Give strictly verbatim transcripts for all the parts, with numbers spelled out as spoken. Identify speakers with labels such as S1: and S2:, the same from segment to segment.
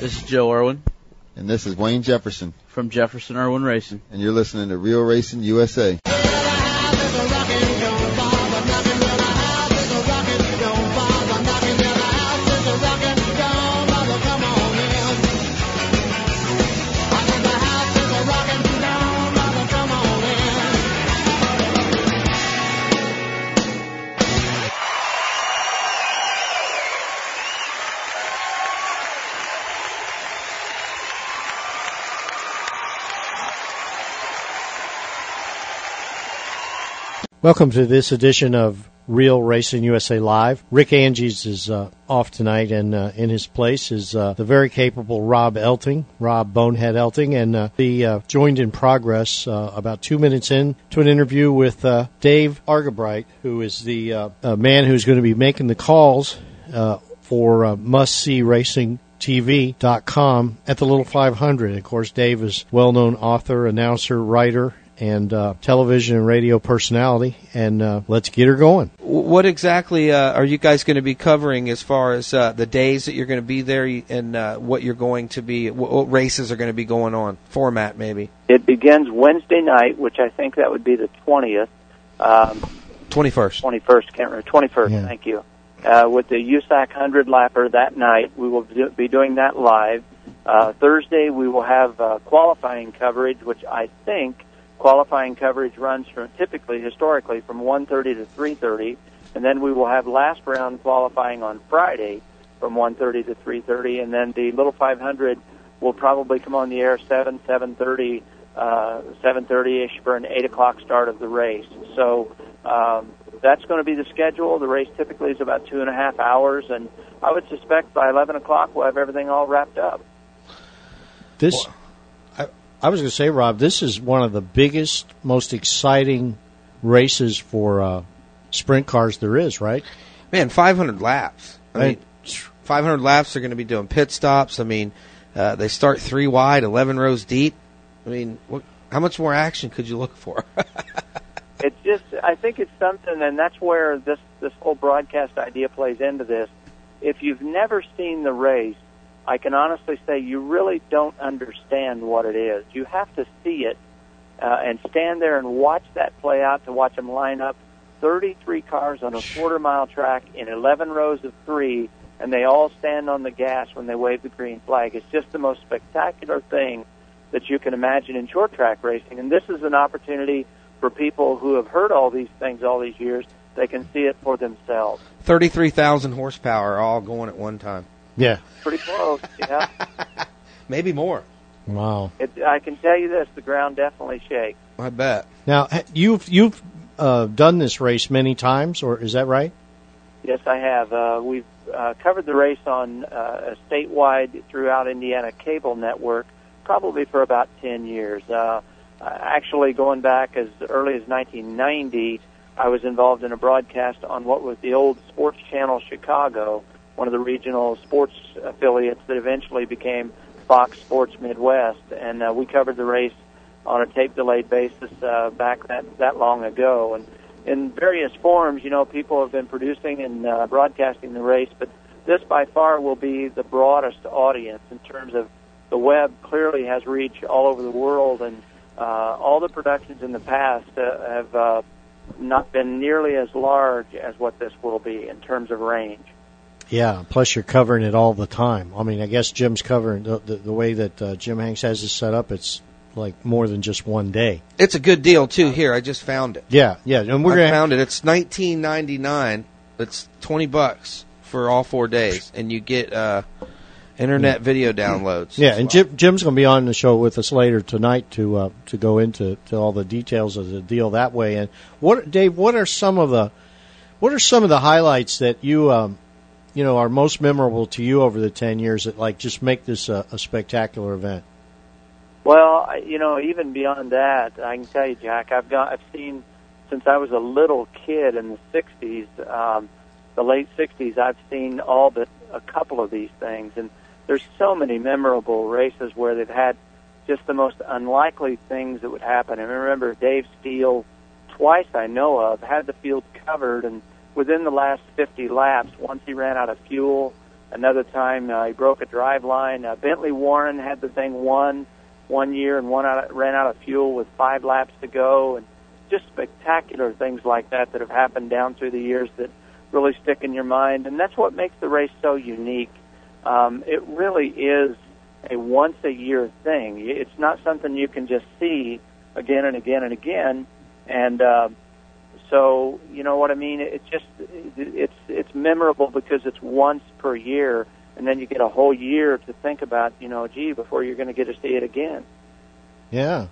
S1: This is Joe Irwin.
S2: And this is Wayne Jefferson.
S1: From Jefferson Irwin Racing.
S2: And you're listening to Real Racing U S A.
S3: Welcome to this edition of Real Racing U S A Live. Rick Angies is uh, off tonight, and uh, in his place is uh, the very capable Rob Elting, Rob Bonehead Elting, and uh, he uh, joined in progress uh, about two minutes in to an interview with uh, Dave Argabright, who is the uh, uh, man who's going to be making the calls uh, for uh, Must See Racing T V dot com at the Little five hundred. Of course, Dave is a well-known author, announcer, writer, and uh, television and radio personality, and uh, let's get her going.
S4: What exactly uh, are you guys going to be covering as far as uh, the days that you're going to be there and uh, what you're going to be, what races are going to be going on, format maybe?
S5: It begins Wednesday night, which I think that would be the twentieth. Um,
S4: twenty-first.
S5: twenty-first, can't remember, twenty-first,
S3: yeah.
S5: Thank you. Uh, with the U S A C one hundred lapper that night. We will be doing that live. Uh, Thursday we will have uh, qualifying coverage, which I think qualifying coverage runs from typically, historically, from one thirty to three thirty, and then we will have last round qualifying on Friday from one thirty to three thirty, and then the Little five hundred will probably come on the air seven, seven thirty, uh, seven thirty-ish for an eight o'clock start of the race. So um, that's going to be the schedule. The race typically is about two and a half hours, and I would suspect by eleven o'clock we'll have everything all wrapped up.
S3: This... I was going to say, Rob, this is one of the biggest, most exciting races for uh, sprint cars there is, right?
S4: Man, five hundred laps. I
S3: right.
S4: mean, five hundred laps, they're going to be doing pit stops. I mean, uh, they start three wide, eleven rows deep. I mean, what, how much more action could you look for?
S5: It's just, I think it's something, and that's where this, this whole broadcast idea plays into this. If you've never seen the race, I can honestly say you really don't understand what it is. You have to see it uh, and stand there and watch that play out, to watch them line up thirty-three cars on a quarter-mile track in eleven rows of three, and they all stand on the gas when they wave the green flag. It's just the most spectacular thing that you can imagine in short-track racing, and this is an opportunity for people who have heard all these things all these years. They can see it for themselves.
S4: thirty-three thousand horsepower all going at one time.
S3: Yeah.
S5: Pretty close, yeah.
S4: Maybe more.
S3: Wow.
S5: It, I can tell you this, the ground definitely shakes.
S4: I bet.
S3: Now, you've you've uh, done this race many times, or is that right?
S5: Yes, I have. Uh, we've uh, covered the race on uh, a statewide throughout Indiana cable network probably for about ten years. Uh, actually, going back as early as nineteen ninety, I was involved in a broadcast on what was the old Sports Channel Chicago, one of the regional sports affiliates that eventually became Fox Sports Midwest, and uh, we covered the race on a tape-delayed basis uh, back that, that long ago. And in various forms, you know, people have been producing and uh, broadcasting the race, but this by far will be the broadest audience in terms of the web clearly has reach all over the world, and uh, all the productions in the past uh, have uh, not been nearly as large as what this will be in terms of range.
S3: Yeah, plus you're covering it all the time. I mean, I guess Jim's covering the, the, the way that uh, Jim Hanks has it set up. It's like more than just one day.
S4: It's a good deal too. Here, I just found it.
S3: Yeah, yeah, and we're
S4: I
S3: gonna
S4: found it. It's nineteen ninety-nine. It's twenty bucks for all four days, and you get uh, internet yeah. video downloads.
S3: Yeah, and well. Jim, Jim's going to be on the show with us later tonight to uh, to go into to all the details of the deal that way. And what, Dave? What are some of the what are some of the highlights that you um, you know are most memorable to you over the ten years that like just make this a, a spectacular event?
S5: Well, you know, even beyond that, I can tell you, Jack, I've got I've seen since I was a little kid in the sixties, um, the late sixties. I've seen all but a couple of these things, and there's so many memorable races where they've had just the most unlikely things that would happen. And remember, Dave Steele, twice I know of, had the field covered, and within the last fifty laps, once he ran out of fuel, Another time uh, he broke a drive line. Uh, Bentley Warren had the thing won one year and one out, ran out of fuel with five laps to go, and just spectacular things like that that have happened down through the years that really stick in your mind. And that's what makes the race so unique. Um, it really is a once-a-year thing. It's not something you can just see again and again and again. And uh, so, you know what I mean? It's just it's it's memorable because it's once per year, and then you get a whole year to think about, you know, gee, before you're going to get to see it again.
S3: Yeah.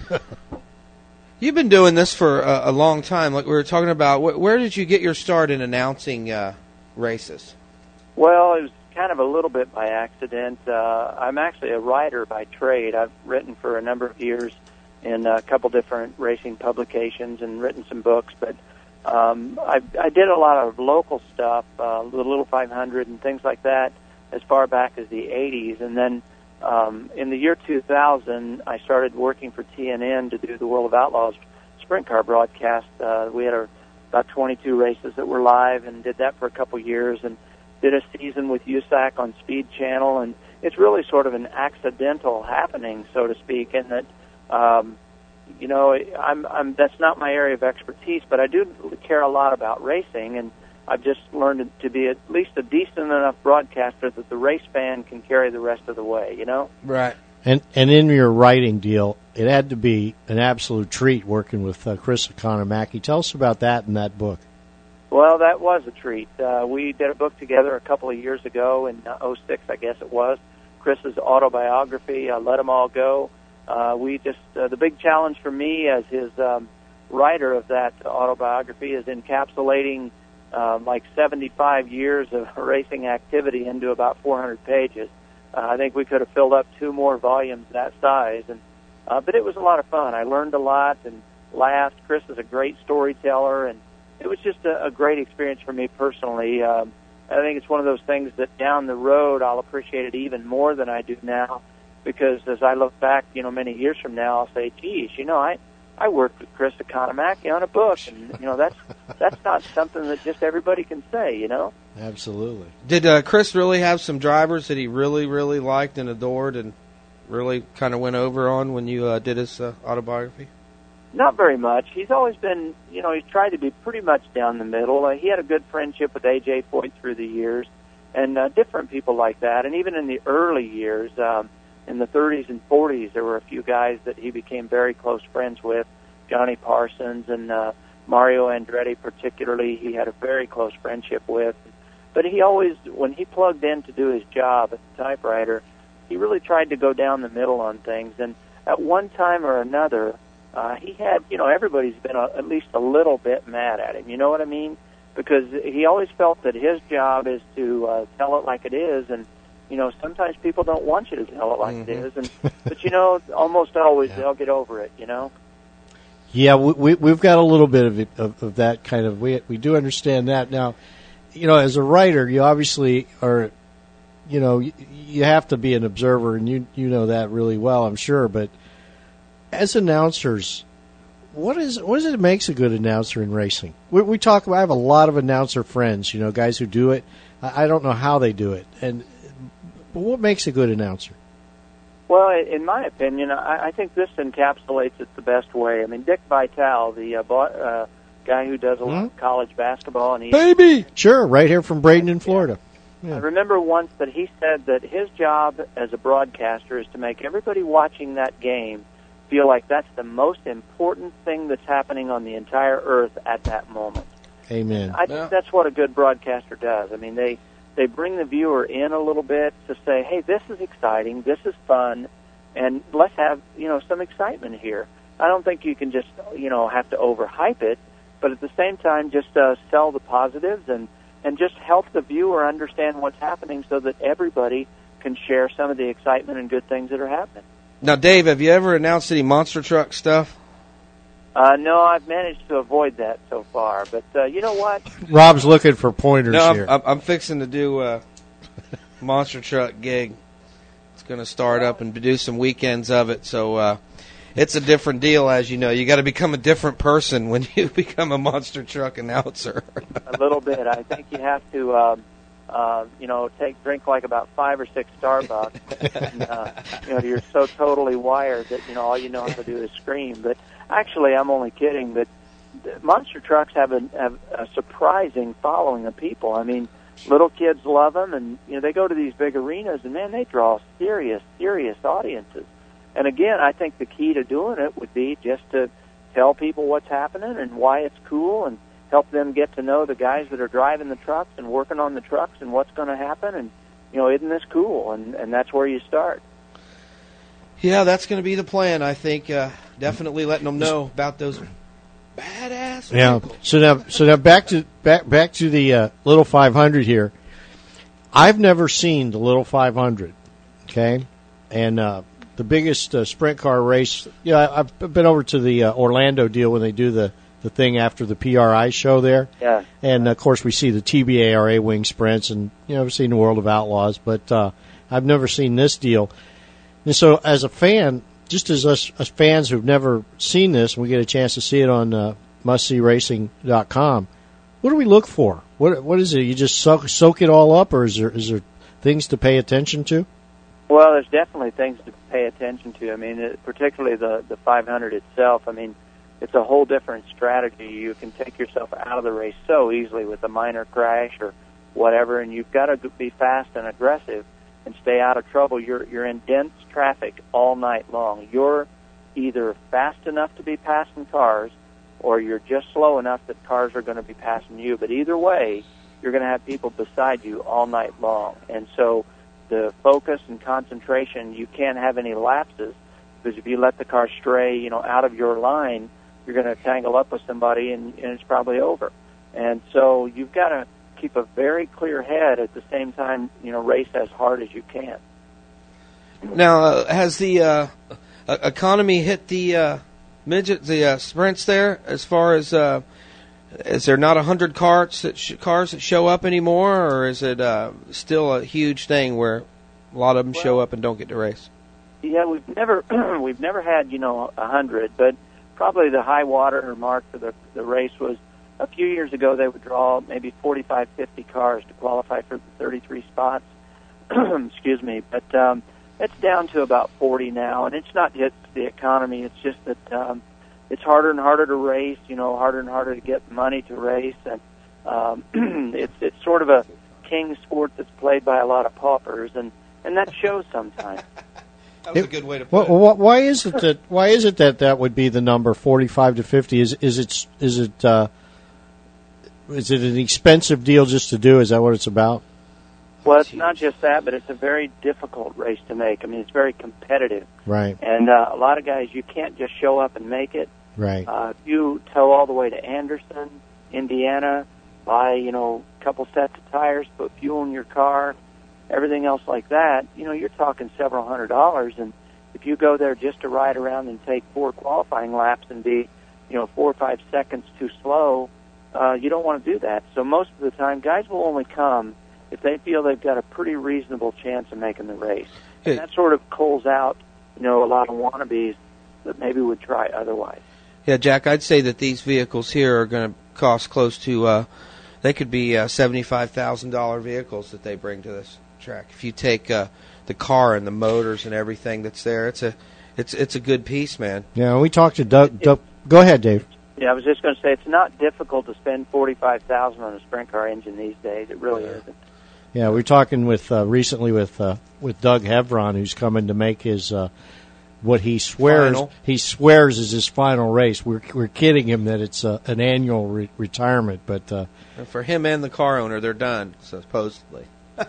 S4: You've been doing this for a, a long time. Like we were talking about, wh- where did you get your start in announcing uh, races?
S5: Well, it was kind of a little bit by accident. Uh, I'm actually a writer by trade. I've written for a number of years in a couple different racing publications and written some books, but um, I, I did a lot of local stuff, uh, the Little five hundred and things like that, as far back as the eighties. And then um, in the year two thousand, I started working for T N N to do the World of Outlaws sprint car broadcast. Uh, we had a, about twenty-two races that were live, and did that for a couple years, and did a season with U S A C on Speed Channel. And it's really sort of an accidental happening, so to speak, in that Um, you know, I'm, I'm, that's not my area of expertise, but I do care a lot about racing, and I've just learned to be at least a decent enough broadcaster that the race fan can carry the rest of the way, you know?
S4: Right.
S3: And and in your writing deal, it had to be an absolute treat working with uh, Chris Economaki. Tell us about that in that book.
S5: Well, that was a treat. Uh, we did a book together a couple of years ago in uh, oh six, I guess it was. Chris's autobiography, uh, Let 'Em All Go. Uh, we just uh, the big challenge for me as his um, writer of that autobiography is encapsulating uh, like seventy-five years of racing activity into about four hundred pages. Uh, I think we could have filled up two more volumes that size, and uh, but it was a lot of fun. I learned a lot and laughed. Chris is a great storyteller, and it was just a, a great experience for me personally. Um, I think it's one of those things that down the road I'll appreciate it even more than I do now, because as I look back, you know, many years from now, I'll say, geez, you know, I, I worked with Chris Economaki on a book, and, you know, that's that's not something that just everybody can say, you know?
S3: Absolutely.
S4: Did uh, Chris really have some drivers that he really, really liked and adored and really kind of went over on when you uh, did his uh, autobiography?
S5: Not very much. He's always been, you know, he's tried to be pretty much down the middle. Uh, he had a good friendship with A J Foyt through the years, and uh, different people like that. And even in the early years, um, in the thirties and forties, there were a few guys that he became very close friends with, Johnny Parsons and uh, Mario Andretti particularly, he had a very close friendship with. But he always, when he plugged in to do his job as a typewriter, he really tried to go down the middle on things. And at one time or another, uh, he had, you know, everybody's been a, at least a little bit mad at him, you know what I mean? Because he always felt that his job is to uh, tell it like it is, and you know, sometimes people don't want you to tell it like mm-hmm. it is, and but you know, almost always yeah. they'll get over it. You know.
S3: Yeah, we, we we've got a little bit of, it, of of that kind of. We we do understand that now. You know, as a writer, you obviously are. You know, you, you have to be an observer, and you you know that really well, I'm sure. But as announcers, what is what is it that makes a good announcer in racing? We, we talk. I have a lot of announcer friends. You know, guys who do it. I, I don't know how they do it, and. But what makes a good announcer?
S5: Well, in my opinion, I, I think this encapsulates it the best way. I mean, Dick Vitale, the uh, uh, guy who does a lot of college basketball, and he
S3: baby, sure, right here from Bradenton, Florida. Yeah.
S5: I remember once that he said that his job as a broadcaster is to make everybody watching that game feel like that's the most important thing that's happening on the entire earth at that moment.
S3: Amen.
S5: I think yeah. that's what a good broadcaster does. I mean, they. They bring the viewer in a little bit to say, hey, this is exciting, this is fun, and let's have, you know, some excitement here. I don't think you can just, you know, have to overhype it, but at the same time just uh, sell the positives and, and just help the viewer understand what's happening so that everybody can share some of the excitement and good things that are happening.
S4: Now, Dave, have you ever announced any monster truck stuff?
S5: Uh, no, I've managed to avoid that so far. But uh, you know what?
S3: Rob's looking for pointers
S4: no,
S3: here.
S4: I'm, I'm fixing to do a monster truck gig. It's going to start up and do some weekends of it. So uh, it's a different deal, as you know. You got to become a different person when you become a monster truck announcer.
S5: A little bit. I think you have to um, Uh, you know, take drink like about five or six Starbucks. and, uh, you know, you're so totally wired that you know all you know how to do is scream. But actually, I'm only kidding. But monster trucks have a, have a surprising following of people. I mean, little kids love them, and you know they go to these big arenas, and man, they draw serious, serious audiences. And again, I think the key to doing it would be just to tell people what's happening and why it's cool, and help them get to know the guys that are driving the trucks and working on the trucks and what's going to happen. And you know, isn't this cool? And and that's where you start.
S4: Yeah, that's going to be the plan. I think uh, definitely letting them know about those badass
S3: Yeah.
S4: vehicles.
S3: So now, so now back to back back to the uh, little five hundred here. I've never seen the little five hundred. Okay, and uh, the biggest uh, sprint car race. Yeah, I, I've been over to the uh, Orlando deal when they do the, the thing after the P R I show there.
S5: Yeah.
S3: And of course, we see the T B A R A wing sprints, and you know, we've seen the World of Outlaws, but uh, I've never seen this deal. And so, as a fan, just as us as fans who've never seen this, and we get a chance to see it on uh, must see racing dot com, what do we look for? What what is it? You just soak soak it all up, or is there is there things to pay attention to?
S5: Well, there's definitely things to pay attention to. I mean, it, particularly the the five hundred itself. I mean, it's a whole different strategy. You can take yourself out of the race so easily with a minor crash or whatever, and you've got to be fast and aggressive and stay out of trouble. You're you're in dense traffic all night long. You're either fast enough to be passing cars, or you're just slow enough that cars are going to be passing you. But either way, you're going to have people beside you all night long. And so the focus and concentration, you can't have any lapses, because if you let the car stray, you know, out of your line, you're going to tangle up with somebody, and, and it's probably over. And so you've got to keep a very clear head at the same time, you know, race as hard as you can.
S4: Now, uh, has the uh, uh, economy hit the uh, midget, the uh, sprints there? As far as uh, is there not a hundred cars that sh- cars that show up anymore, or is it uh, still a huge thing where a lot of them
S5: Well,
S4: show up and don't get to race?
S5: Yeah, we've never we've never had, you know, a hundred, but probably the high water mark for the the race was a few years ago. They would draw maybe forty-five, fifty cars to qualify for the thirty-three spots. Excuse me, but um, it's down to about forty now, and it's not just the economy. It's just that um, it's harder and harder to race. You know, harder and harder to get money to race, and um, it's it's sort of a king sport that's played by a lot of paupers, and and that shows sometimes.
S4: That was
S3: It-
S4: a good way to put
S3: Well,
S4: it.
S3: wh- why is it that why is it that that would be the number forty-five to fifty? Is is it is it uh, is it an expensive deal just to do? Is that what it's about?
S5: Well, it's not just that, but it's a very difficult race to make. I mean, it's very competitive.
S3: Right,
S5: And uh, a lot of guys, you can't just show up and make it.
S3: right.
S5: Uh, if you tow all the way to Anderson, Indiana, buy, you know, a couple sets of tires, put fuel in your car, everything else like that, you know, you're talking several hundred dollars. And if you go there just to ride around and take four qualifying laps and be, you know, four or five seconds too slow, uh, you don't want to do that. So most of the time, guys will only come if they feel they've got a pretty reasonable chance of making the race. And that sort of culls out, you know, a lot of wannabes that maybe would try otherwise.
S4: Yeah, Jack, I'd say that these vehicles here are going to cost close to, uh, they could be uh, seventy-five thousand dollars vehicles that they bring to this track. If you take uh, the car and the motors and everything that's there, it's a it's it's a good piece, man.
S3: Yeah, we talked to Doug. Doug go ahead, Dave.
S5: Yeah, I was just going to say, it's not difficult to spend forty-five thousand dollars on a sprint car engine these days. It really isn't.
S3: Yeah, we were talking with uh, recently with uh, with Doug Hevron, who's coming to make his uh, what he swears
S4: Final.
S3: he swears is his final race. We're we're kidding him that it's uh, an annual re- retirement, but uh,
S4: And for him and the car owner, they're done, supposedly.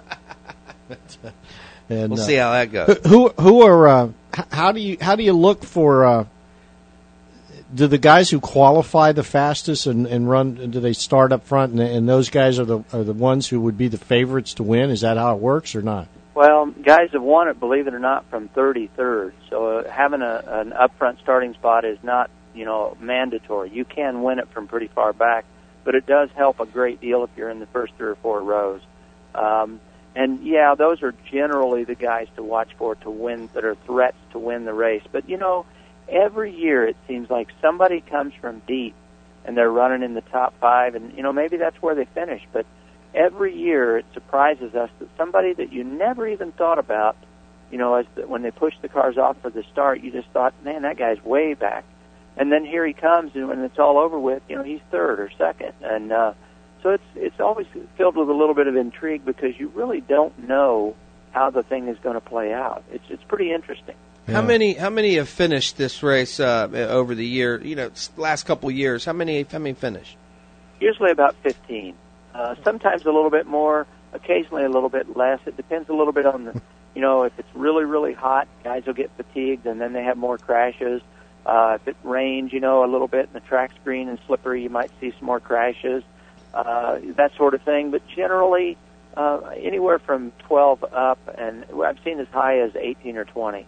S3: and
S4: We'll
S3: uh,
S4: see how that goes.
S3: Who who are uh, h- how do you how do you look for? Uh, do the guys who qualify the fastest and, and run? Do they start up front, and, and those guys are the are the ones who would be the favorites to win? Is that how it works or not?
S5: Well, guys have won it, believe it or not, from thirty-third. So uh, having a, an upfront starting spot is not, you know, mandatory. You can win it from pretty far back, but it does help a great deal if you're in the first three or four rows. Um, and yeah, those are generally the guys to watch for to win, that are threats to win the race. But you know, every year it seems like somebody comes from deep and they're running in the top five, and you know, maybe that's where they finish. But every year it surprises us that somebody that you never even thought about, you know, as the, when they push the cars off for the start, you just thought, man, that guy's way back. And then here he comes, and when it's all over with, you know, he's third or second. And uh, so it's it's always filled with a little bit of intrigue because you really don't know how the thing is going to play out. It's it's pretty interesting.
S4: Yeah. How many how many have finished this race uh, over the year? You know, last couple of years. How many how many finished?
S5: Usually about fifteen. Uh, sometimes a little bit more. Occasionally a little bit less. It depends a little bit on the, you know, if it's really really hot, guys will get fatigued, and then they have more crashes. Uh, if it rains, you know, a little bit, and the track's green and slippery, you might see some more crashes, uh, that sort of thing. But generally, uh, anywhere from twelve up, and I've seen as high as eighteen or twenty.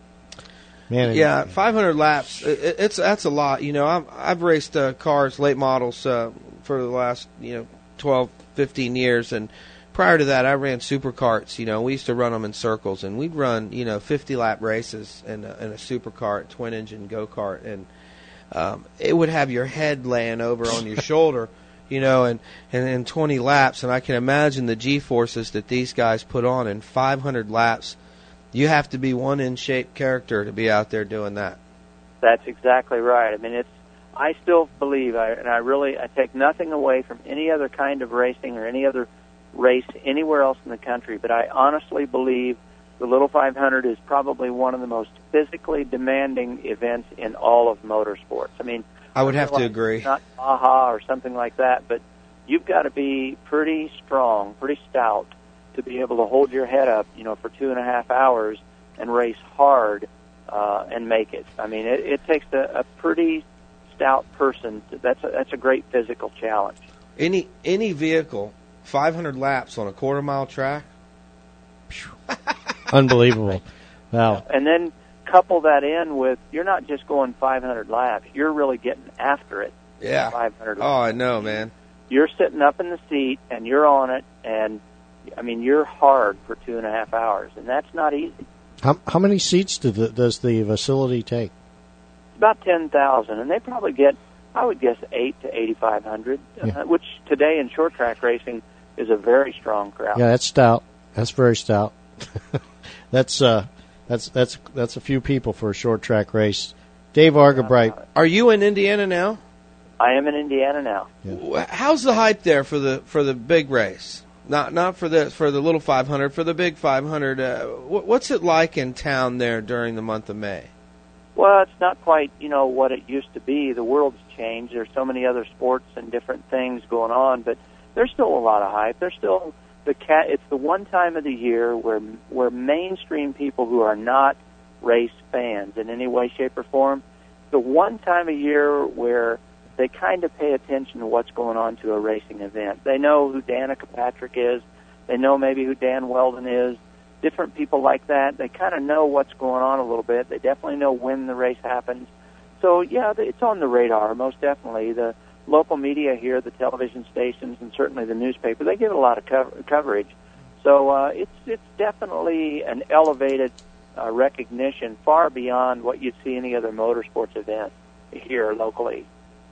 S4: Man, yeah, five hundred laps. It, it's that's a lot. You know, I've, I've raced uh, cars, late models, uh, for the last you know twelve, fifteen years, and prior to that, I ran supercarts. You know, we used to run them in circles, and we'd run, you know, fifty-lap races in a, in a supercart, twin-engine go-kart, and um, it would have your head laying over on your shoulder, you know, and, and in twenty laps, and I can imagine the G-forces that these guys put on in five hundred laps. You have to be one in-shape character to be out there doing that.
S5: That's exactly right. I mean, it's. I still believe, I, and I really, I take nothing away from any other kind of racing or any other race anywhere else in the country, but I honestly believe the Little five hundred is probably one of the most physically demanding events in all of motorsports. I mean,
S4: I would
S5: I
S4: have
S5: like
S4: to agree.
S5: Not Baja or something like that, but you've got to be pretty strong, pretty stout to be able to hold your head up, you know, for two and a half hours and race hard uh, and make it. I mean, it, it takes a, a pretty stout person. To, that's a, that's a great physical challenge.
S4: Any any vehicle. five hundred laps on a quarter mile track.
S3: Unbelievable. Wow.
S5: And then couple that in with, you're not just going five hundred laps, you're really getting after it.
S4: Yeah.
S5: five hundred laps.
S4: Oh, I know, man.
S5: You're sitting up in the seat and you're on it, and I mean, you're hard for two and a half hours, and that's not easy.
S3: How how many seats do the, does the facility take?
S5: It's about ten thousand, and they probably get, I would guess, eight to eighty-five hundred,
S3: Yeah.
S5: uh, which today in short track racing is a very strong crowd.
S3: Yeah, that's stout. That's very stout. that's uh, that's that's that's a few people for a short track race. Dave Argabright.
S5: Uh,
S4: Are you in Indiana now?
S5: I am in Indiana now.
S4: Yeah. How's the hype there for the for the big race? Not not for the for the little five hundred, for the big five hundred. Uh, what's it like in town there during the month of May?
S5: Well, it's not quite, you know, what it used to be. The world's changed. There's so many other sports and different things going on, but there's still a lot of hype. There's still the cat. It's the one time of the year where where mainstream people who are not race fans in any way, shape, or form, the one time of year where they kind of pay attention to what's going on to a racing event. They know who Danica Patrick is. They know maybe who Dan Weldon is. Different people like that. They kind of know what's going on a little bit. They definitely know when the race happens. So, yeah, it's on the radar, most definitely. The local media here, the television stations, and certainly the newspaper, they give it a lot of cover- coverage. So uh, it's it's definitely an elevated uh, recognition far beyond what you'd see any other motorsports event here locally.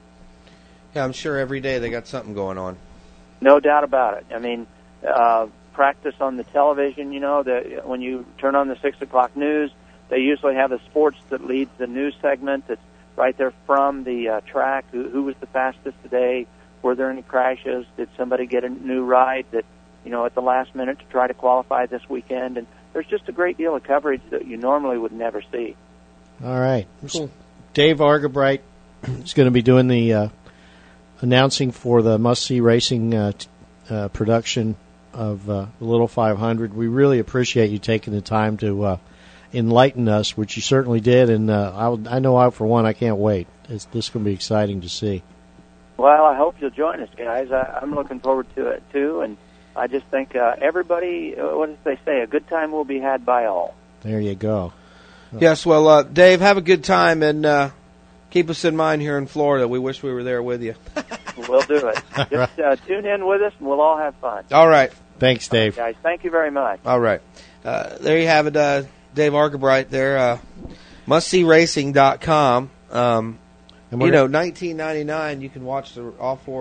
S4: Yeah, I'm sure every day they got something going on.
S5: No doubt about it. I mean, uh, practice on the television, you know, the, when you turn on the six o'clock news, they usually have a sports that leads the news segment that's right there from the uh, track. Who, who was the fastest today? Were there any crashes? Did somebody get a new ride that, you know, at the last minute to try to qualify this weekend? And there's just a great deal of coverage that you normally would never see.
S3: All right.
S4: Cool.
S3: Dave Argabright is going to be doing the uh, announcing for the Must See Racing uh, t- uh, production of uh, the Little five hundred. We really appreciate you taking the time to uh, enlighten us, which you certainly did, and uh, I, would, I know I, for one, I can't wait. It's, this is going to be exciting to see.
S5: Well, I hope you'll join us, guys. I, I'm looking forward to it, too, and I just think uh, everybody, uh, what did they say, a good time will be had by all.
S3: There you go.
S4: Yes, well, uh, Dave, have a good time, and uh, keep us in mind here in Florida. We wish we were there with you.
S5: We'll do it. Just uh, tune in with us, and we'll all have fun.
S4: All right.
S3: Thanks, Dave.
S5: All right, guys, thank you very much.
S4: All right. Uh, there you have it, uh, Dave Argabright there, uh, must see racing dot com. Um, you know, nineteen ninety-nine, you can watch the, all four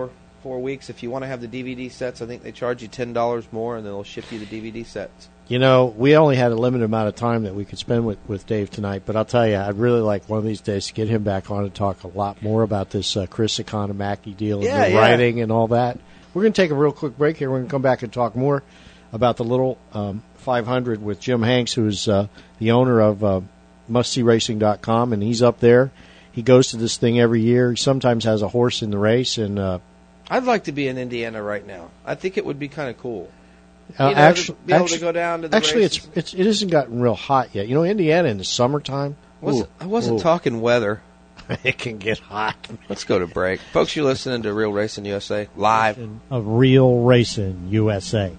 S4: four weeks. If you want to have the D V D sets, I think they charge you ten dollars more, and they'll ship you the D V D sets.
S3: You know, we only had a limited amount of time that we could spend with, with Dave tonight, but I'll tell you, I'd really like one of these days to get him back on and talk a lot more about this uh, Chris Economaki deal and
S4: Yeah,
S3: the
S4: yeah.
S3: writing and all that. We're going to take a real quick break here. We're going to come back and talk more about the little um, five hundred with Jim Hanks, who's uh, the owner of uh, must see racing dot com, and he's up there. He goes to this thing every year. He sometimes has a horse in the race, and uh,
S4: I'd like to be in Indiana right now. I think it would be kind of cool.
S3: uh,
S4: You know,
S3: actually,
S4: to be able
S3: actually,
S4: to go down to the
S3: actually,
S4: races.
S3: it's it's it hasn't gotten real hot yet. You know, Indiana in the summertime,
S4: I wasn't,
S3: ooh,
S4: I wasn't
S3: ooh,
S4: talking weather.
S3: it can get hot.
S4: Let's go to break. Folks, you're listening to Real Racing U S A live.
S3: Of Real Racing U S A.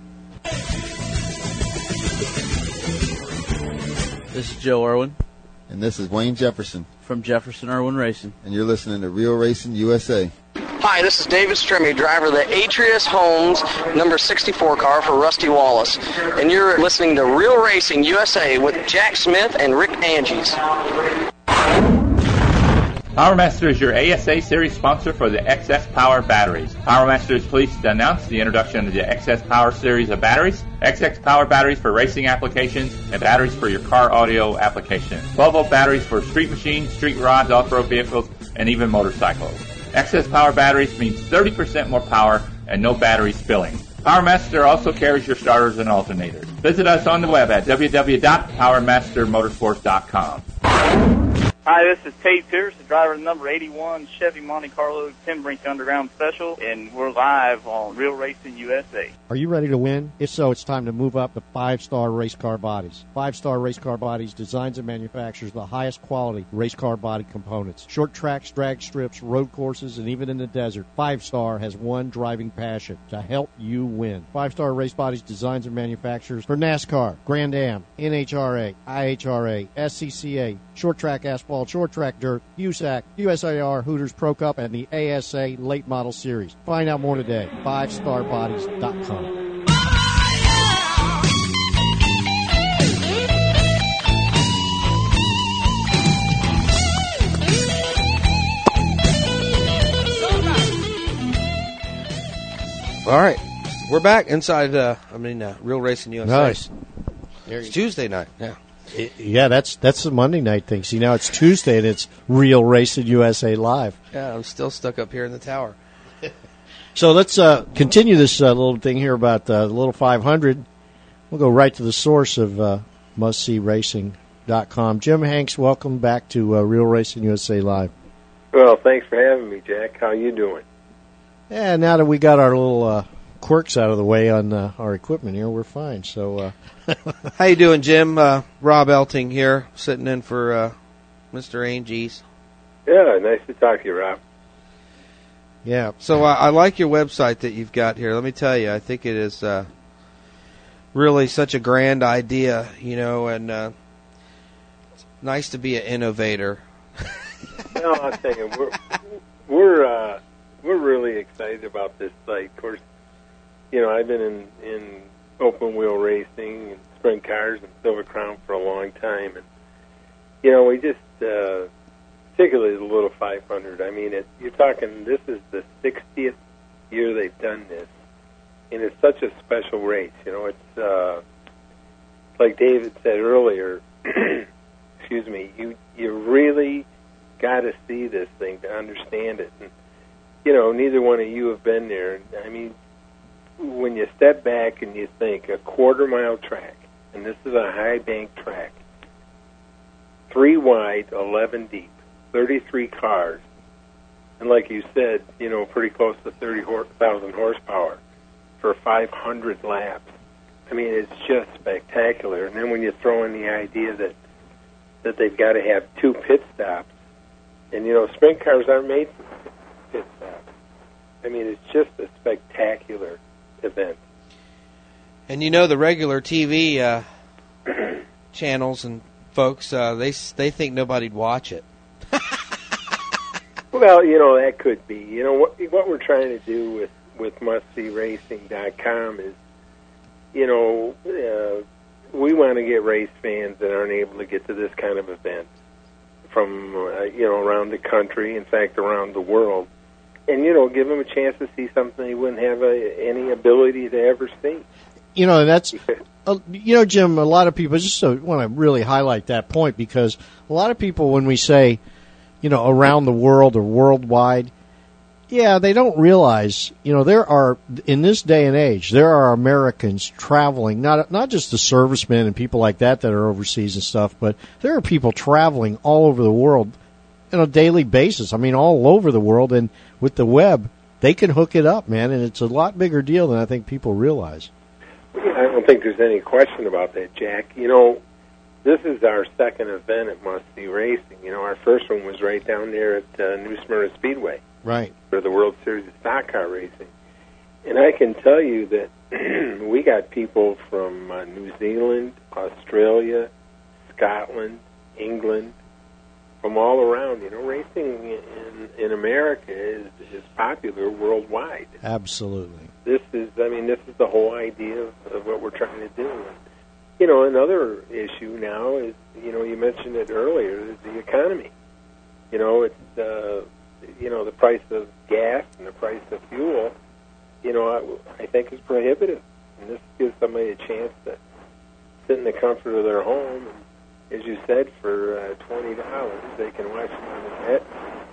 S1: This is Joe Irwin
S2: And this is Wayne Jefferson.
S1: from Jefferson Irwin Racing.
S2: And you're listening to Real Racing U S A.
S6: Hi, this is David Strimmy, driver of the Atreus Homes number sixty-four car for Rusty Wallace. And you're listening to Real Racing U S A with Jack Smith and Rick Angies.
S7: PowerMaster is your A S A Series sponsor for the X S Power batteries. PowerMaster is pleased to announce the introduction of the X S Power series of batteries, X X Power batteries for racing applications, and batteries for your car audio applications. twelve volt batteries for street machines, street rods, off-road vehicles, and even motorcycles. X S Power batteries means thirty percent more power and no battery spilling. PowerMaster also carries your starters and alternators. Visit us on the web at w w w dot power master motorsports dot com.
S8: Hi, this is Tate Pierce, the driver of the number eighty-one Chevy Monte Carlo Tim Brink Underground Special, and we're live on Real Racing U S A.
S3: Are you ready to win? If so, it's time to move up to Five Star Race Car Bodies. Five Star Race Car Bodies designs and manufactures the highest quality race car body components. Short tracks, drag strips, road courses, and even in the desert, Five Star has one driving passion: to help you win. Five Star Race Bodies designs and manufactures for NASCAR, Grand Am, N H R A, I H R A, S C C A, short track asphalt, short track dirt, U S A C, U S A R, Hooters Pro Cup, and the A S A Late Model Series. Find out more today. five star bodies dot com.
S4: All right. We're back inside, uh, I mean, uh, Real Racing U S A.
S3: Nice.
S4: It's Tuesday night. Yeah.
S3: Yeah, that's that's the Monday night thing. See, now it's Tuesday and it's Real Racing U S A Live.
S4: Yeah, I'm still stuck up here in the tower.
S3: So let's uh, continue this uh, little thing here about uh, the little five hundred. We'll go right to the source of uh, must see racing dot com. Jim Hanks, welcome back to uh, Real Racing U S A Live.
S9: Well, thanks for having me, Jack. How you doing?
S3: Yeah, now that we got our little uh, quirks out of the way on uh, our equipment here, we're fine. So, uh,
S4: How you doing, Jim? Uh, Rob Elting here, sitting in for uh, Mister Angies.
S9: Yeah, nice to talk to you, Rob.
S3: yeah,
S4: So uh, I like your website that you've got here. Let me tell you, I think it is uh, really such a grand idea, you know, and uh, it's nice to be an innovator.
S9: No, I'll tell you, we're we're uh, we're really excited about this site. Of course, you know, I've been in, in open wheel racing and sprint cars and Silver Crown for a long time, and you know, we just uh, particularly the little five hundred. I mean, it, you're talking. This is the sixtieth year they've done this, and it's such a special race. You know, it's uh, like David said earlier. Excuse me. You you really got to see this thing to understand it. And, you know, neither one of you have been there. I mean, when you step back and you think a quarter mile track, and this is a high bank track, three wide, eleven deep, thirty-three cars, and like you said, you know, pretty close to thirty thousand horsepower for five hundred laps. I mean, it's just spectacular. And then when you throw in the idea that that they've got to have two pit stops, and, you know, sprint cars aren't made for pit stops. I mean, it's just a spectacular event.
S4: And you know, the regular T V uh, channels and folks, uh, they they think nobody'd watch it.
S9: Well, you know, that could be. You know, what what we're trying to do with, with must see racing dot com is, you know, uh, we want to get race fans that aren't able to get to this kind of event from, uh, you know, around the country, in fact, around the world, and, you know, give them a chance to see something they wouldn't have a, any ability to ever see.
S3: You know, that's, uh, you know, Jim, a lot of people, just so want to really highlight that point, because a lot of people, when we say, you know, around the world or worldwide, yeah, they don't realize, you know, there are, in this day and age, there are Americans traveling, not not just the servicemen and people like that that are overseas and stuff, but there are people traveling all over the world on a daily basis. I mean, all over the world, and with the web, they can hook it up, man, and it's a lot bigger deal than I think people realize.
S9: Yeah, I don't think there's any question about that, Jack. You know, this is our second event at Must See Racing. You know, our first one was right down there at uh, New Smyrna Speedway.
S3: Right.
S9: For the World Series of Stock Car Racing. And I can tell you that we got people from uh, New Zealand, Australia, Scotland, England, from all around. You know, racing in, in America is, is popular worldwide.
S3: Absolutely.
S9: This is, I mean, this is the whole idea of, of what we're trying to do. And, you know, another issue now is, you know, you mentioned it earlier, is the economy. You know, it's, uh, you know, the price of gas and the price of fuel, you know, I, I think is prohibitive. And this gives somebody a chance to sit in the comfort of their home. And as you said, for uh, twenty dollars, they can watch it on the net,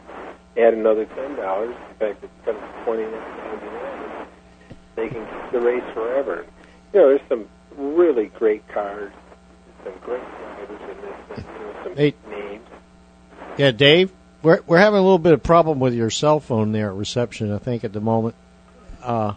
S9: add another ten dollars. In fact, it's kind of twenty-nine ninety-nine. They can keep the race forever. You know, there's some really great cars, some great drivers in this, and, you know, some
S3: hey,
S9: names.
S3: Yeah, Dave? We're we're having a little bit of problem with your cell phone there at reception, I think, at the moment. Uh,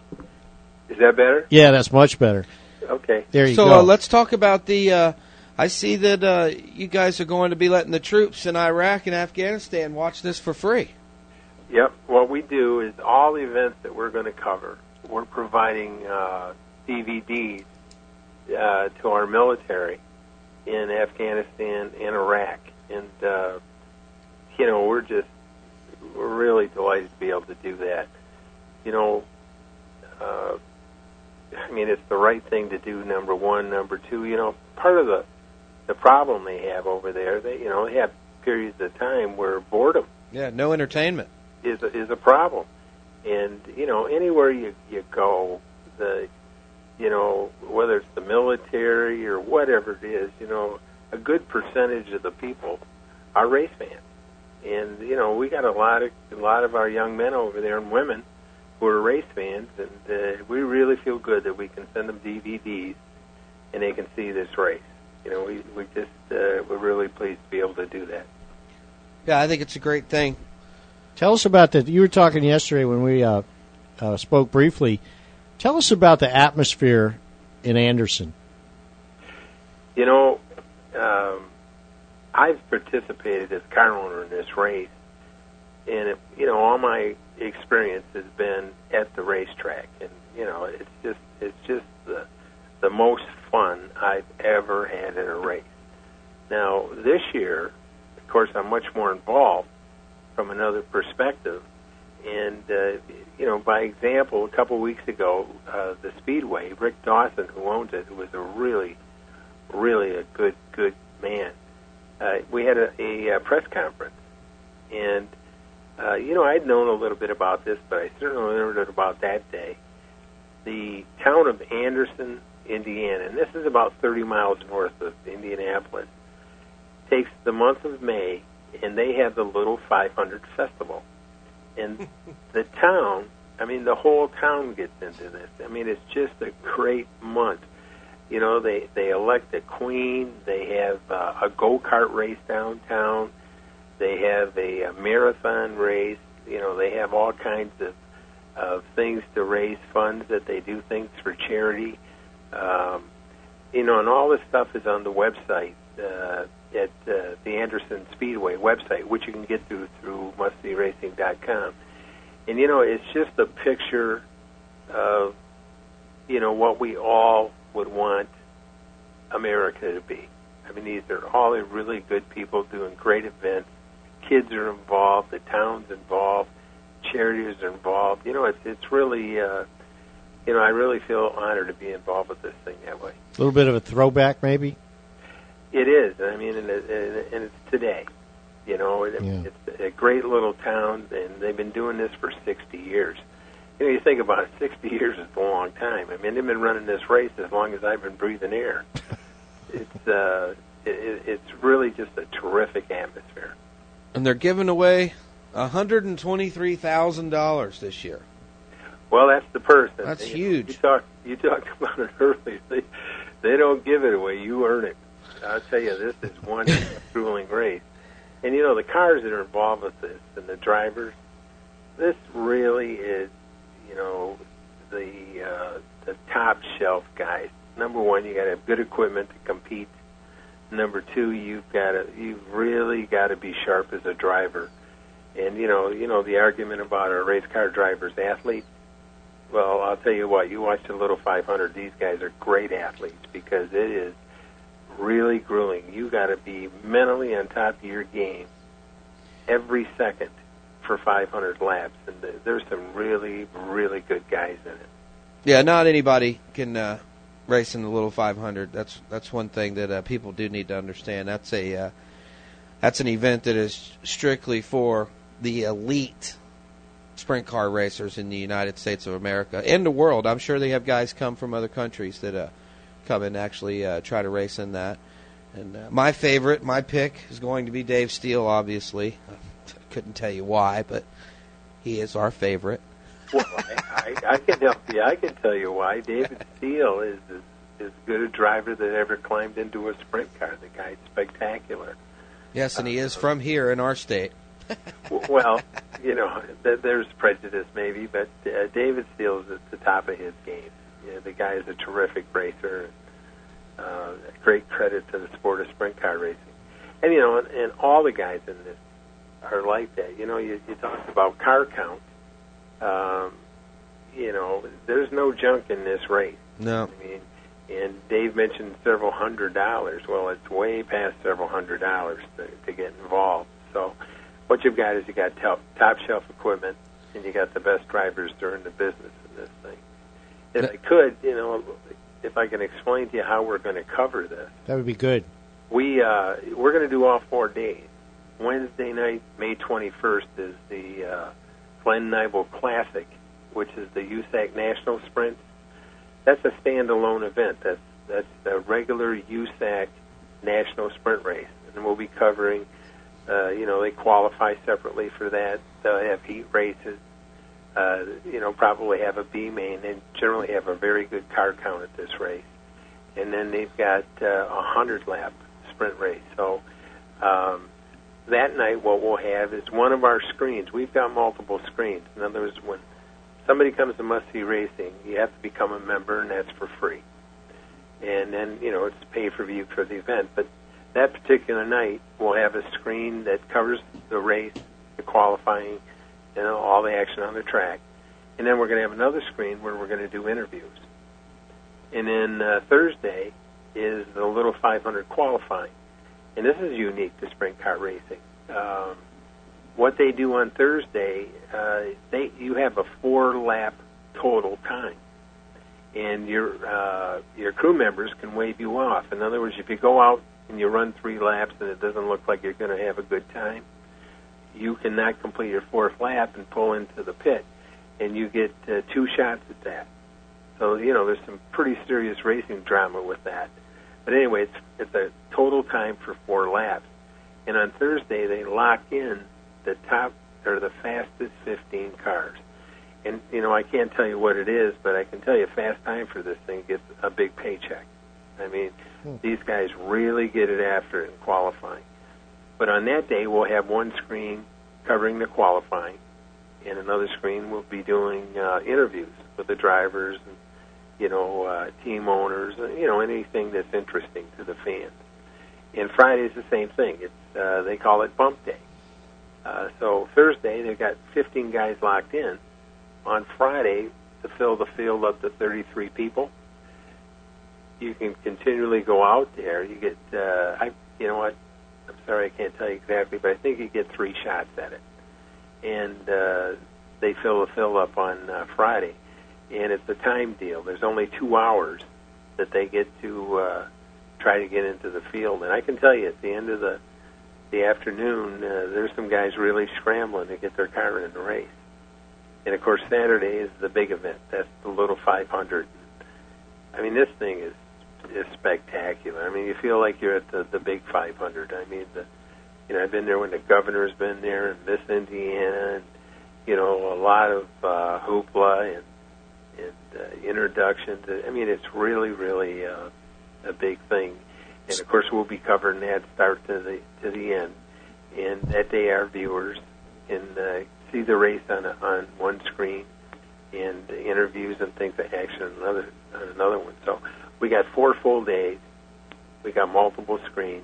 S9: Is that better?
S3: Yeah, that's much better.
S9: Okay.
S3: There you
S4: so,
S3: go.
S4: So uh, let's talk about the. Uh, I see that uh, you guys are going to be letting the troops in Iraq and Afghanistan watch this for free.
S9: Yep. What we do is all the events that we're going to cover, we're providing uh, D V Ds uh, to our military in Afghanistan and Iraq, and. Uh, You know, we're just, we're really delighted to be able to do that. You know, uh, I mean, it's the right thing to do, number one. Number two, you know, part of the the problem they have over there, they, you know, they have periods of time where boredom.
S4: Yeah, no entertainment.
S9: Is a, is a problem. And, you know, anywhere you, you go, the, you know, whether it's the military or whatever it is, you know, a good percentage of the people are race fans. And, you know, we got a lot of a lot of our young men over there and women who are race fans, and uh, we really feel good that we can send them D V Ds and they can see this race. You know, we, we just, uh, we're really pleased to be able to do that.
S4: Yeah, I think it's a great thing.
S3: Tell us about that. You were talking yesterday when we uh, uh, spoke briefly. Tell us about the atmosphere in Anderson.
S9: You know, um, I've participated as car owner in this race, and it, you know, all my experience has been at the racetrack, and you know, it's just it's just the the most fun I've ever had at a race. Now, this year, of course, I'm much more involved from another perspective, and uh, you know, by example, a couple of weeks ago, uh, the Speedway, Rick Dawson, who owns it, who was a really, really a good good man. Uh, we had a, a, a press conference, and, uh, you know, I'd known a little bit about this, but I certainly learned it about that day. The town of Anderson, Indiana, and this is about thirty miles north of Indianapolis, takes the month of May, and they have the Little five hundred Festival. And the town, I mean, the whole town gets into this. I mean, it's just a great month. You know, they, they elect a queen. They have uh, a go-kart race downtown. They have a, a marathon race. You know, they have all kinds of, of things to raise funds, that they do things for charity. Um, you know, and all this stuff is on the website, uh, at uh, the Anderson Speedway website, which you can get to through must see racing dot com. And, you know, it's just a picture of, you know, what we all would want America to be. I mean, these are all really good people doing great events. Kids are involved, the town's involved, charities are involved. You know, it's it's really, uh, you know, I really feel honored to be involved with this thing that way.
S3: A little bit of a throwback, maybe?
S9: It is. I mean, and, it, and it's today. You know, it,
S3: Yeah.
S9: it's a great little town, and they've been doing this for sixty years. You know, you think about it, sixty years is a long time. I mean, they've been running this race as long as I've been breathing air. It's uh, it, it's really just a terrific atmosphere.
S4: And they're giving away one hundred twenty-three thousand dollars this year.
S9: Well, that's the person.
S4: That's
S9: you
S4: huge.
S9: Know, you, talk, you talked about it earlier. They, they don't give it away. You earn it. I'll tell you, this is one grueling race. And, you know, the cars that are involved with this and the drivers, this really is, you know, the uh, the top shelf guys. Number one, you got to have good equipment to compete. Number two, you've got to you've really got to be sharp as a driver. And you know, you know the argument about a race car driver's athlete. Well, I'll tell you what. You watch the Little five hundred. These guys are great athletes because it is really grueling. You got to be mentally on top of your game every second for five hundred laps, and there's some really, really good guys in it.
S4: Yeah, not anybody can uh, race in the Little five hundred. That's that's one thing that uh, people do need to understand. That's a uh, that's an event that is strictly for the elite sprint car racers in the United States of America and the world. I'm sure they have guys come from other countries that uh, come and actually uh, try to race in that. And uh, my favorite, my pick, is going to be Dave Steele, obviously. I couldn't tell you why, but he is our favorite.
S9: Well, I, I, I can help you. I can tell you why. David Steele is as, as good a driver that ever climbed into a sprint car. The guy's spectacular.
S4: Yes, and he is from here in our state.
S9: Well, you know, th- there's prejudice maybe, but uh, David Steele is at the top of his game. You know, the guy is a terrific racer. Uh, great credit to the sport of sprint car racing. And, you know, and, and all the guys in this are like that. You know, you, you talked about car count. Um, you know, there's no junk in this race.
S4: No.
S9: I mean, and Dave mentioned several hundred dollars. Well, it's way past several hundred dollars to, to get involved. So what you've got is you got top, top shelf equipment, and you got the best drivers during the business in this thing. If I could, you know, if I can explain to you how we're going to cover this.
S3: That would be good.
S9: We, uh, we're going to do all four days. Wednesday night, May twenty-first, is the uh, Glen Nibel Classic, which is the U S A C National Sprint. That's a standalone event. That's that's a regular U S A C National Sprint race. And we'll be covering, uh, you know, they qualify separately for that. They'll have heat races. Uh, you know, probably have a B main, and generally have a very good car count at this race. And then they've got uh, a hundred lap sprint race. So um, that night, what we'll have is one of our screens. We've got multiple screens. In other words, when somebody comes to Must See Racing, you have to become a member, and that's for free. And then, you know, it's pay per view for the event. But that particular night, we'll have a screen that covers the race, the qualifying, you know, all the action on the track. And then we're going to have another screen where we're going to do interviews. And then uh, Thursday is the Little five hundred qualifying. And this is unique to sprint car racing. Um, what they do on Thursday, uh, they you have a four-lap total time. And your uh, your crew members can wave you off. In other words, if you go out and you run three laps and it doesn't look like you're going to have a good time, you cannot complete your fourth lap and pull into the pit, and you get uh, two shots at that. So, you know, there's some pretty serious racing drama with that. But anyway, it's, it's a total time for four laps. And on Thursday, they lock in the top, or the fastest fifteen cars. And, you know, I can't tell you what it is, but I can tell you fast time for this thing gets a big paycheck. I mean, hmm. these guys really get it after it in qualifying. But on that day, we'll have one screen covering the qualifying, and another screen will be doing uh, interviews with the drivers and, you know, uh, team owners, you know, anything that's interesting to the fans. And Friday's the same thing. It's uh, they call it bump day. Uh, so Thursday, they've got fifteen guys locked in. On Friday, to fill the field up to thirty-three people, you can continually go out there. You get, uh, I, you know what, I'm sorry I can't tell you exactly, but I think you get three shots at it. And uh, they fill the fill up on uh, Friday. And it's a time deal. There's only two hours that they get to uh, try to get into the field. And I can tell you, at the end of the the afternoon, uh, there's some guys really scrambling to get their car in the race. And, of course, Saturday is the big event. That's the Little five hundred. I mean, this thing is is spectacular. I mean, you feel like you're at the, the big five hundred. I mean, the, you know, I've been there when the governor's been there, and Miss Indiana, and, you know, a lot of uh, hoopla and, and uh, introductions. I mean, it's really, really uh, a big thing. And, of course, we'll be covering that start to the to the end. And that day our viewers can uh, see the race on a, on one screen and interviews and things of action on another, on another one. So we got four full days. We got multiple screens.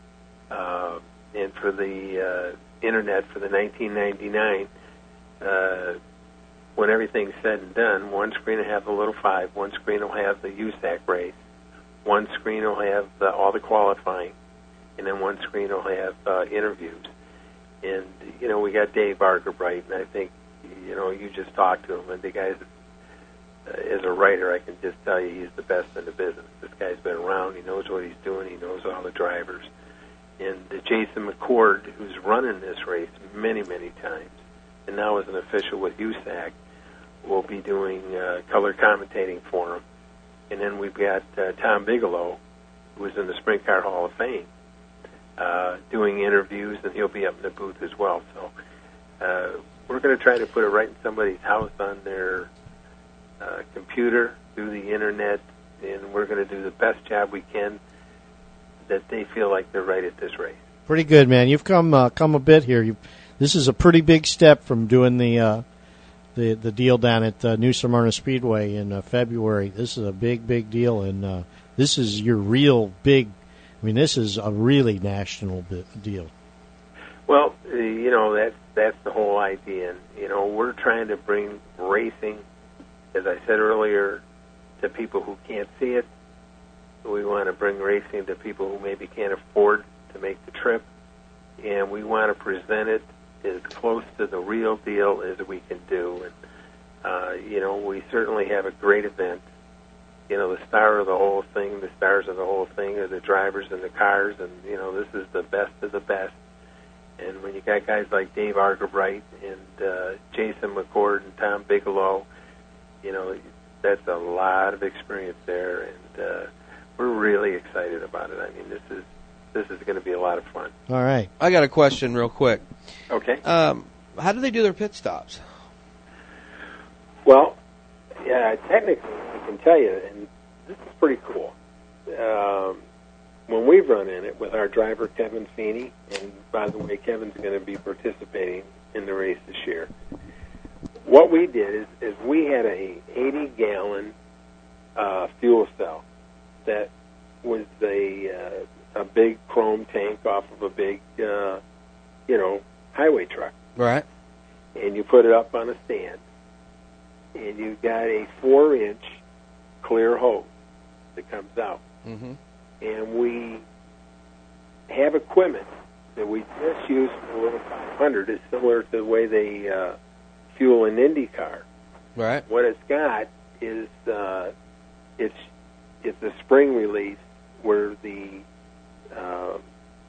S9: Uh, and for the uh, Internet, for the nineteen ninety-nine, uh, when everything's said and done, one screen will have the Little Five, one screen will have the U S A C race, one screen will have the, all the qualifying, and then one screen will have uh, interviews. And, you know, we got Dave Argerbright, and I think, you know, you just talked to him, and the guy's, uh, as a writer, I can just tell you he's the best in the business. This guy's been around, he knows what he's doing, he knows all the drivers. And uh, Jason McCord, who's running this race many, many times, and now is an official with U S A C, will be doing uh, color commentating for him. And then we've got uh, Tom Bigelow, who is in the Sprint Car Hall of Fame, uh, doing interviews, and he'll be up in the booth as well. So uh, we're going to try to put it right in somebody's house on their uh, computer, through the Internet, and we're going to do the best job we can that they feel like they're right at this race.
S3: Pretty good, man. You've come uh, come a bit here. You've, this is a pretty big step from doing the uh, the the deal down at uh, New Smyrna Speedway in uh, February. This is a big, big deal, and uh, this is your real big. I mean, this is a really national bit deal.
S9: Well, uh, you know, that's that's the whole idea, and you know, we're trying to bring racing, as I said earlier, to people who can't see it. We want to bring racing to people who maybe can't afford to make the trip, and we want to present it as close to the real deal as we can do. And uh, you know, we certainly have a great event. You know, the star of the whole thing, the stars of the whole thing are the drivers and the cars, and you know, this is the best of the best. And when you got guys like Dave Argerbright and uh, Jason McCord and Tom Bigelow, you know, that's a lot of experience there, and uh, we're really excited about it. I mean, this is this is going to be a lot of fun.
S3: All right.
S4: I got a question real quick.
S9: Okay.
S4: Um, how do they do their pit stops?
S9: Well, yeah, technically, I can tell you, and this is pretty cool. Um, when we've run in it with our driver, Kevin Feeney, and by the way, Kevin's going to be participating in the race this year, what we did is, is we had a eighty-gallon uh, fuel cell that was a uh, a big chrome tank off of a big, uh, you know, highway truck.
S4: Right.
S9: And you put it up on a stand, and you got a four-inch clear hose that comes out.
S4: Mm-hmm.
S9: And we have equipment that we just use for the Little five hundred. It's similar to the way they uh, fuel an IndyCar.
S4: Right.
S9: What it's got is uh, it's it's a spring release where the uh,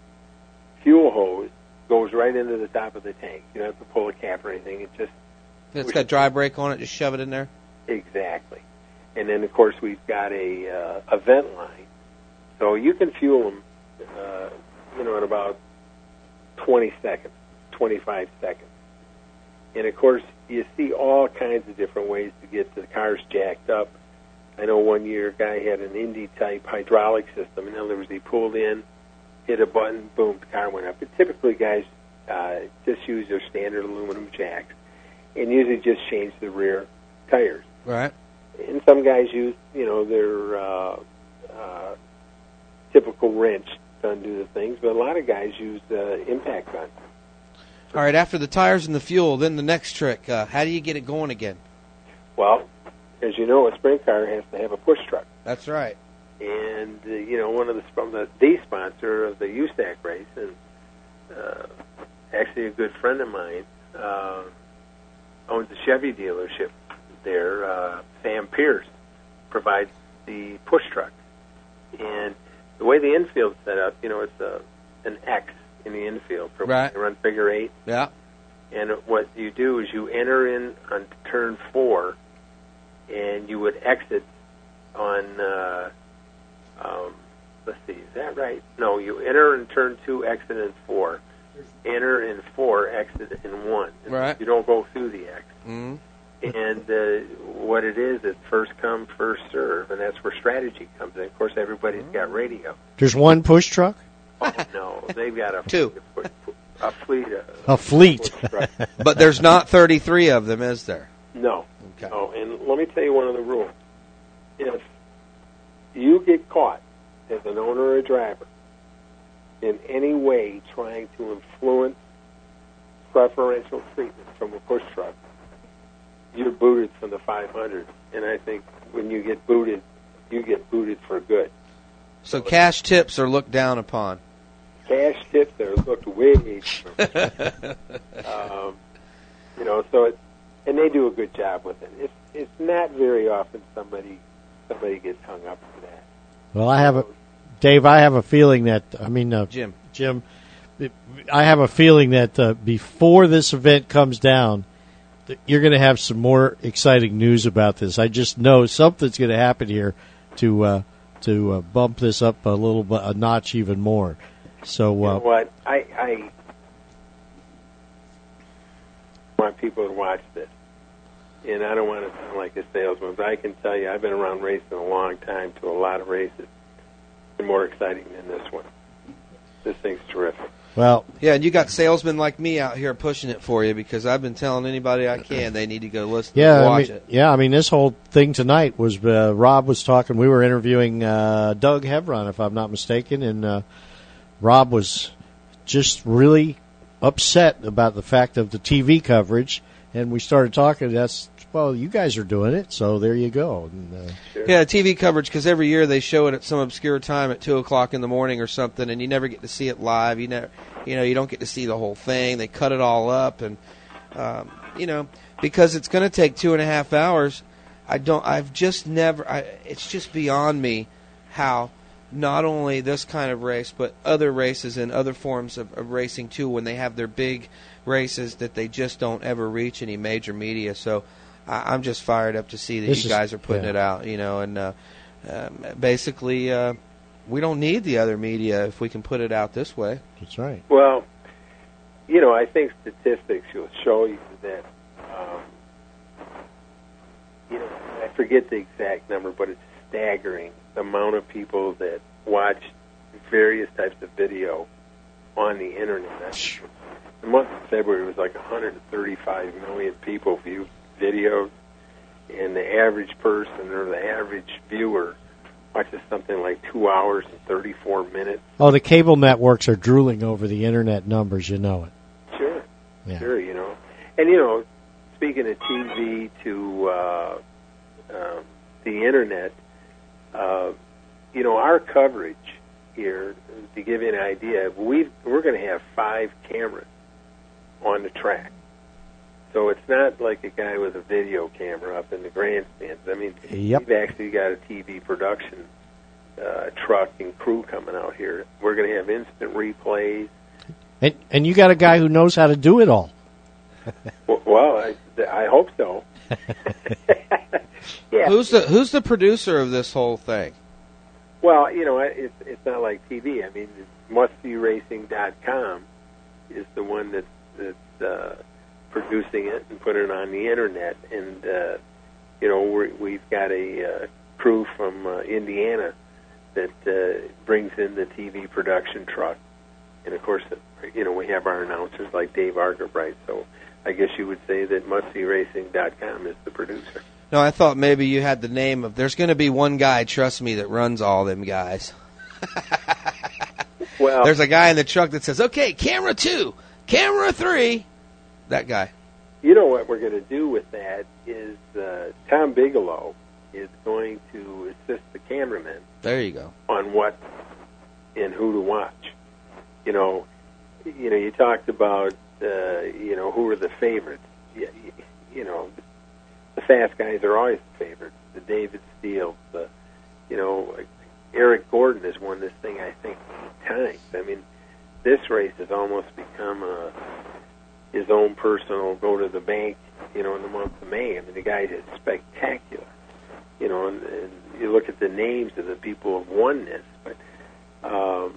S9: fuel hose goes right into the top of the tank. You don't have to pull a cap or anything. It just
S4: It's got dry brake on it. Just shove it in there.
S9: Exactly. And then, of course, we've got a uh, a vent line, so you can fuel them, uh, you know, in about twenty seconds, twenty-five seconds. And of course, you see all kinds of different ways to get the cars jacked up. I know one year a guy had an Indy type hydraulic system. In other words, he pulled in, hit a button, boom, the car went up. But typically, guys uh, just use their standard aluminum jacks and usually just change the rear tires.
S4: Right.
S9: And some guys use, you know, their uh, uh, typical wrench to undo the things, but a lot of guys use uh, impact guns.
S4: All right, after the tires and the fuel, then the next trick, uh, how do you get it going again?
S9: Well, as you know, a sprint car has to have a push truck.
S4: That's right.
S9: And, uh, you know, one of the, from the, the sponsor of the U S A C race, and uh, actually a good friend of mine, uh, owns a Chevy dealership there. uh, Sam Pierce provides the push truck. And the way the infield's set up, you know, it's a, an X in the infield. For
S4: Right.
S9: They run figure eight.
S4: Yeah.
S9: And what you do is you enter in on turn four, and you would exit on, uh, um, let's see, is that right? No, you enter in turn two, exit in four. Enter in four, exit in one.
S4: Right.
S9: You don't go through the X.
S4: Mm-hmm.
S9: And uh, what it is, it's first come, first serve, and that's where strategy comes in. Of course, everybody's got radio.
S3: There's one push truck?
S9: Oh, no, they've got a
S4: Two.
S9: a fleet. Of,
S3: A fleet.
S4: But there's not thirty-three of them, is there?
S9: No.
S4: Okay.
S9: Oh, and let me tell you one of the rules. If you get caught as an owner or a driver in any way trying to influence preferential treatment from a push truck, you're booted from the five hundred. And I think when you get booted, you get booted for good.
S4: So cash tips are looked down upon.
S9: Cash tips are looked way um, you know, so it, and they do a good job with it. It's it's not very often somebody somebody gets hung up for that.
S3: Well, I have a, Dave, I have a feeling that, I mean, uh,
S4: Jim.
S3: Jim, I have a feeling that uh, before this event comes down, that you're going to have some more exciting news about this. I just know something's going to happen here to uh, to uh, bump this up a little bit, a notch even more. So, uh,
S9: You know what? I, I want people to watch this. And I don't want to sound like a salesman, but I can tell you I've been around racing a long time to a lot of races. They're more exciting than this one. This thing's terrific.
S3: well,
S4: Yeah, and you got salesmen like me out here pushing it for you because I've been telling anybody I can they need to go listen
S3: yeah,
S4: and
S3: I
S4: watch
S3: mean,
S4: it.
S3: yeah. I mean, this whole thing tonight was uh, Rob was talking. We were interviewing uh, Doug Hebron, if I'm not mistaken, and uh, Rob was just really upset about the fact of the T V coverage. And we started talking. That's well, you guys are doing it, so there you go. And, uh,
S4: Yeah, T V coverage because every year they show it at some obscure time at two o'clock in the morning or something, and you never get to see it live. You never, you know, you don't get to see the whole thing. They cut it all up, and um, you know, because it's going to take two and a half hours. I don't. I've just never. I, it's just beyond me how not only this kind of race, but other races and other forms of, of racing too, when they have their big races that they just don't ever reach any major media. So I, I'm just fired up to see that
S3: This
S4: you
S3: is-
S4: guys are putting
S3: yeah.
S4: it out, you know, and uh, um, basically uh, we don't need the other media if we can put it out this way.
S3: that's right.
S9: Well, you know, I think statistics will show you that, um, you know, I forget the exact number, but it's staggering the amount of people that watch various types of video on the internet. That's, the month of February was like one hundred thirty-five million people viewed videos, and the average person or the average viewer watches something like two hours and thirty-four minutes.
S3: Oh, the cable networks are drooling over the internet numbers. You know it.
S9: Sure,
S3: Yeah.
S9: sure, you know. And, you know, speaking of T V to uh, um, the internet, uh, you know, our coverage here, to give you an idea, we've, we're going to have five cameras on the track. So it's not like a guy with a video camera up in the grandstands. I mean,
S3: Yep.
S9: we've actually got a T V production uh, truck and crew coming out here. We're going to have instant replays.
S3: And and you got a guy who knows how to do it all.
S9: Well, well I, I hope so. Yeah.
S4: Who's the Who's the producer of this whole thing?
S9: Well, you know, it's it's not like T V. I mean, must see racing dot com is the one that's that's uh, producing it and putting it on the internet. And uh, you know, we're, we've got a uh, crew from uh, Indiana that uh, brings in the T V production truck. And of course, you know, we have our announcers like Dave Argerbright. So I guess you would say that must see racing dot com is the producer.
S4: No, I thought maybe you had the name of. There's going to be one guy, trust me, that runs all them guys.
S9: Well,
S4: There's a guy in the truck that says, "Okay, camera two, camera three." That guy.
S9: you know what we're going to do with that is uh, Tom Bigelow is going to assist the cameraman
S4: There you go.
S9: on what and who to watch. You know, you know, you talked about uh, you know who are the favorites. You, you know, the fast guys are always the favorites. The David Steele, the you know, Eric Gordon has won this thing I think eight times. I mean, this race has almost become a, his own personal go to the bank, you know, in the month of May. I mean, the guy is spectacular, you know, and, and you look at the names of the people who have won this, but um,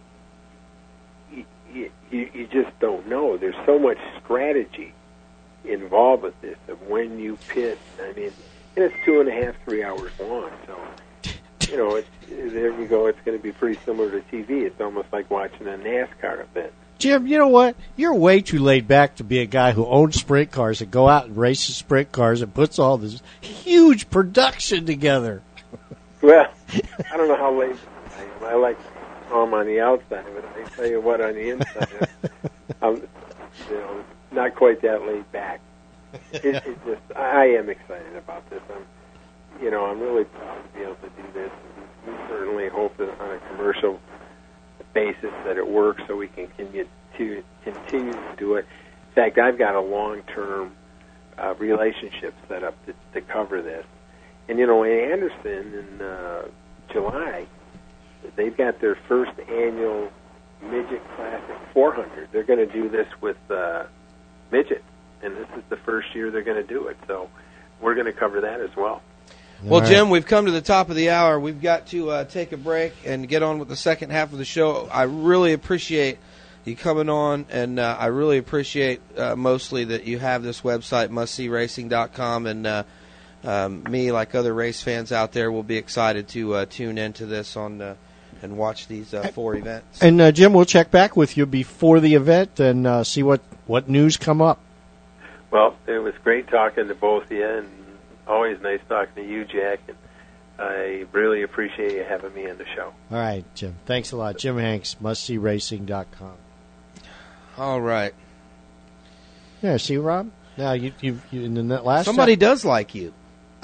S9: you, you, you just don't know. There's so much strategy involved with this of when you pit. I mean, and it's two and a half, three hours long, so, you know, it's, there you go. It's going to be pretty similar to T V. It's almost like watching a NASCAR event.
S3: Jim, you know what? You're way too laid back to be a guy who owns sprint cars and go out and races sprint cars and puts all this huge production together.
S9: Well, I don't know how laid I am. I like calm on the outside, but I tell you what, on the inside, I'm, you know, not quite that laid back. It, it just, I am excited about this. I'm, you know, I'm really proud to be able to do this. We certainly hope that on a commercial basis that it works, so we can continue to continue to do it. In fact, I've got a long-term uh, relationship set up to, to cover this. And you know, in Anderson in uh, July, they've got their first annual Midget Classic four hundred. They're going to do this with uh, midgets, and this is the first year they're going to do it. So we're going to cover that as well.
S4: Well, Jim, we've come to the top of the hour. We've got to uh, take a break and get on with the second half of the show. I really appreciate you coming on, and uh, I really appreciate uh, mostly that you have this website, must see racing dot com, and uh, um, me, like other race fans out there, will be excited to uh, tune into this on uh, and watch these uh, four events.
S3: And, uh, Jim, we'll check back with you before the event and uh, see what, what news come up.
S9: Well, it was great talking to both of you, and always nice talking to you, Jack, and I really appreciate you having me on the show.
S3: All right, Jim. Thanks a lot. Jim Hanks, must see racing dot com.
S4: All right.
S3: Yeah, see, Rob? Now, you, you, you in the last
S4: Somebody
S3: time,
S4: does like you.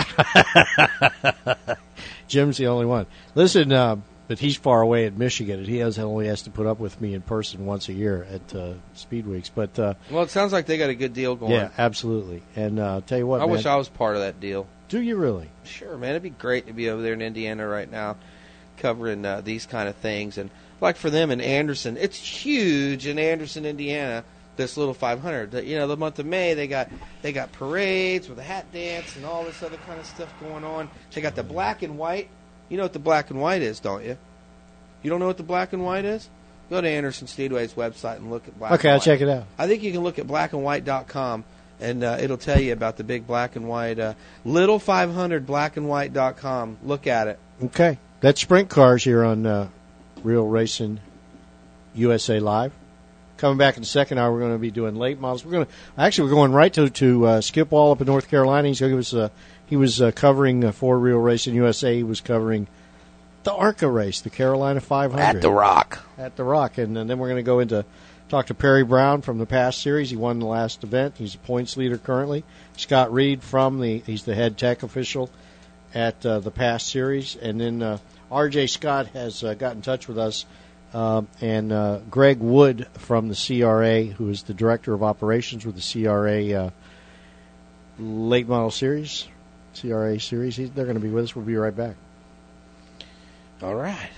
S3: Jim's the only one. Listen, uh, but he's far away in Michigan, and he has only has to put up with me in person once a year at uh, Speed Weeks. But uh,
S4: well, it sounds like they got a good deal going.
S3: Yeah, absolutely. And uh, I'll tell you what,
S4: I
S3: man,
S4: wish I was part of that deal.
S3: Do you really?
S4: Sure, man. It'd be great to be over there in Indiana right now, covering uh, these kind of things. And like for them in Anderson, it's huge in Anderson, Indiana. This little five hundred. You know, the month of May, they got they got parades with a hat dance and all this other kind of stuff going on. They got the black and white. You know what the black and white is, don't you? You don't know what the black and white is? Go to Anderson Speedway's website and look at black
S3: okay,
S4: and
S3: I'll
S4: white.
S3: check it out.
S4: I think you can look at black and white dot com, and uh, it'll tell you about the big black and white. Uh, Little five hundred black and white dot com. Look at it.
S3: Okay. That's Sprint Cars here on uh, Real Racing U S A Live. Coming back in the second hour, we're going to be doing late models. We're going to actually we're going right to to uh, Skip Wall up in North Carolina. He's going to give us uh, he was uh, covering uh, for Real Racing U S A. He was covering the ARCA race, the Carolina five hundred
S4: At the Rock.
S3: At the Rock, and, and then we're going to go into talk to Perry Brown from the past series. He won the last event. He's a points leader currently. Scott Reed from the he's the head tech official at uh, the past series, and then uh, R J Scott has uh, got in touch with us. Um, and uh, Greg Wood from the C R A, who is the director of operations with the C R A uh, late model series, C R A series. He's, they're going to be with us. We'll be right back.
S4: All right.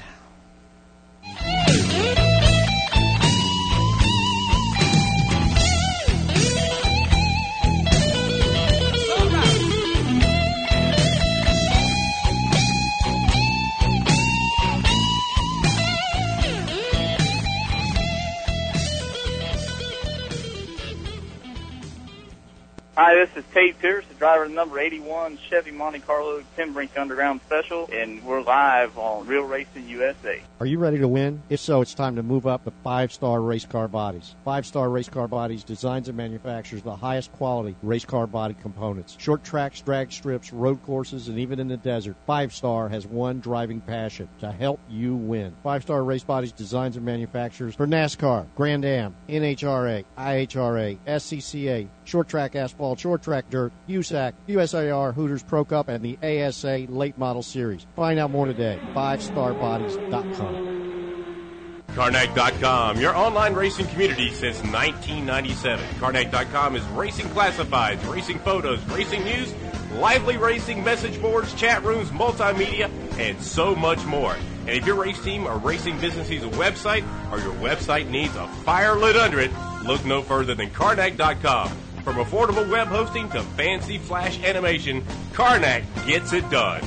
S8: Hi, this is Tate Pierce, the driver of the number eighty-one Chevy Monte Carlo Tim Brink Underground Special, and we're live on Real Racing U S A.
S3: Are you ready to win? If so, it's time to move up to Five Star Race Car Bodies. Five Star Race Car Bodies designs and manufactures the highest quality race car body components. Short tracks, drag strips, road courses, and even in the desert, Five Star has one driving passion: to help you win. Five Star Race Bodies designs and manufactures for NASCAR, Grand Am, N H R A, I H R A, S C C A, short track asphalt, short track dirt, U S A C, U S A R, Hooters Pro Cup, and the A S A Late Model Series. Find out more today. five star bodies dot com.
S10: Carnac dot com, your online racing community since nineteen ninety-seven. Carnac dot com is racing classifieds, racing photos, racing news, lively racing message boards, chat rooms, multimedia, and so much more. And if your race team or racing business needs a website, or your website needs a fire lit under it, look no further than Karnak dot com. From affordable web hosting to fancy flash animation, Karnak gets it done.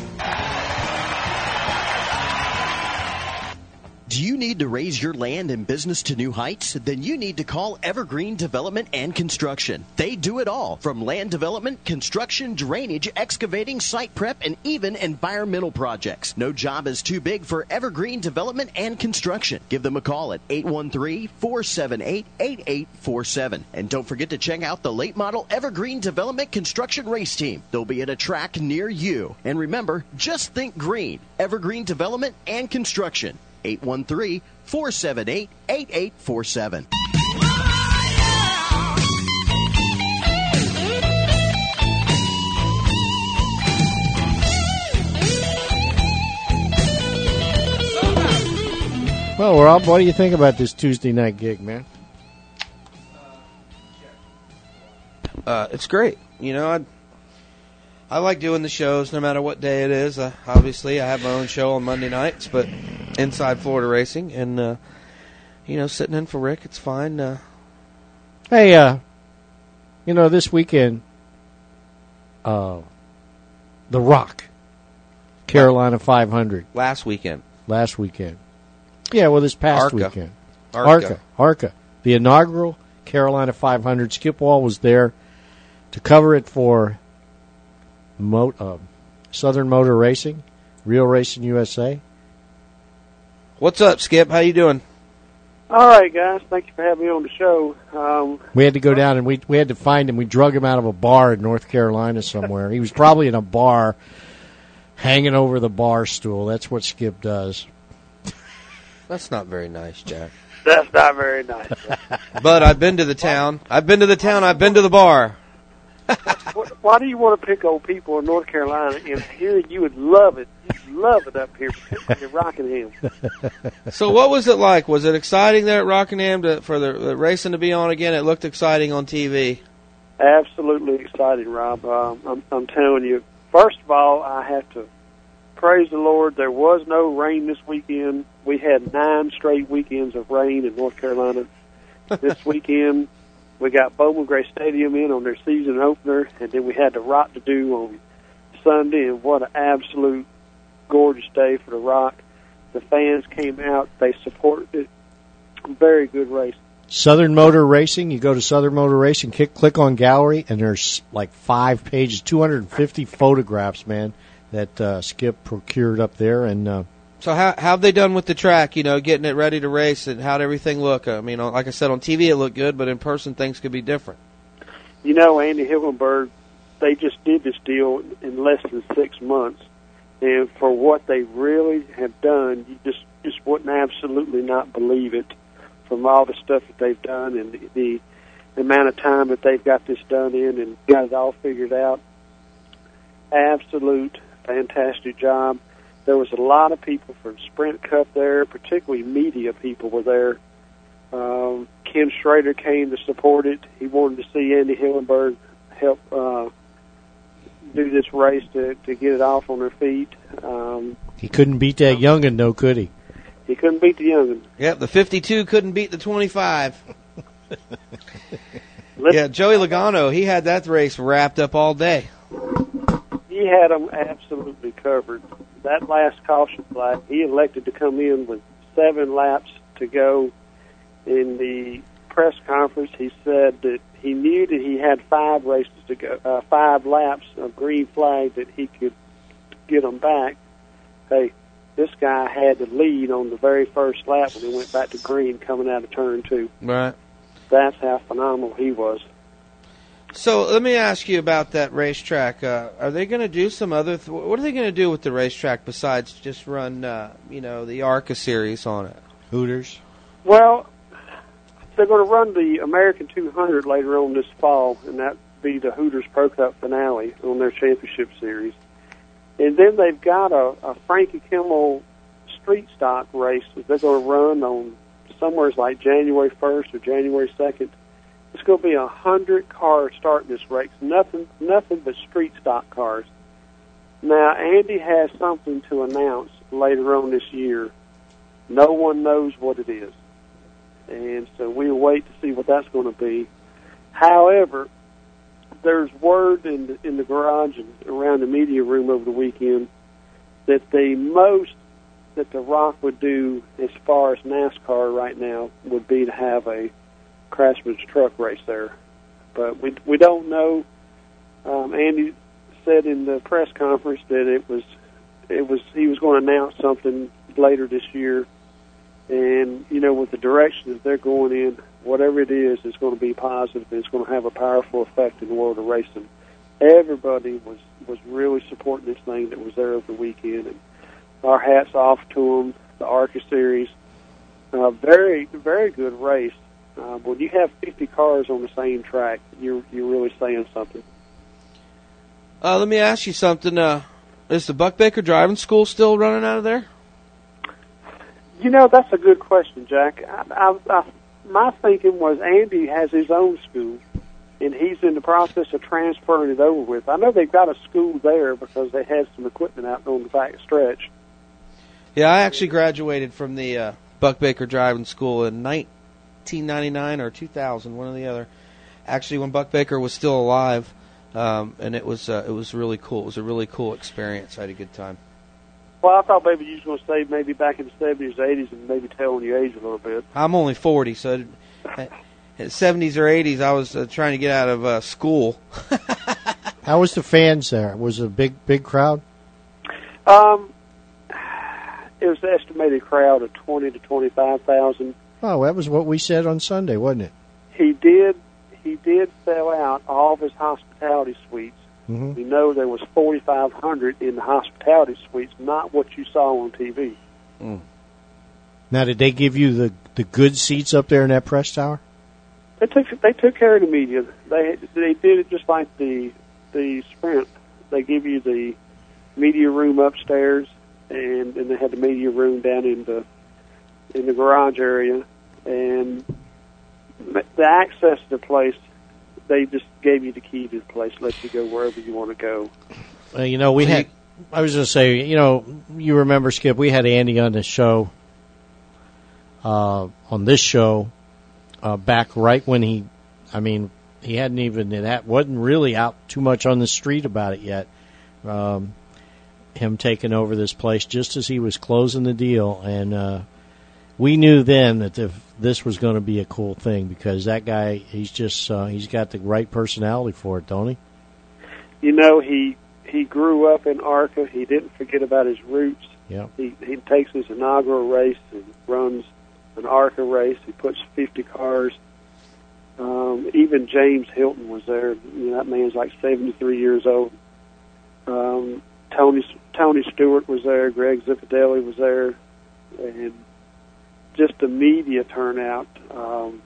S11: Do you need to raise your land and business to new heights? Then you need to call Evergreen Development and Construction. They do it all, from land development, construction, drainage, excavating, site prep, and even environmental projects. No job is too big for Evergreen Development and Construction. Give them a call at eight one three, four seven eight, eight eight four seven. And don't forget to check out the late model Evergreen Development Construction race team. They'll be at a track near you. And remember, just think green. Evergreen Development and Construction. eight one three, four seven eight, eight eight four seven.
S3: Well, Rob, what do you think about this Tuesday night gig, man?
S4: Uh, it's great. You know, I I like doing the shows no matter what day it is. Uh, obviously, I have my own show on Monday nights, but Inside Florida Racing, and uh, you know, sitting in for Rick, it's fine. Uh,
S3: hey, uh, you know, this weekend, uh, The Rock, Carolina five hundred.
S4: Last weekend.
S3: Last weekend. Yeah, well, this past
S4: Arca.
S3: weekend.
S4: Arca.
S3: Arca. Arca. The inaugural Carolina five hundred. Skip Wall was there to cover it for Mo- uh, Southern Motor Racing, Real Racing U S A.
S4: What's up, Skip? How you doing?
S12: All right, guys. Thank you for having me on the show. Um,
S3: We had to go down and we we had to find him. We drug him out of a bar in North Carolina somewhere. He was probably in a bar, hanging over the bar stool. That's what Skip does.
S4: That's not very nice, Jack.
S12: That's not very nice.
S4: But I've been to the town. I've been to the town. I've been to the bar.
S12: Why do you want to pick on people in North Carolina? And here you would love it. You'd love it up here, particularly in Rockingham.
S4: So what was it like? Was it exciting there at Rockingham to, for the, the racing to be on again? It looked exciting on T V.
S12: Absolutely exciting, Rob. Um, I'm, I'm telling you. First of all, I have to praise the Lord. There was no rain this weekend. We had nine straight weekends of rain in North Carolina. This weekend, we got Bowman Gray Stadium in on their season opener, and then we had the Rock to do on Sunday, and what an absolute gorgeous day for the Rock. The fans came out. They supported it. Very good race.
S3: Southern Motor Racing. You go to Southern Motor Racing, click, click on gallery, and there's like five pages, two hundred fifty photographs, man, that uh, Skip procured up there. And uh,
S4: So how how have they done with the track, you know, getting it ready to race, and how'd everything look? I mean, like I said, on T V it looked good, but in person things could be different.
S12: You know, Andy Hillenberg, they just did this deal in less than six months. And for what they really have done, you just, just wouldn't absolutely not believe it from all the stuff that they've done and the, the, the amount of time that they've got this done in and got it all figured out. Absolute fantastic job. There was a lot of people from Sprint Cup there, particularly media people were there. Um, Ken Schrader came to support it. He wanted to see Andy Hillenberg help uh, do this race to, to get it off on their feet. Um,
S3: he couldn't beat that youngin', though, could he?
S12: He couldn't beat the youngin'.
S4: Yep, the fifty-two couldn't beat the twenty-five. Yeah, Joey Logano, he had that race wrapped up all day.
S12: He had them absolutely covered. That last caution flag, he elected to come in with seven laps to go. In the press conference, he said that he knew that he had five races to go, uh, five laps of green flag that he could get them back. Hey, this guy had the lead on the very first lap when he went back to green coming out of turn two.
S4: Right.
S12: That's how phenomenal he was.
S4: So let me ask you about that racetrack. Uh, are they going to do some other? Th- what are they going to do with the racetrack besides just run, uh, you know, the ARCA series on it?
S3: Hooters.
S12: Well, they're going to run the American two hundred later on this fall, and that be the Hooters Pro Cup finale on their championship series. And then they've got a, a Frankie Kimmel street stock race that they're going to run on somewhere like January first or January second. It's going to be a hundred cars starting this race. Nothing, nothing but street stock cars. Now, Andy has something to announce later on this year. No one knows what it is. And so we'll wait to see what that's going to be. However, there's word in the, in the garage and around the media room over the weekend that the most that the Rock would do as far as NASCAR right now would be to have a Craftsman's truck race there. But we we don't know. Um, Andy said in the press conference that it was it was he was going to announce something later this year. And, you know, with the direction that they're going in, whatever it is, it's going to be positive. It's going to have a powerful effect in the world of racing. Everybody was, was really supporting this thing that was there over the weekend. And our hats off to them, the ARCA Series. Uh, very, very good race. Uh, when you have fifty cars on the same track, you're, you're really saying something.
S4: Uh, let me ask you something. Uh, is the Buck Baker Driving School still running out of there?
S12: You know, that's a good question, Jack. I, I, I, my thinking was Andy has his own school, and he's in the process of transferring it over with. I know they've got a school there because they had some equipment out on the back stretch.
S4: Yeah, I actually graduated from the uh, Buck Baker Driving School in nineteen ninety-nine or two thousand, one or the other. Actually, when Buck Baker was still alive, um, and it was uh, it was really cool. It was a really cool experience. I had a good time.
S12: Well, I thought maybe you were going to say maybe back in the seventies, eighties, and maybe telling your age a little bit.
S4: I'm only forty, so in the seventies or eighties, I was uh, trying to get out of uh, school.
S3: How was the fans there? Was it a big, big crowd?
S12: Um, it was an estimated crowd of twenty to twenty-five thousand.
S3: Oh, that was what we said on Sunday, wasn't it?
S12: He did. He did sell out all of his hospitality suites.
S3: Mm-hmm.
S12: We know there was forty-five hundred in the hospitality suites, not what you saw on T V.
S3: Mm. Now, did they give you the, the good seats up there in that press tower?
S12: They took they took care of the media. They they did it just like the the Sprint. They give you the media room upstairs, and then they had the media room down in the in the garage area, and the access to the place. They just gave you the key to the place, let you go wherever you want to go.
S3: Well, you know, we had, I was going to say, you know, you remember, Skip, we had Andy on the show, uh, on this show, uh, back right when he, I mean, he hadn't even, that wasn't really out too much on the street about it yet. Um, him taking over this place just as he was closing the deal. And uh, we knew then that if this was going to be a cool thing because that guy, he's just, uh, he's got the right personality for it, don't he?
S12: You know, he he grew up in ARCA. He didn't forget about his roots.
S3: Yeah.
S12: He he takes his inaugural race and runs an ARCA race. He puts fifty cars. Um, even James Hilton was there. You know, that man's like seventy-three years old. Um, Tony Tony Stewart was there. Greg Zipadelli was there, and just the media turnout. Um,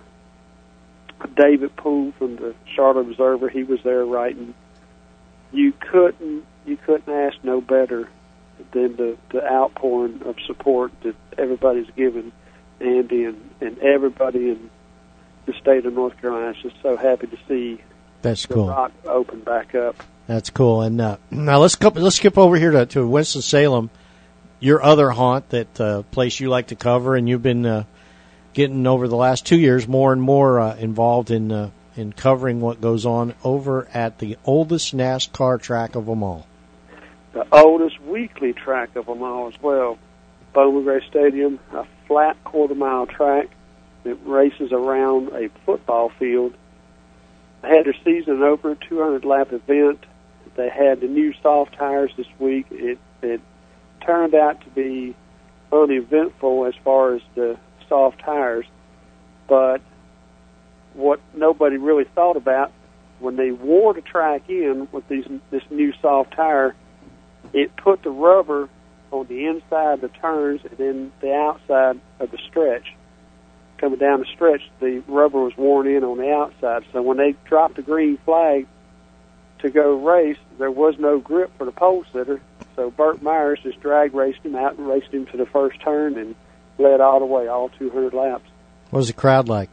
S12: David Poole from the Charlotte Observer, he was there writing. You couldn't you couldn't ask no better than the, the outpouring of support that everybody's given Andy, and, and everybody in the state of North Carolina is just so happy to see
S3: That's
S12: the
S3: cool.
S12: Rock open back up.
S3: That's cool. And uh, now let's go, let's skip over here to, to Winston-Salem, your other haunt, that uh, place you like to cover, and you've been uh, getting over the last two years more and more uh, involved in uh, in covering what goes on over at the oldest NASCAR track of them all.
S12: The oldest weekly track of them all as well. Bowman Gray Stadium, a flat quarter-mile track that races around a football field. They had their season opener, two hundred lap event. They had the new soft tires this week. It, it turned out to be uneventful as far as the soft tires, but what nobody really thought about, when they wore the track in with these this new soft tire, it put the rubber on the inside of the turns and then the outside of the stretch. Coming down the stretch, the rubber was worn in on the outside. So when they dropped the green flag to go race, there was no grip for the pole sitter. So Burt Myers just drag raced him out and raced him to the first turn and led all the way, all two hundred laps.
S3: What was the crowd like?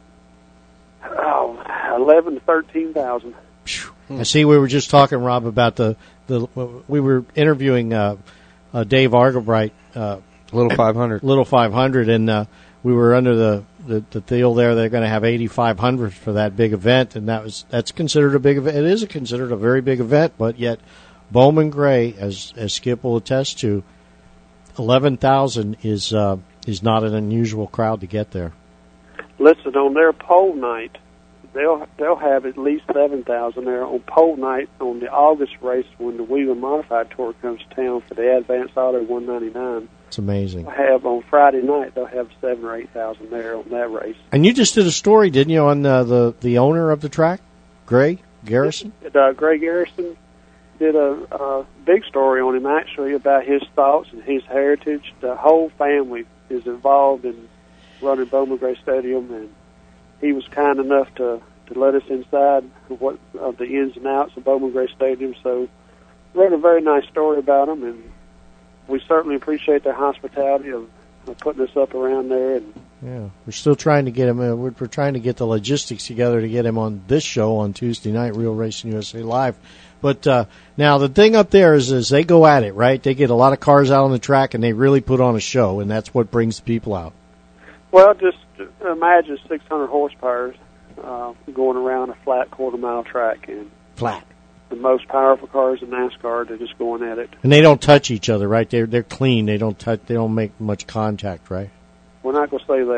S12: Oh, eleven to thirteen thousand.
S3: I see we were just talking, Rob, about the, the we were interviewing uh, uh, Dave Argabright, uh,
S4: Little five hundred,
S3: Little five hundred, and uh, we were under the, the, the deal there. They're going to have eighty-five hundred for that big event, and that was that's considered a big event. It is considered a very big event, but yet Bowman Gray, as as Skip will attest to, eleven thousand is uh, is not an unusual crowd to get there.
S12: Listen, on their pole night, they'll they'll have at least seven thousand there on pole night on the August race when the Wheeling Modified Tour comes to town for the Advanced Auto one ninety-nine.
S3: It's amazing.
S12: They'll have on Friday night, they'll have seven or eight thousand there on that race.
S3: And you just did a story, didn't you, on uh, the the owner of the track, Gray Garrison?
S12: Uh, Gray Garrison did a, a big story on him, actually, about his thoughts and his heritage. The whole family is involved in running Bowman Gray Stadium, and he was kind enough to, to let us inside of, what, of the ins and outs of Bowman Gray Stadium. So wrote a very nice story about him, and we certainly appreciate their hospitality of, of putting us up around there. And
S3: yeah, we're still trying to get him. Uh, we're, we're trying to get the logistics together to get him on this show on Tuesday night, Real Racing U S A Live. But uh, now the thing up there is, is they go at it, right? They get a lot of cars out on the track, and they really put on a show, and that's what brings the people out.
S12: Well, just imagine six hundred horsepower uh, going around a flat quarter mile track, and
S3: flat.
S12: The most powerful cars in NASCAR, they're just going at it.
S3: And they don't touch each other, right? They're they're clean. They don't touch. They don't make much contact, right?
S12: We're not going to say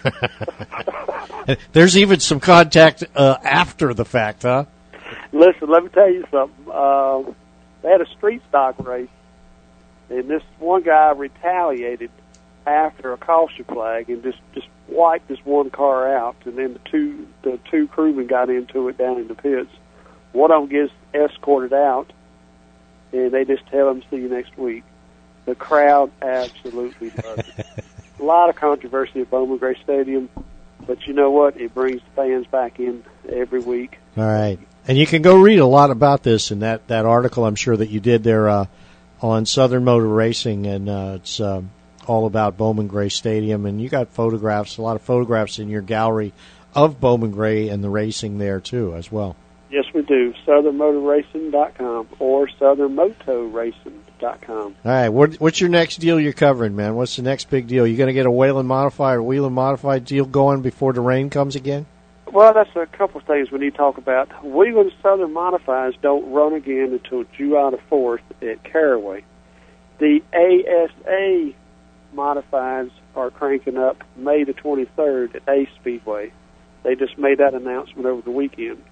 S3: that. There's even some contact uh, after the fact, huh?
S12: Listen, let me tell you something. Uh, they had a street stock race, and this one guy retaliated after a caution flag and just just wiped this one car out, and then the two the two crewmen got into it down in the pits. One of them gets escorted out, and they just tell them, see you next week. The crowd absolutely loves it. A lot of controversy at Bowman Gray Stadium, but you know what? It brings the fans back in every week.
S3: All right. And you can go read a lot about this in that, that article I'm sure that you did there uh, on Southern Motor Racing, and uh, it's um, all about Bowman Gray Stadium. And you got photographs, a lot of photographs in your gallery of Bowman Gray and the racing there, too, as well.
S12: Yes, we do. Southern Motor Racing dot com or Southern Moto Racing dot com.
S3: All right. What, what's your next deal you're covering, man? What's the next big deal? You going to get a Whelen Modified or Wheeling Modified deal going before the rain comes again?
S12: Well, that's a couple of things we need to talk about. Wheeling Southern Modifieds don't run again until July the fourth at Caraway. The A S A Modifieds are cranking up May the twenty-third at Ace Speedway. They just made that announcement over the weekend.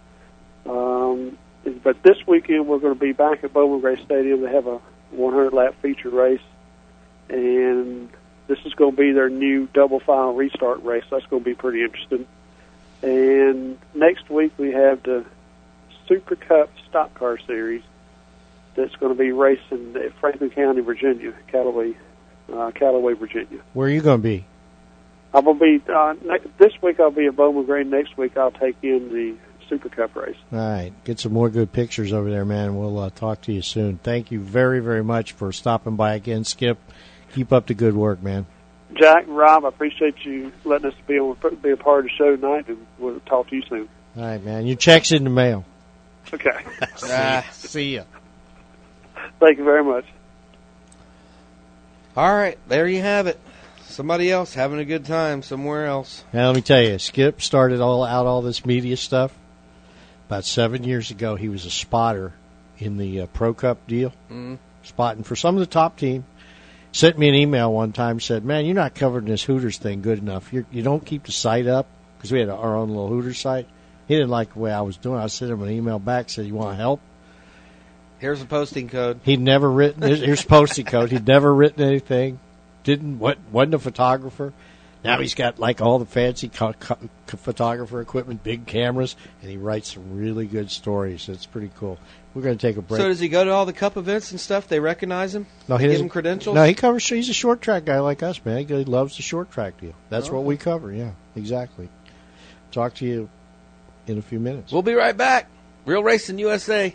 S12: Um, but this weekend we're going to be back at Bowman Gray Stadium. They have a one hundred lap feature race, and this is going to be their new double file restart race. That's going to be pretty interesting. And next week we have the Super Cup Stock Car Series that's going to be racing at Franklin County, Virginia, Callaway, uh, Callaway, Virginia.
S3: Where are you going to be?
S12: I'm going to be uh, ne- this week. I'll be at Bowman Gray. Next week I'll take in the Super Cup race.
S3: All right. Get some more good pictures over there, man. We'll uh, talk to you soon. Thank you very, very much for stopping by again, Skip. Keep up the good work, man.
S12: Jack, Rob, I appreciate you letting us be on, be a part of the show tonight, and we'll talk to you soon.
S3: All right, man. Your check's in the mail.
S12: Okay.
S3: see, ya. see ya.
S12: Thank you very much.
S4: All right, there you have it. Somebody else having a good time somewhere else.
S3: Now, let me tell you, Skip started all out all this media stuff. About seven years ago, he was a spotter in the uh, Pro Cup deal,
S4: mm-hmm.
S3: spotting for some of the top team. Sent me an email one time, said, man, you're not covering this Hooters thing good enough. You're, you don't keep the site up, because we had our own little Hooters site. He didn't like the way I was doing it. I sent him an email back, said, you want to help?
S4: Here's the posting code.
S3: He'd never written, here's, here's posting code. He'd never written anything. Didn't, what, wasn't a photographer. Now he's got like all the fancy co- co- photographer equipment, big cameras, and he writes some really good stories. It's pretty cool. We're going to take a break.
S4: So does he go to all the Cup events and stuff? They recognize him?
S3: No, he
S4: give
S3: doesn't.
S4: him credentials?
S3: No, he covers. He's a short track guy like us, man. He loves the short track deal. That's
S4: Oh.
S3: what we cover. Yeah, exactly. Talk to you in a few minutes.
S4: We'll be right back. Real Racing U S A.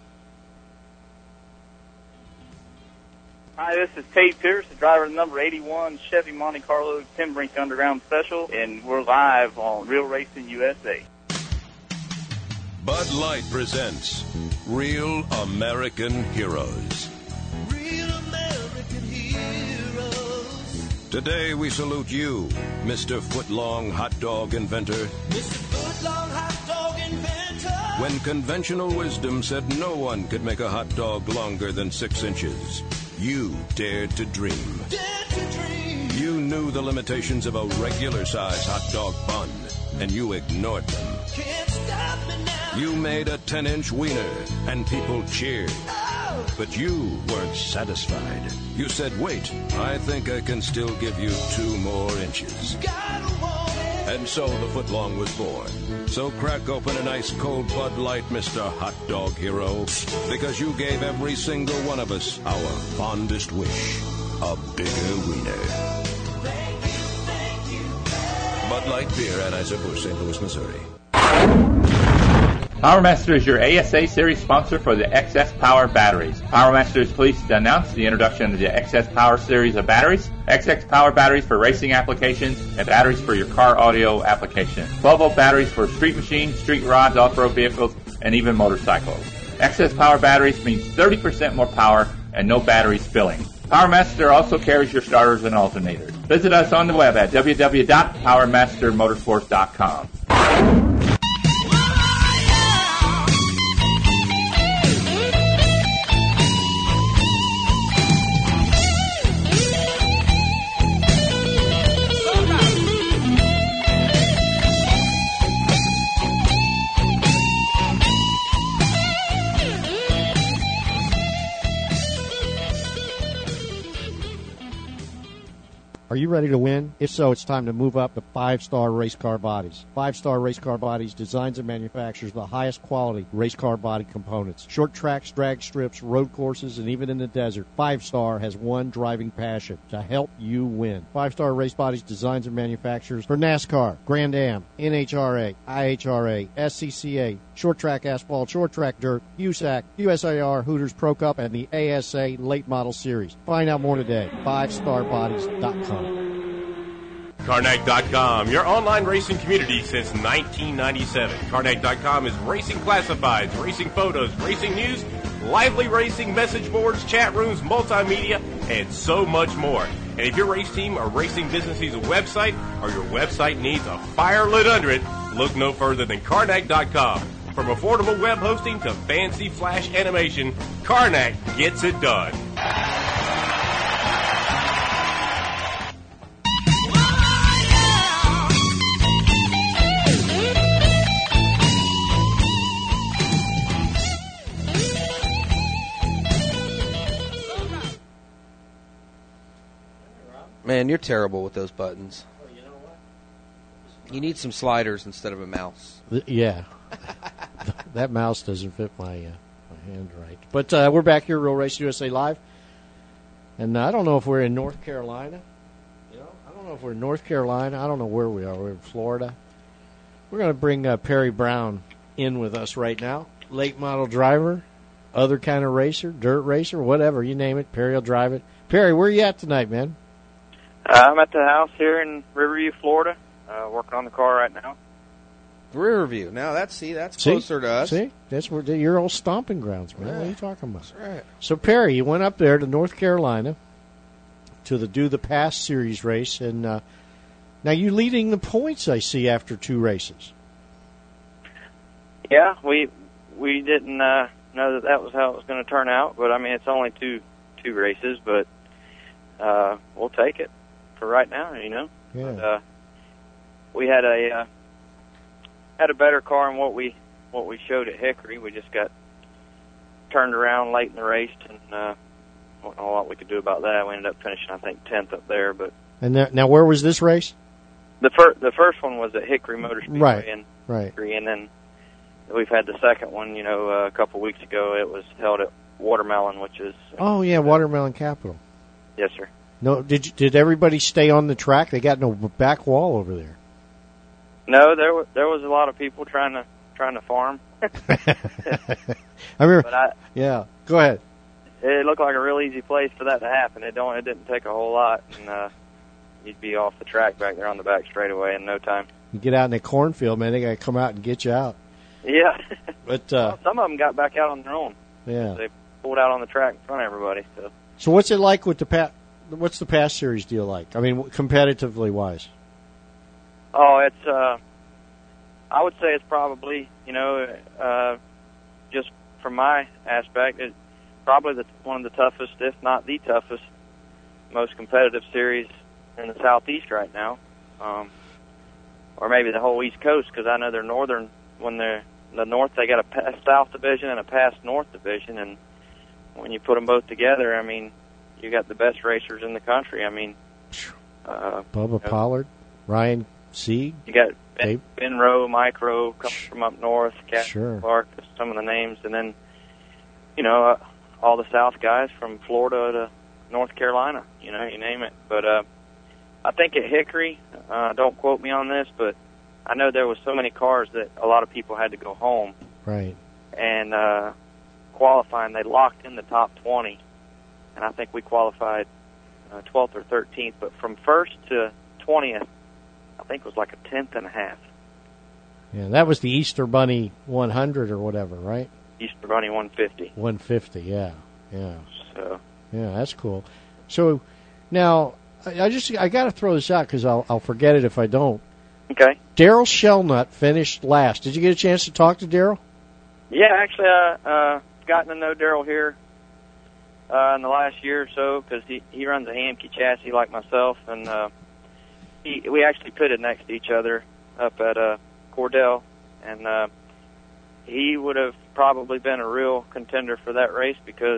S8: Hi, this is Tate Pierce, the driver of the number eighty-one Chevy Monte Carlo Tim Brink Underground Special, and we're live on Real Racing U S A.
S13: Bud Light presents Real American Heroes.
S14: Real American heroes.
S13: Today we salute you, Mister Footlong Hot Dog Inventor.
S14: Mister Footlong Hot Dog Inventor.
S13: When conventional wisdom said no one could make a hot dog longer than six inches, you dared to dream.
S14: Dared to dream.
S13: You knew the limitations of a regular-size hot dog bun, and you ignored them.
S14: Can't stop me now.
S13: You made a ten-inch wiener, and people cheered.
S14: Oh.
S13: But you weren't satisfied. You said, wait, I think I can still give you two more inches.
S14: Gotta want it.
S13: And so the footlong was born. So crack open an ice cold Bud Light, Mister Hot Dog Hero, because you gave every single one of us our fondest wish, a bigger wiener.
S14: Thank you, thank you.
S13: Bud Light Beer, Anheuser-Busch, Saint Louis, Missouri.
S7: PowerMaster is your A S A Series sponsor for the X S Power batteries. PowerMaster is pleased to announce the introduction of the X S Power series of batteries. X S Power batteries for racing applications and batteries for your car audio application. twelve volt batteries for street machines, street rods, off-road vehicles, and even motorcycles. X S Power batteries means thirty percent more power and no battery spilling. PowerMaster also carries your starters and alternators. Visit us on the web at w w w dot power master motorsports dot com.
S3: Are you ready to win? If so, it's time to move up to Five Star Race Car Bodies. Five Star Race Car Bodies designs and manufactures the highest quality race car body components. Short tracks, drag strips, road courses, and even in the desert, Five Star has one driving passion: to help you win. Five Star Race Bodies designs and manufactures for NASCAR, Grand Am, N H R A, I H R A, S C C A, short track asphalt, short track dirt, U S A C, U S A R, Hooters Pro Cup, and the A S A Late Model Series. Find out more today. five star bodies dot com.
S10: Carnac dot com, your online racing community since nineteen ninety-seven. Carnac dot com is racing classifieds, racing photos, racing news, lively racing message boards, chat rooms, multimedia, and so much more. And if your race team or racing business needs a website or your website needs a fire lit under it, look no further than Carnac dot com. From affordable web hosting to fancy flash animation, Carnac gets it done.
S4: Man, you're terrible with those buttons. Oh, you know what? You need some sliders instead of a mouse.
S3: Yeah. That mouse doesn't fit my, uh, my hand right. But uh, we're back here, Real Racing U S A Live. And I don't know if we're in North Carolina. You know, I don't know if we're in North Carolina. I don't know where we are. We're in Florida. We're going to bring uh, Perry Brown in with us right now. Late model driver, other kind of racer, dirt racer, whatever, you name it. Perry will drive it. Perry, where are you at tonight, man?
S15: Uh, I'm at the house here in Riverview, Florida, uh, working on the car right now.
S4: Riverview. Now, that's, see, that's
S3: See?
S4: closer to us.
S3: See? That's where your old stomping grounds, man.
S4: Yeah.
S3: What are you talking about?
S4: That's right.
S3: So, Perry, you went up there to North Carolina to the Do the Pass Series race, and uh, now you're leading the points, I see, after two races.
S15: Yeah, we we didn't uh, know that that was how it was going to turn out, but, I mean, it's only two two races, but uh, we'll take it for right now, you know.
S3: Yeah.
S15: But, uh, we had a uh, had a better car than what we what we showed at Hickory. We just got turned around late in the race, and uh, I don't know what we could do about that. We ended up finishing, I think, tenth up there. But
S3: And there, now, where was this race?
S15: the first the first one was at Hickory Motor Speedway
S3: Right,
S15: in
S3: right.
S15: Hickory, and then we've had the second one. You know, uh, a couple weeks ago, it was held at Watermelon, which is
S3: Oh, yeah, Watermelon Capital.
S15: yes, sir.
S3: No, did you, did everybody stay on the track? They got no back wall over there.
S15: No, there was there was a lot of people trying to trying to farm.
S3: I remember.
S15: But I,
S3: yeah, go ahead.
S15: it looked like a real easy place for that to happen. It don't. It didn't take a whole lot, and uh, you'd be off the track back there on the back straightaway in no time.
S3: You get out in the cornfield, man, they got to come out and get you out.
S15: Yeah.
S3: But uh,
S15: Well, some of them got back out on their own.
S3: yeah.
S15: They pulled out on the track in front of everybody. So.
S3: So what's it like with the pa- What's the past series deal like? I mean, competitively wise.
S15: Oh, it's. Uh, I would say it's probably, you know, uh, just from my aspect, it's probably the, one of the toughest, if not the toughest, most competitive series in the Southeast right now, um, or maybe the whole East Coast, because I know they're northern. When they're the North, they got a past South division and a past North division, and when you put them both together, I mean, you got the best racers in the country. I mean, uh,
S3: Bubba
S15: you know,
S3: Pollard, Ryan Sieg.
S15: You got Ben,
S3: Dave.
S15: ben Rowe, Mike Rowe coming from up north, Captain
S3: Sure.
S15: Clark, some of the names, and then, you know, uh, all the South guys from Florida to North Carolina, you know, you name it. But uh, I think at Hickory, uh, don't quote me on this, but I know there was so many cars that a lot of people had to go home.
S3: Right.
S15: And uh, qualifying, they locked in the top twenty, and I think we qualified uh, twelfth or thirteenth. But from first to twentieth, I think it was like a tenth and a half.
S3: Yeah, that was the Easter Bunny one hundred or whatever, right?
S15: Easter Bunny one fifty.
S3: one fifty, yeah, yeah.
S15: So
S3: Yeah, that's cool. So now I, I just I got to throw this out because I'll I'll forget it if I don't.
S15: Okay.
S3: Daryl Shellnut finished last. Did you get a chance to talk to Daryl?
S15: Yeah, actually, uh, uh, gotten to know Daryl here uh, in the last year or so because he he runs a Hamke chassis like myself, and uh, he we actually pitted next to each other up at uh, Cordell, and uh, he would have probably been a real contender for that race because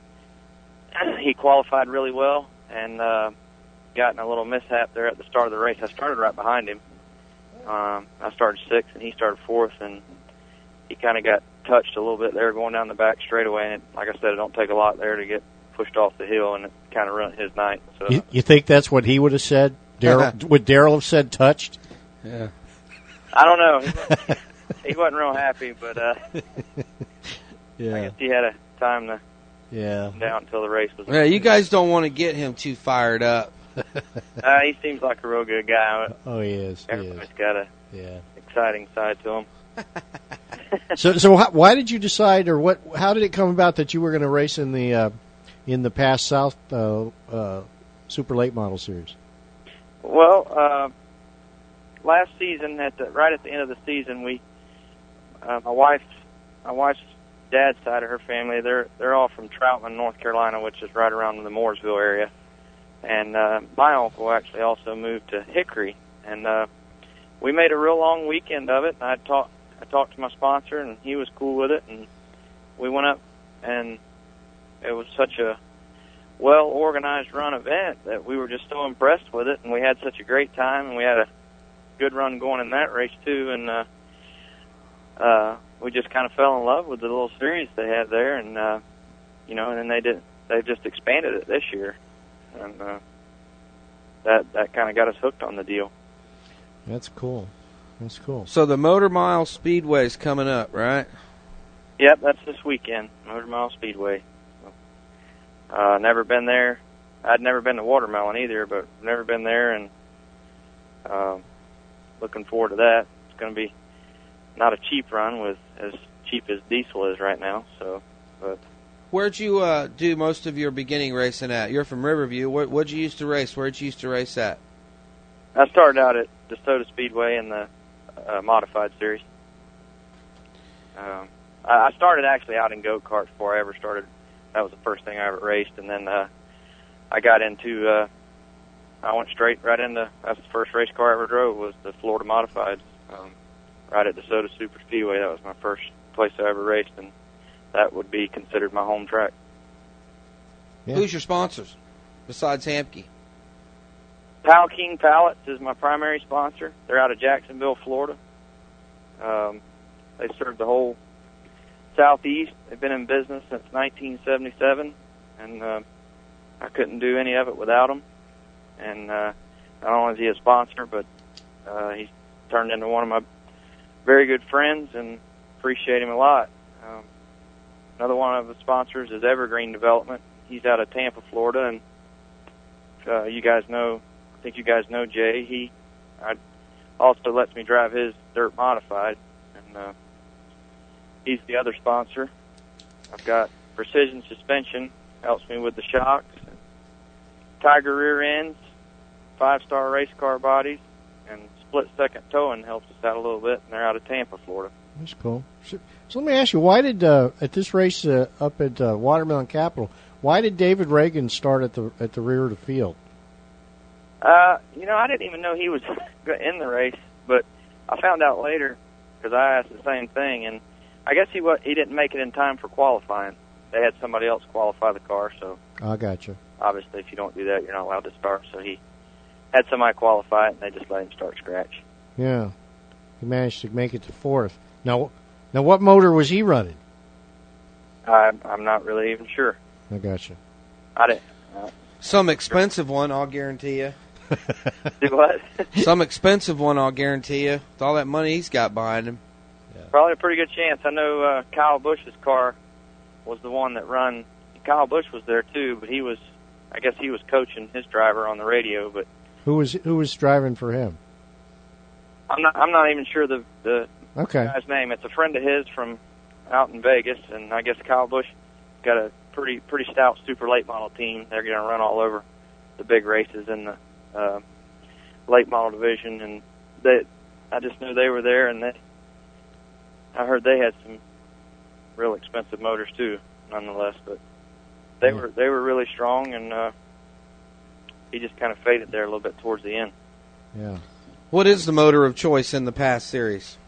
S15: he qualified really well and uh, got in a little mishap there at the start of the race. I started right behind him. Um, I started sixth, and he started fourth, and he kind of got touched a little bit there going down the back straightaway. And it, like I said, it don't take a lot there to get pushed off the hill, and it kind of ruined his night. So
S3: You, you think that's what he would have said? Daryl would Daryl have said touched?
S4: Yeah.
S15: I don't know. He wasn't, he wasn't real happy, but uh,
S3: Yeah.
S15: I guess he had a time to
S3: Yeah.
S15: come down until the race was.
S4: Yeah, you guys don't want to get him too fired up.
S15: Uh, he seems like a real good guy.
S3: Oh, he is. He
S15: Everybody's
S3: is.
S15: got a
S3: Yeah.
S15: exciting side to him.
S3: So, so how, why did you decide, or what? How did it come about that you were going to race in the uh, in the past South uh, uh, Super Late Model Series?
S15: Well, uh, last season, at the, right at the end of the season, we uh, my wife's my wife's dad's side of her family, they're they're all from Troutman, North Carolina, which is right around the Mooresville area. And uh, my uncle actually also moved to Hickory, and uh, we made a real long weekend of it. And I talked I talked to my sponsor, and he was cool with it, and we went up, and it was such a well-organized run event that we were just so impressed with it, and we had such a great time, and we had a good run going in that race too, and uh, uh, we just kind of fell in love with the little series they had there, and uh, you know, and then they did they just expanded it this year, and uh, that that kind of got us hooked on the deal.
S3: That's cool. That's cool.
S4: So the Motor Mile Speedway's coming up, right?
S15: Yep, that's this weekend, Motor Mile Speedway. Uh, never been there. I'd never been to Watermelon either, but never been there, and uh, looking forward to that. It's going to be not a cheap run, with as cheap as diesel is right now. So, but
S4: Where'd you uh, do most of your beginning racing at? You're from Riverview. What, what'd you used to race? Where'd you used to race at?
S15: I started out at DeSoto Speedway in the uh, modified series. Um, I I started actually out in go-karts before I ever started. That was the first thing I ever raced, and then uh, I got into. Uh, I went straight right into. That's the first race car I ever drove was the Florida Modifieds, um, right at DeSoto Super Speedway. That was my first place I ever raced, and that would be considered my home track.
S3: Yeah.
S4: Who's your sponsors besides Hamke?
S15: Pal King Pallets is my primary sponsor. They're out of Jacksonville, Florida. Um, they serve the whole Southeast. They've been in business since nineteen seventy-seven, and uh, I couldn't do any of it without them. And uh, not only is he a sponsor, but uh, he's turned into one of my very good friends, and appreciate him a lot. Um, another one of the sponsors is Evergreen Development. He's out of Tampa, Florida, and uh, you guys know, I think you guys know Jay. He I, also lets me drive his dirt modified, and uh, he's the other sponsor. I've got Precision Suspension, helps me with the shocks. Tiger rear ends, five-star race car bodies, and split second towing helps us out a little bit, and they're out of Tampa, Florida.
S3: That's cool. So, so let me ask you, why did uh, at this race uh, up at uh, Watermelon Capital, why did David Reagan start at the at the rear of the field?
S15: Uh, you know, I didn't even know he was in the race, but I found out later because I asked the same thing, and I guess he wa- he didn't make it in time for qualifying. They had somebody else qualify the car, so
S3: I got you.
S15: obviously if you don't do that, you're not allowed to start. So he had somebody qualify it, and they just let him start scratch.
S3: Yeah, he managed to make it to fourth. Now, now what motor was he running?
S15: I'm, I'm not really even sure.
S3: I got you.
S15: I didn't. Uh,
S4: Some expensive one, I'll guarantee you.
S15: do what?
S4: Some expensive one, I'll guarantee you. With all that money he's got behind him.
S15: Probably a pretty good chance. I know uh, Kyle Busch's car was the one that run. Kyle Busch was there too, but he was, I guess he was coaching his driver on the radio. But
S3: Who was who was driving for him?
S15: I'm not. I'm not even sure the the
S3: Okay.
S15: guy's name. It's a friend of his from out in Vegas, and I guess Kyle Busch got a pretty pretty stout super late model team. They're going to run all over the big races in the uh, late model division, and they. I just knew they were there, and they. I heard they had some real expensive motors too, nonetheless. But they were they were really strong, and uh, he just kind of faded there a little bit towards the end.
S3: Yeah.
S4: What is the motor of choice in the past series?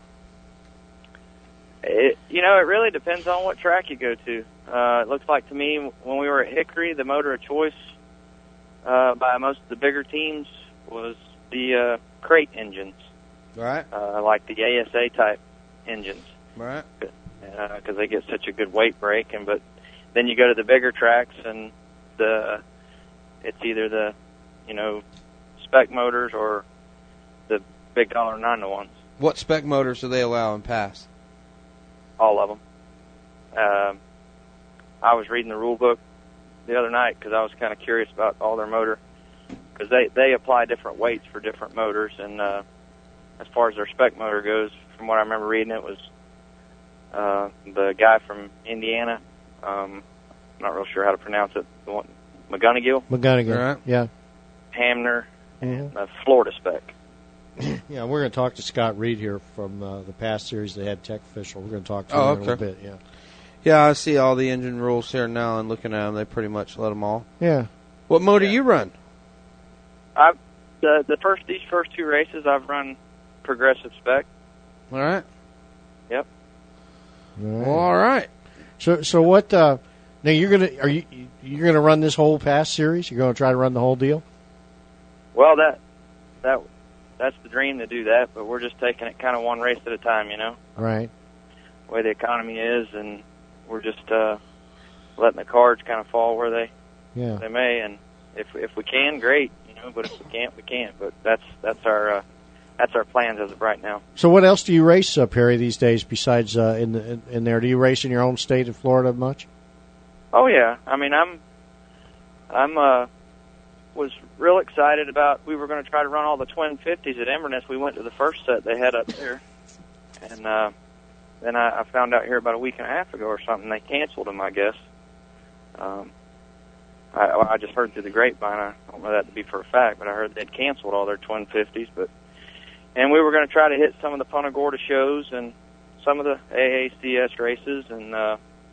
S15: It, you know, it really depends on what track you go to. Uh, it looks like to me when we were at Hickory, the motor of choice uh, by most of the bigger teams was the uh, crate engines,
S4: Right.
S15: uh, like the A S A type engines.
S4: Right.
S15: Because they get such a good weight break, and but then you go to the bigger tracks, and the it's either the you know spec motors or the big dollar nine to ones.
S4: What spec motors do they allow in pass?
S15: All of them. Um, I was reading the rule book the other night because I was kind of curious about all their motor, because they they apply different weights for different motors, and uh, as far as their spec motor goes, from what I remember reading, it was uh, the guy from Indiana. Um, I'm not real sure how to pronounce it. The one, McGonigal,
S3: McGonigal.
S4: Right.
S3: Yeah.
S15: Hamner,
S3: Mhm.
S15: uh, Florida spec.
S3: Yeah, we're going to talk to Scott Reed here from uh, the past series. They had tech official. We're going to talk to
S4: Oh,
S3: him in a
S4: okay.
S3: little bit. Yeah.
S4: Yeah, I see all the engine rules here now, and looking at them, they pretty much let them all.
S3: Yeah.
S4: What motor you run?
S15: I the the first these first two races I've run progressive spec.
S4: All right.
S15: Yep.
S4: Well, all right.
S3: So, so what? Uh, now you're gonna are you you're gonna run this whole past series? You're going to try to run the whole deal?
S15: Well, that that that's the dream to do that, but we're just taking it kind of one race at a time, you know,
S3: Right.
S15: the way the economy is, and we're just uh, letting the cards kind of fall where they
S3: Yeah.
S15: they may, and if if we can, great, you know, but if we can't, we can't. But that's that's our uh, that's our plans as of right now.
S3: So, what else do you race up, Perry, these days besides uh, in the in, in there? Do you race in your own state of Florida much?
S15: Oh yeah, I mean, I'm I'm uh was real excited about. We were going to try to run all the twin fifties at Inverness. We went to the first set they had up there, and uh, then I, I found out here about a week and a half ago or something they canceled them. I guess. Um, I, I just heard through the grapevine. I don't know that to be for a fact, but I heard they'd canceled all their twin fifties. But and we were going to try to hit some of the Punta Gorda shows and some of the A A C S races, and uh,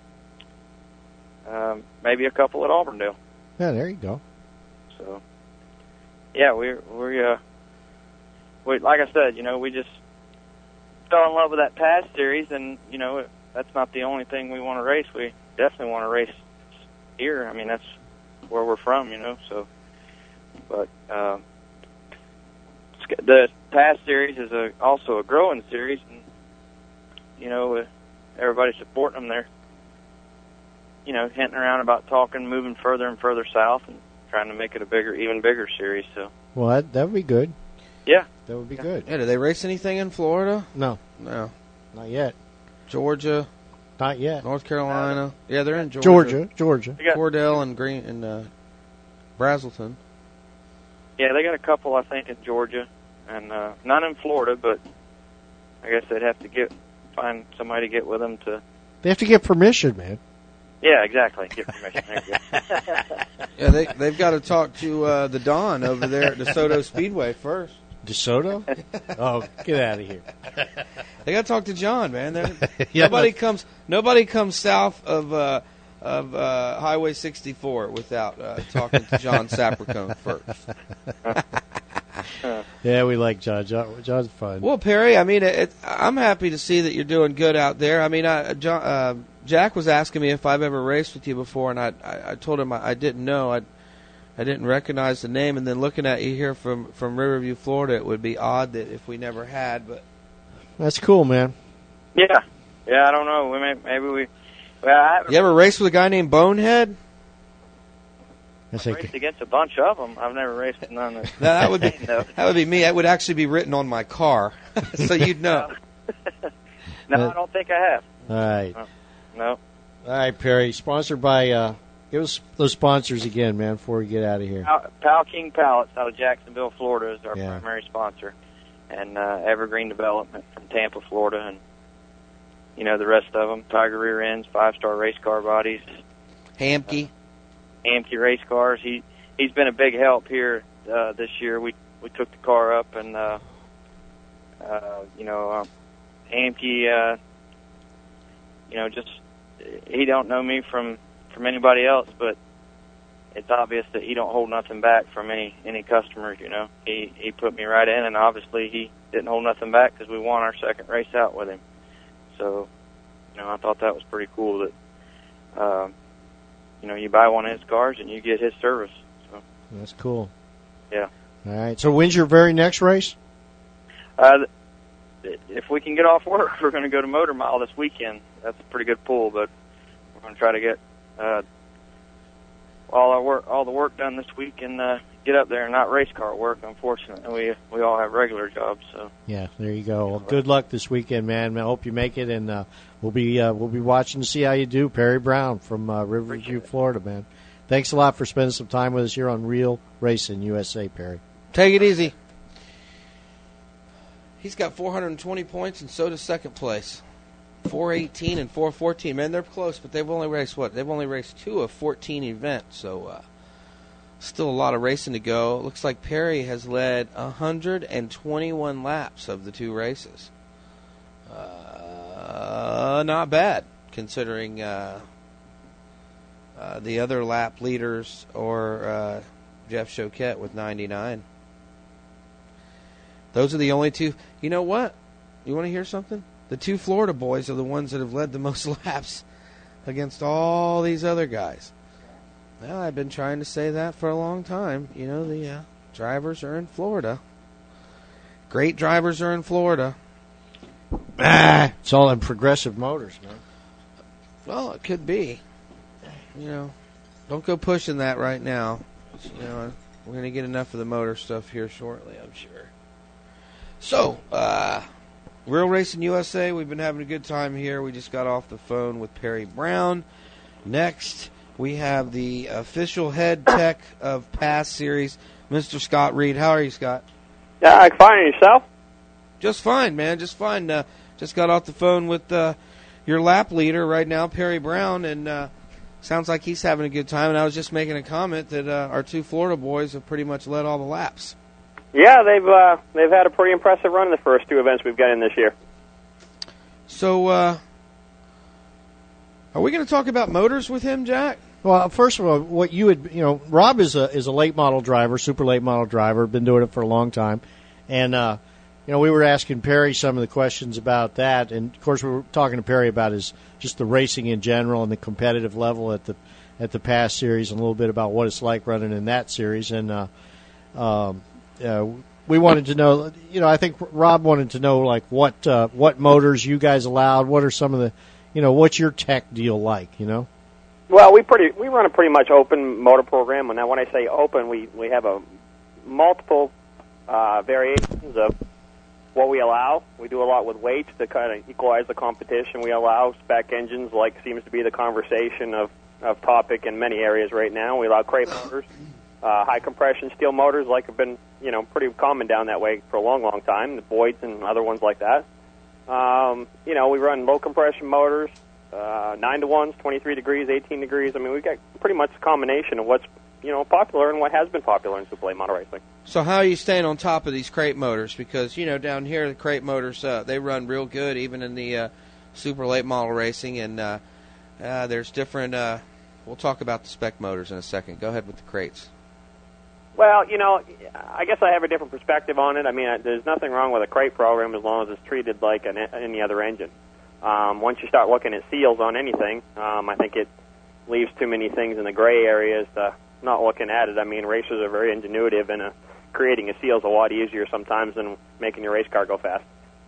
S15: um, maybe a couple at Auburndale.
S3: Yeah, there you go.
S15: So, yeah, we we uh, we like I said, you know, we just fell in love with that past series, and you know, it, that's not the only thing we want to race. We definitely want to race here. I mean, that's where we're from, you know. So, but uh, the past series is a also a growing series, and you know, uh, everybody's supporting them. They're you know hinting around about talking, moving further and further south, and trying to make it a bigger, even bigger series. So,
S3: Well, that that would be good.
S15: yeah,
S3: That would be good.
S4: Yeah, do they race anything in Florida?
S3: No,
S4: No.
S3: not yet.
S4: Georgia,
S3: Not yet.
S4: North Carolina. Yeah, they're in Georgia.
S3: Georgia, Georgia.
S15: They got-
S4: Cordell and Green and uh, Brazelton.
S15: yeah, they got a couple, I think, in Georgia, and uh, none in Florida. But I guess they'd have to get find somebody to get with them to
S3: They have to get permission, man.
S15: Yeah, exactly. Get permission. There you go.
S4: Yeah, they they've got to talk to uh, the Don over there at DeSoto Speedway first.
S3: DeSoto? Oh, get out of here!
S4: They got to talk to John, man. They're-
S3: Yeah,
S4: nobody
S3: but-
S4: comes nobody comes south of uh, of uh, Highway sixty-four without uh, talking to John Sapricone first.
S3: Yeah, we like John. John John's fun.
S4: Well, Perry, I mean, it, it, I'm happy to see that you're doing good out there. I mean, I, John, uh, Jack was asking me if I've ever raced with you before, and I, I, I told him I, I didn't know. I, I didn't recognize the name, and then looking at you here from, from Riverview, Florida, it would be odd that if we never had. But
S3: That's cool, man.
S15: Yeah, yeah. I don't know. We may, maybe we. Well, I haven't
S4: you ever raced with a guy named Bonehead?
S3: I think
S15: raced against a bunch of them. I've never raced with none. Of
S4: No, that would be
S15: no.
S4: that would be me. That would actually be written on my car, so you'd know.
S15: No, I don't think I have.
S3: All right.
S15: No. no.
S3: All right, Perry. Sponsored by, uh, give us those sponsors again, man, before we get out of here.
S15: Pal, Pal King Pallets out of Jacksonville, Florida, is our
S3: Yeah.
S15: primary sponsor, and uh, Evergreen Development from Tampa, Florida, and you know the rest of them: Tiger Rear Ends, Five Star Race Car Bodies,
S4: Hamke,
S15: uh, Hamke Race Cars. He he's been a big help here uh, this year. We we took the car up, and uh, uh, you know um, Hamke, uh, you know, just he don't know me from from anybody else, but it's obvious that he don't hold nothing back from any any customers. You know, he he put me right in, and obviously he didn't hold nothing back because we won our second race out with him. So, you know, I thought that was pretty cool that, uh, you know, you buy one of his cars and you get his service. So,
S3: That's cool.
S15: yeah.
S3: All right. So when's your very next race?
S15: Uh, th- if we can get off work, we're going to go to Motor Mile this weekend. That's a pretty good pull, but we're going to try to get uh, all our work, all the work done this week, and uh, get up there and not race car work. Unfortunately, we we all have regular jobs. So
S3: Yeah, there you go. Well, good luck this weekend, man. I hope you make it, and uh, we'll be uh, we'll be watching to see how you do. Perry Brown from uh, Riverview, Florida, man. Thanks a lot for spending some time with us here on Real Racing U S A, Perry.
S4: Take it easy. He's got four hundred twenty points, and so does second place. four eighteen and four fourteen. Man, they're close, but they've only raced, what? They've only raced two of fourteen events, so uh, still a lot of racing to go. It looks like Perry has led one hundred twenty-one laps of the two races. Uh, not bad, considering uh, uh, the other lap leaders or uh, Jeff Choquette with ninety-nine. Those are the only two. You know what? You want to hear something? The two Florida boys are the ones that have led the most laps against all these other guys. Well, I've been trying to say that for a long time. You know, the uh, drivers are in Florida. Great drivers are in Florida.
S3: Ah, it's all in Progressive Motors, man.
S4: Well, it could be. You know, don't go pushing that right now. You know, we're going to get enough of the motor stuff here shortly, I'm sure. So, uh, Real Racing U S A, we've been having a good time here. We just got off the phone with Perry Brown. Next, we have the official head tech of Pass Series, Mister Scott Reed. How are you, Scott?
S16: Yeah, I'm fine. Yourself?
S4: Just fine, man. Just fine. Uh, just got off the phone with uh, your lap leader right now, Perry Brown, and uh, sounds like he's having a good time. And I was just making a comment that uh, our two Florida boys have pretty much led all the laps.
S16: Yeah, they've uh, they've had a pretty impressive run in the first two events we've got in this year.
S4: So, uh, are we going to talk about motors with him, Jack?
S3: Well, first of all, what you would, you know, Rob is a is a late model driver, super late model driver, been doing it for a long time, and uh, you know, we were asking Perry some of the questions about that, and of course, we were talking to Perry about his just the racing in general and the competitive level at the at the Pass Series, and a little bit about what it's like running in that series, and uh, um, uh, we wanted to know, you know, I think Rob wanted to know like what uh, what motors you guys allowed, what are some of the, you know, what's your tech deal like, you know?
S16: Well, we pretty we run a pretty much open motor program, and now when I say open, we we have a multiple uh, variations of what we allow. We do a lot with weights to kind of equalize the competition. We allow spec engines, like seems to be the conversation of, of topic in many areas right now. We allow crate motors, uh, high compression steel motors, like have been you know pretty common down that way for a long, long time. The Boyds and other ones like that. Um, you know, we run low compression motors. uh, nine to ones, twenty-three degrees, eighteen degrees. I mean, we've got pretty much a combination of what's, you know, popular and what has been popular in super late model racing.
S4: So how are you staying on top of these crate motors? Because, you know, down here, the crate motors, uh, they run real good, even in the uh, super late model racing. And uh, uh, there's different, uh, we'll talk about the spec motors in a second. Go ahead with the crates.
S16: Well, you know, I guess I have a different perspective on it. I mean, there's nothing wrong with a crate program as long as it's treated like an, any other engine. Um, once you start looking at seals on anything, um, I think it leaves too many things in the gray areas to not looking at it. I mean, racers are very ingenuitive, and uh, creating a seal is a lot easier sometimes than making your race car go fast.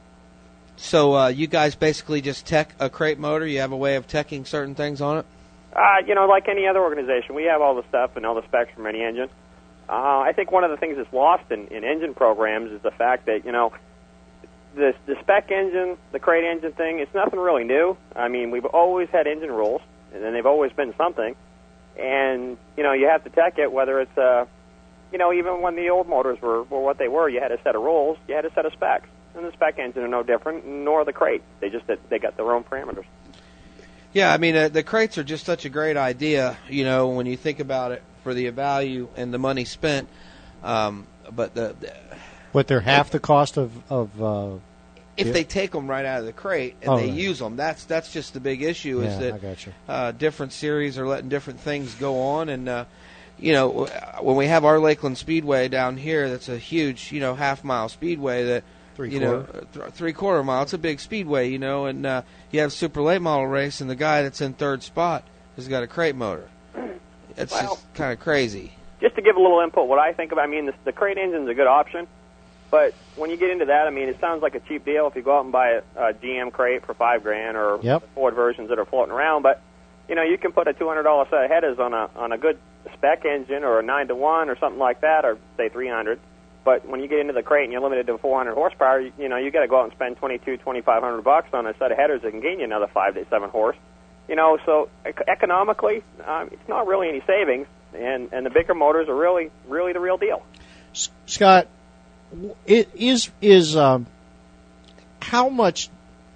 S4: So uh, you guys basically just tech a crate motor? You have a way of teching certain things on it?
S16: Uh, you know, like any other organization, we have all the stuff and all the specs from any engine. Uh, I think one of the things that's lost in, in engine programs is the fact that, you know, the, the spec engine, the crate engine thing, it's nothing really new. I mean, we've always had engine rules, and then they've always been something. And, you know, you have to tech it, whether it's, uh, you know, even when the old motors were, were what they were, you had a set of rules, you had a set of specs. And the spec engine are no different, nor the crate. They just they got their own parameters.
S4: Yeah, I mean, uh, the crates are just such a great idea, you know, when you think about it, for the value and the money spent. Um, but the, the
S3: But they're half the cost of... of uh,
S4: if
S3: yeah.
S4: they take them right out of the crate and
S3: Oh,
S4: they
S3: right.
S4: use them, that's that's just the big issue. Is
S3: Yeah,
S4: that
S3: I gotcha.
S4: uh, different series are letting different things go on, and uh, you know, when we have our Lakeland Speedway down here, that's a huge, you know, half mile speedway that
S3: Three
S4: you know,
S3: quarter.
S4: th- three quarter mile. It's a big speedway, you know, and uh, you have super late model race, and the guy that's in third spot has got a crate motor. It's
S16: Well,
S4: just kind of crazy.
S16: Just to give a little input, what I think about, I mean, the, the crate engine's a good option, but when you get into that, I mean, it sounds like a cheap deal if you go out and buy a, a G M crate for five grand or
S3: Yep.
S16: the Ford versions that are floating around. But you know, you can put a two hundred dollar set of headers on a on a good spec engine or a nine to one or something like that, or say three hundred. But when you get into the crate and you're limited to four hundred horsepower, you, you know, you got to go out and spend twenty-two, twenty-five hundred bucks on a set of headers that can gain you another five to seven horse. You know, so ec- economically, um, it's not really any savings, and and the bigger motors are really really the real deal.
S3: S- Scott, w- it is is um, how much?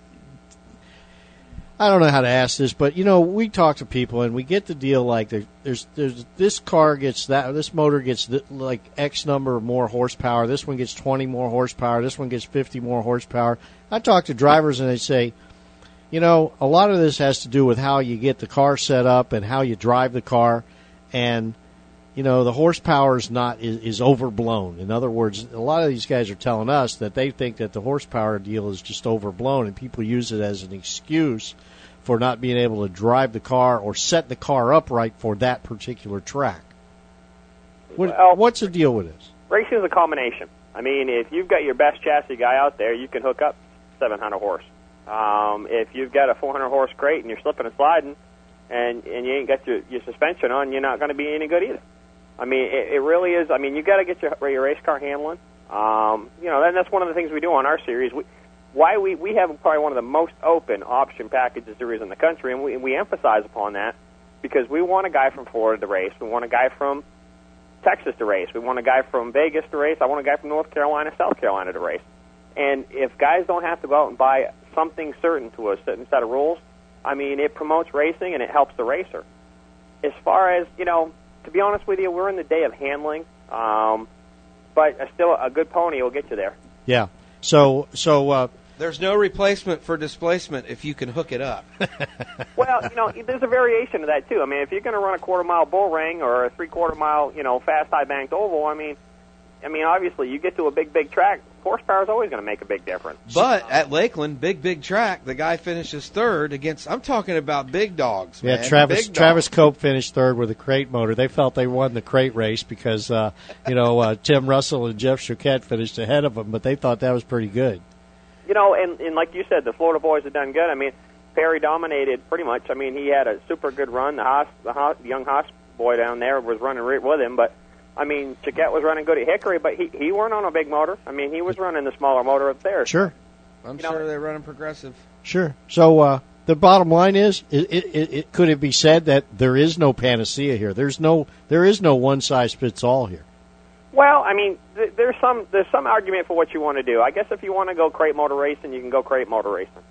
S3: I don't know how to ask this, but you know, we talk to people and we get the deal like there, there's there's this car gets that, this motor gets th- like X number of more horsepower. This one gets twenty more horsepower. This one gets fifty more horsepower. I talk to drivers and they say, you know, a lot of this has to do with how you get the car set up and how you drive the car, and you know, the horsepower is not is, is overblown. In other words, a lot of these guys are telling us that they think that the horsepower deal is just overblown, and people use it as an excuse for not being able to drive the car or set the car up right for that particular track. What,
S16: Well-
S3: what's the deal with this?
S16: Racing is a combination. I mean, if you've got your best chassis guy out there, you can hook up seven hundred horse. Um, if you've got a four hundred horse crate and you're slipping and sliding, and and you ain't got your, your suspension on, you're not going to be any good either. I mean, it, it really is. I mean, you got to get your your race car handling. Um, you know, and that's one of the things we do on our series. We, why we we have probably one of the most open option packages there is in the country, and we we emphasize upon that because we want a guy from Florida to race. We want a guy from Texas to race. We want a guy from Vegas to race. I want a guy from North Carolina, South Carolina to race. And if guys don't have to go out and buy something certain to a certain set of rules, I mean, it promotes racing and it helps the racer. As far as, you know, to be honest with you, we're in the day of handling, um, but still a good pony will get you there.
S3: Yeah. So so uh,
S4: There's no replacement for displacement if you can hook it up.
S16: Well, you know, there's a variation of that too. I mean, if you're going to run a quarter mile bull ring or a three quarter mile, you know, fast high banked oval, I mean, I mean, obviously, you get to a big, big track, horsepower is always going to make a big difference.
S4: But at Lakeland, big, big track, the guy finishes third against, I'm talking about big dogs,
S3: yeah,
S4: man.
S3: Travis
S4: Big
S3: Travis
S4: dogs.
S3: Cope finished third with a crate motor. They felt they won the crate race because uh, you know uh, Tim Russell and Jeff Choquette finished ahead of them, but they thought that was pretty good.
S16: You know, and, and like you said, the Florida boys have done good. I mean, Perry dominated pretty much. I mean, he had a super good run. The Haas, the Haas, young Haas boy down there was running right with him, but I mean, Choquette was running good at Hickory, but he he weren't on a big motor. I mean, he was running the smaller motor up there.
S3: Sure.
S4: I'm
S16: You know-
S4: sure they're running progressive.
S3: Sure. So uh, the bottom line is, it, it, it, it, could it be said that there is no panacea here? There's no, there is no one size fits all here.
S16: Well, I mean, th- there's some there's some argument for what you want to do. I guess if you want to go crate motor racing, you can go crate motor racing.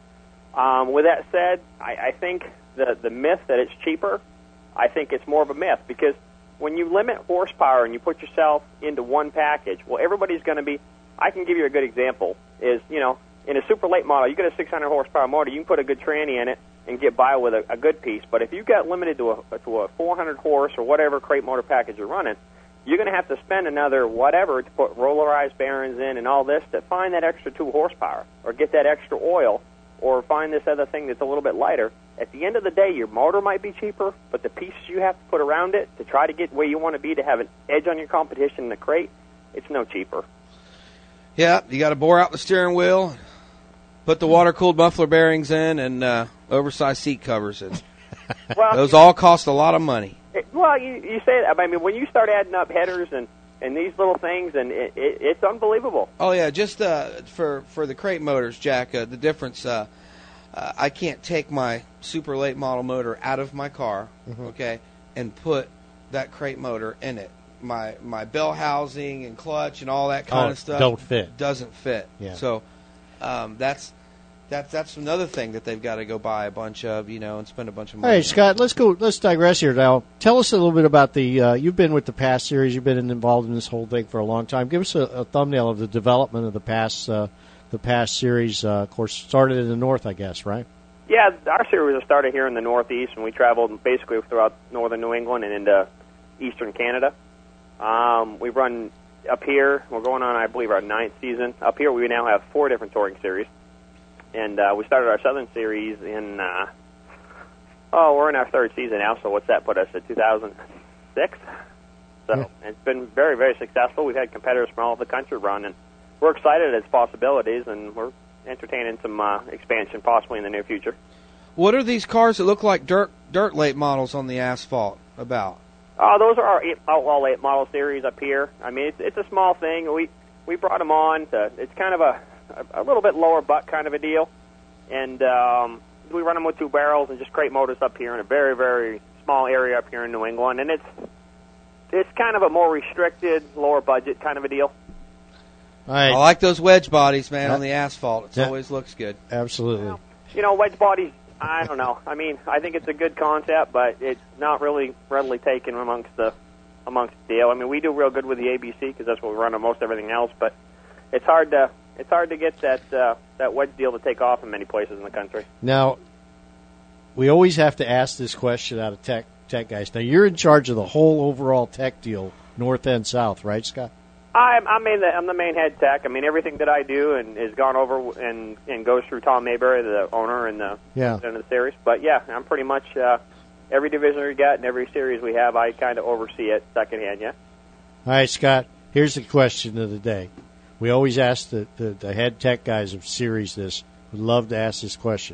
S16: Um, with that said, I, I think the the myth that it's cheaper, I think it's more of a myth, because when you limit horsepower and you put yourself into one package, well, everybody's going to be. I can give you a good example. Is you know, in a super late model, you get a six hundred horsepower motor, you can put a good tranny in it and get by with a, a good piece. But if you got limited to a to a four hundred horse or whatever crate motor package you're running, you're going to have to spend another whatever to put rollarized bearings in and all this to find that extra two horsepower or get that extra oil or find this other thing that's a little bit lighter. At the end of the day, your motor might be cheaper, but the pieces you have to put around it to try to get where you want to be to have an edge on your competition in the crate, it's no cheaper.
S4: Yeah, you got to bore out the steering wheel, put the water-cooled muffler bearings in, and uh, oversized seat covers in.
S16: Well,
S4: Those all cost a lot of money.
S16: It, well, you, you say that. I mean, when you start adding up headers and, and these little things, and it, it, it's unbelievable.
S4: Oh, yeah, just uh, for, for the crate motors, Jack, uh, the difference, uh, uh, I can't take my super late model motor out of my car,
S3: Mhm.
S4: okay, and put that crate motor in it. My my bell housing and clutch and all that kind
S3: Oh,
S4: of stuff
S3: don't fit.
S4: doesn't fit.
S3: Yeah.
S4: So um, that's that's that's another thing that they've got to go buy a bunch of, you know, and spend a bunch of money.
S3: Hey, Scott, let's go. Let's digress here now. Tell us a little bit about the. Uh, you've been with the Pass series. You've been involved in this whole thing for a long time. Give us a, a thumbnail of the development of the Pass, uh, the Pass series. Uh, of course, started in the north, I guess, right?
S16: Yeah, our series was started here in the Northeast, and we traveled basically throughout northern New England and into eastern Canada. Um, we run up here. We're going on, I believe, our ninth season. Up here, we now have four different touring series. And uh, we started our Southern Series in, uh, oh, we're in our third season now, so what's that put us at, two thousand six? So
S3: Yeah.
S16: it's been very, very successful. We've had competitors from all over the country run, and we're excited at its possibilities, and we're entertaining some uh, expansion possibly in the near future.
S4: What are these cars that look like dirt dirt late models on the asphalt about?
S16: Oh, those are our eight, Outlaw Late Model Series up here. I mean, it's, it's a small thing. We we brought them on. To, it's kind of a, a, a little bit lower butt kind of a deal. And um, we run them with two barrels and just crate motors up here in a very, very small area up here in New England. And it's it's kind of a more restricted, lower budget kind of a deal.
S3: All right.
S4: I like those wedge bodies, man,
S3: Yeah.
S4: on the asphalt. It
S3: Yeah.
S4: always looks good.
S3: Absolutely.
S16: You know, wedge bodies, I don't know. I mean, I think it's a good concept, but it's not really readily taken amongst the amongst the deal. I mean, we do real good with the A B C because that's what we run on most everything else, but it's hard to it's hard to get that uh, that wedge deal to take off in many places in the country.
S3: Now, we always have to ask this question out of tech tech guys. Now, you're in charge of the whole overall tech deal, north and south, right, Scott?
S16: I'm I'm, main, I'm the main head tech. I mean, everything that I do and is gone over and and goes through Tom Mayberry, the owner and the
S3: Yeah.
S16: president of the series. But yeah, I'm pretty much uh, every division we got and every series we have, I kind of oversee it secondhand. Yeah.
S3: All right, Scott, here's the question of the day. We always ask the, the, the head tech guys of series this. We'd love to ask this question.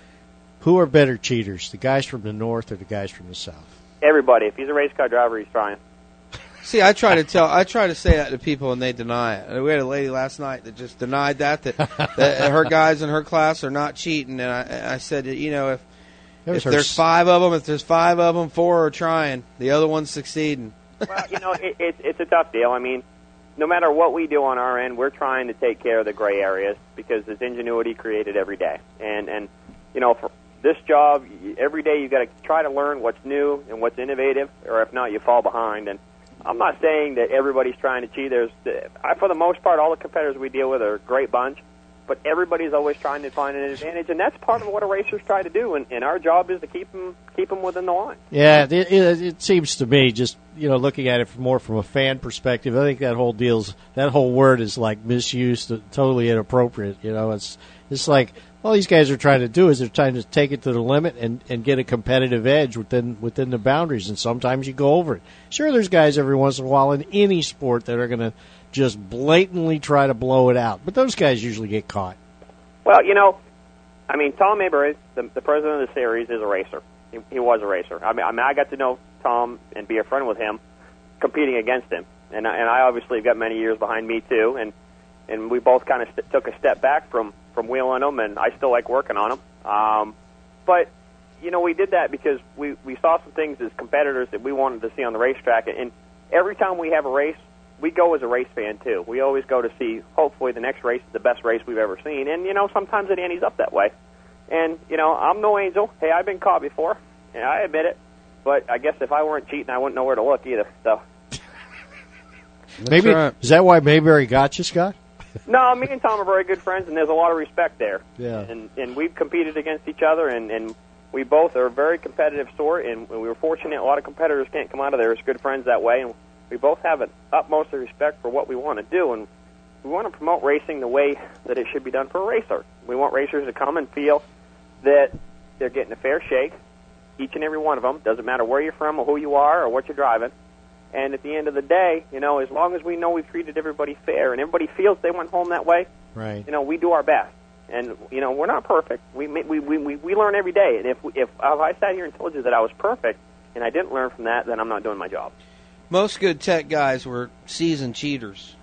S3: Who are better cheaters, the guys from the north or the guys from the south?
S16: Everybody. If he's a race car driver, he's trying.
S4: See, I try to tell, I try to say that to people, and they deny it. We had a lady last night that just denied that that, that her guys in her class are not cheating, and I, I said, you know, if
S3: That was
S4: if
S3: her
S4: there's
S3: s-
S4: five of them, if there's five of them, four are trying, the other one's succeeding.
S16: Well, you know, it, it, it's a tough deal. I mean, no matter what we do on our end, we're trying to take care of the gray areas because there's ingenuity created every day. And, and you know, for this job, y- every day you've got to try to learn what's new and what's innovative, or if not, you fall behind. And I'm not saying that everybody's trying to cheat. There's, I, for the most part, all the competitors we deal with are a great bunch, but everybody's always trying to find an advantage, and that's part of what a racers try to do. And, and our job is to keep them keep them within the line.
S3: Yeah, it, it, it seems to me, just you know, looking at it from more from a fan perspective, I think that whole deal's that whole word is like misused, totally inappropriate. You know, it's it's like all these guys are trying to do is they're trying to take it to the limit and, and get a competitive edge within within the boundaries, and sometimes you go over it. Sure, there's guys every once in a while in any sport that are going to just blatantly try to blow it out, but those guys usually get caught.
S16: Well, you know, I mean, Tom Mayberry, the, the president of the series, is a racer. He, he was a racer. I mean, I mean, I got to know Tom and be a friend with him, competing against him, and I- and I obviously have got many years behind me too, and and we both kind of st- took a step back from from wheeling them, and I still like working on them. Um, but you know, we did that because we we saw some things as competitors that we wanted to see on the racetrack, and every time we have a race, we go as a race fan too. We always go to see, hopefully, the next race is the best race we've ever seen, and you know, sometimes it antes up that way. And, you know, I'm no angel. Hey, I've been caught before, and I admit it. But I guess if I weren't cheating, I wouldn't know where to look either. So,
S3: Maybe is that why Mayberry got you, Scott?
S16: no, me and Tom are very good friends, and there's a lot of respect there.
S3: Yeah.
S16: And and we've competed against each other, and, and we both are a very competitive sort, and we were fortunate a lot of competitors can't come out of there as good friends that way, and we both have an utmost of respect for what we want to do, and we want to promote racing the way that it should be done for a racer. We want racers to come and feel that they're getting a fair shake, each and every one of them. Doesn't matter where you're from or who you are or what you're driving. And at the end of the day, you know, as long as we know we've treated everybody fair and everybody feels they went home that way,
S3: right?
S16: You know, we do our best. And you know, we're not perfect. We we we we, we learn every day. And if if, if I sat here and told you that I was perfect and I didn't learn from that, then I'm not doing my job.
S4: Most good tech guys were seasoned cheaters.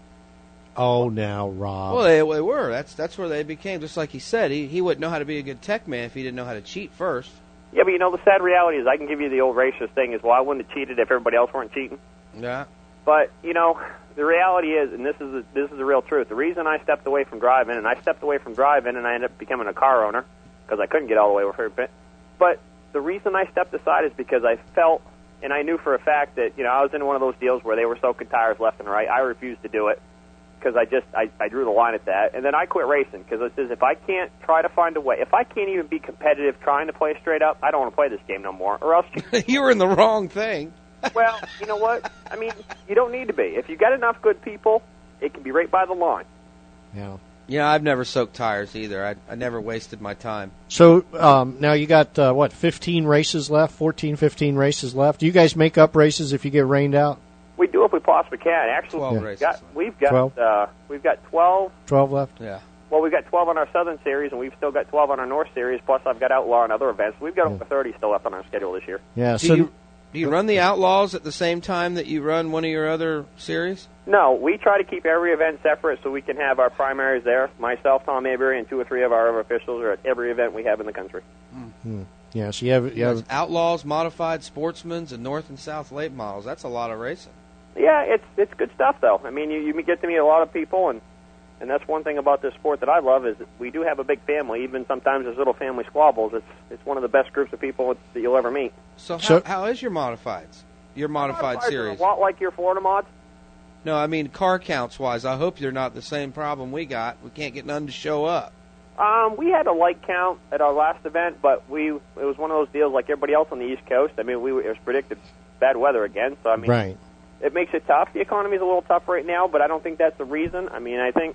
S3: Oh, now, Rob.
S4: Well, they, they were. That's that's where they became. Just like he said, he he wouldn't know how to be a good tech man if he didn't know how to cheat first.
S16: Yeah, but you know, the sad reality is I can give you the old racist thing is, well, I wouldn't have cheated if everybody else weren't cheating.
S4: Yeah.
S16: But, you know, the reality is, and this is the, this is the real truth, the reason I stepped away from driving, and I stepped away from driving and I ended up becoming a car owner because I couldn't get all the way over here. But the reason I stepped aside is because I felt, and I knew for a fact that, you know, I was in one of those deals where they were soaking tires left and right. I refused to do it because I just, I, I drew the line at that. And then I quit racing because it says if I can't try to find a way, if I can't even be competitive trying to play straight up, I don't want to play this game no more. Or else
S4: you were in the wrong thing.
S16: Well, you know what? I mean, you don't need to be. If you got enough good people, it can be right by the line.
S3: Yeah.
S4: Yeah, I've never soaked tires either. I, I never wasted my time.
S3: So um, now you got, uh, what, fifteen races left, fourteen, fifteen races left. Do you guys make up races if you get rained out?
S16: We do if we possibly can. Actually,
S4: twelve
S16: we've
S4: races
S16: got, we've got,
S3: twelve?
S16: uh, we've got twelve.
S3: twelve left?
S4: Yeah.
S16: Well, we've got twelve on our Southern Series, and we've still got twelve on our North Series, plus I've got Outlaw and other events. We've got over thirty still left on our schedule this year.
S3: Yeah,
S4: Do
S3: so
S4: you, do you run the Outlaws at the same time that you run one of your other series?
S16: No, we try to keep every event separate so we can have our primaries there. Myself, Tom Mayberry, and two or three of our other officials are at every event we have in the country.
S3: Hmm. Yeah, so you have, you have
S4: Outlaws, Modified, Sportsmans, and North and South late models. That's a lot of racing.
S16: Yeah, it's it's good stuff, though. I mean, you, you get to meet a lot of people, and, and that's one thing about this sport that I love is that we do have a big family. Even sometimes there's little family squabbles. It's it's one of the best groups of people that you'll ever meet.
S4: So how,
S3: So-
S4: how is your Modifieds? Your Modified
S16: Modifieds are
S4: series?
S16: A lot like your Florida mods.
S4: No, I mean car counts wise. I hope you're not the same problem we got. We can't get none to show up.
S16: Um, we had a light count at our last event, but we it was one of those deals like everybody else on the East Coast. I mean, we it was predicted bad weather again, so I mean,
S3: right.
S16: it makes it tough. The economy's a little tough right now, but I don't think that's the reason. I mean, I think,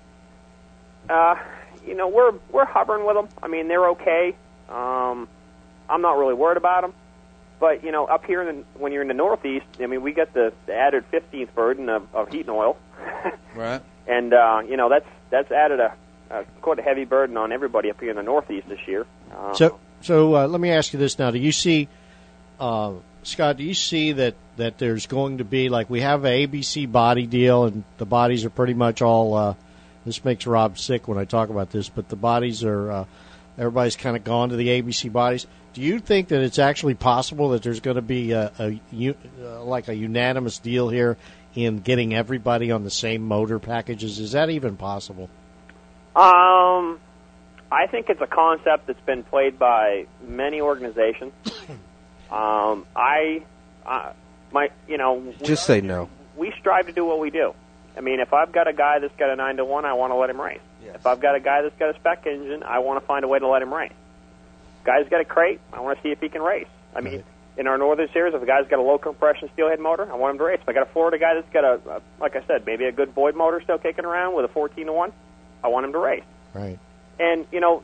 S16: uh, you know, we're we're hovering with them. I mean, they're okay. Um, I'm not really worried about them. But, you know, up here in the, when you're in the Northeast, I mean, we get the, the added fifteenth burden of, of heat and oil.
S4: Right.
S16: And, uh, you know, that's that's added a, a quite a heavy burden on everybody up here in the Northeast this year. Uh,
S3: So, so uh, let me ask you this now: do you see, uh, Scott? Do you see that, that there's going to be like we have a A B C body deal, and the bodies are pretty much all. Uh, this makes Rob sick when I talk about this, but the bodies are. Uh, everybody's kind of gone to the A B C bodies. Do you think that it's actually possible that there's going to be a, a, a uh, like a unanimous deal here in getting everybody on the same motor packages? Is that even possible?
S16: Um, I think it's a concept that's been played by many organizations. um, I, uh, my, you know,
S4: Just say no.
S16: we strive to do what we do. I mean, if I've got a guy that's got a nine to one, I want to let him race.
S4: Yes.
S16: If I've got a guy that's got a spec engine, I want to find a way to let him race. Guy's got a crate, I want to see if he can race. I mean, in our Northern Series, if a guy's got a low compression steelhead motor, I want him to race. If I got a Florida guy that's got a, a like I said, maybe a good Boyd motor still kicking around with a fourteen to one, I want him to race.
S3: Right.
S16: And, you know,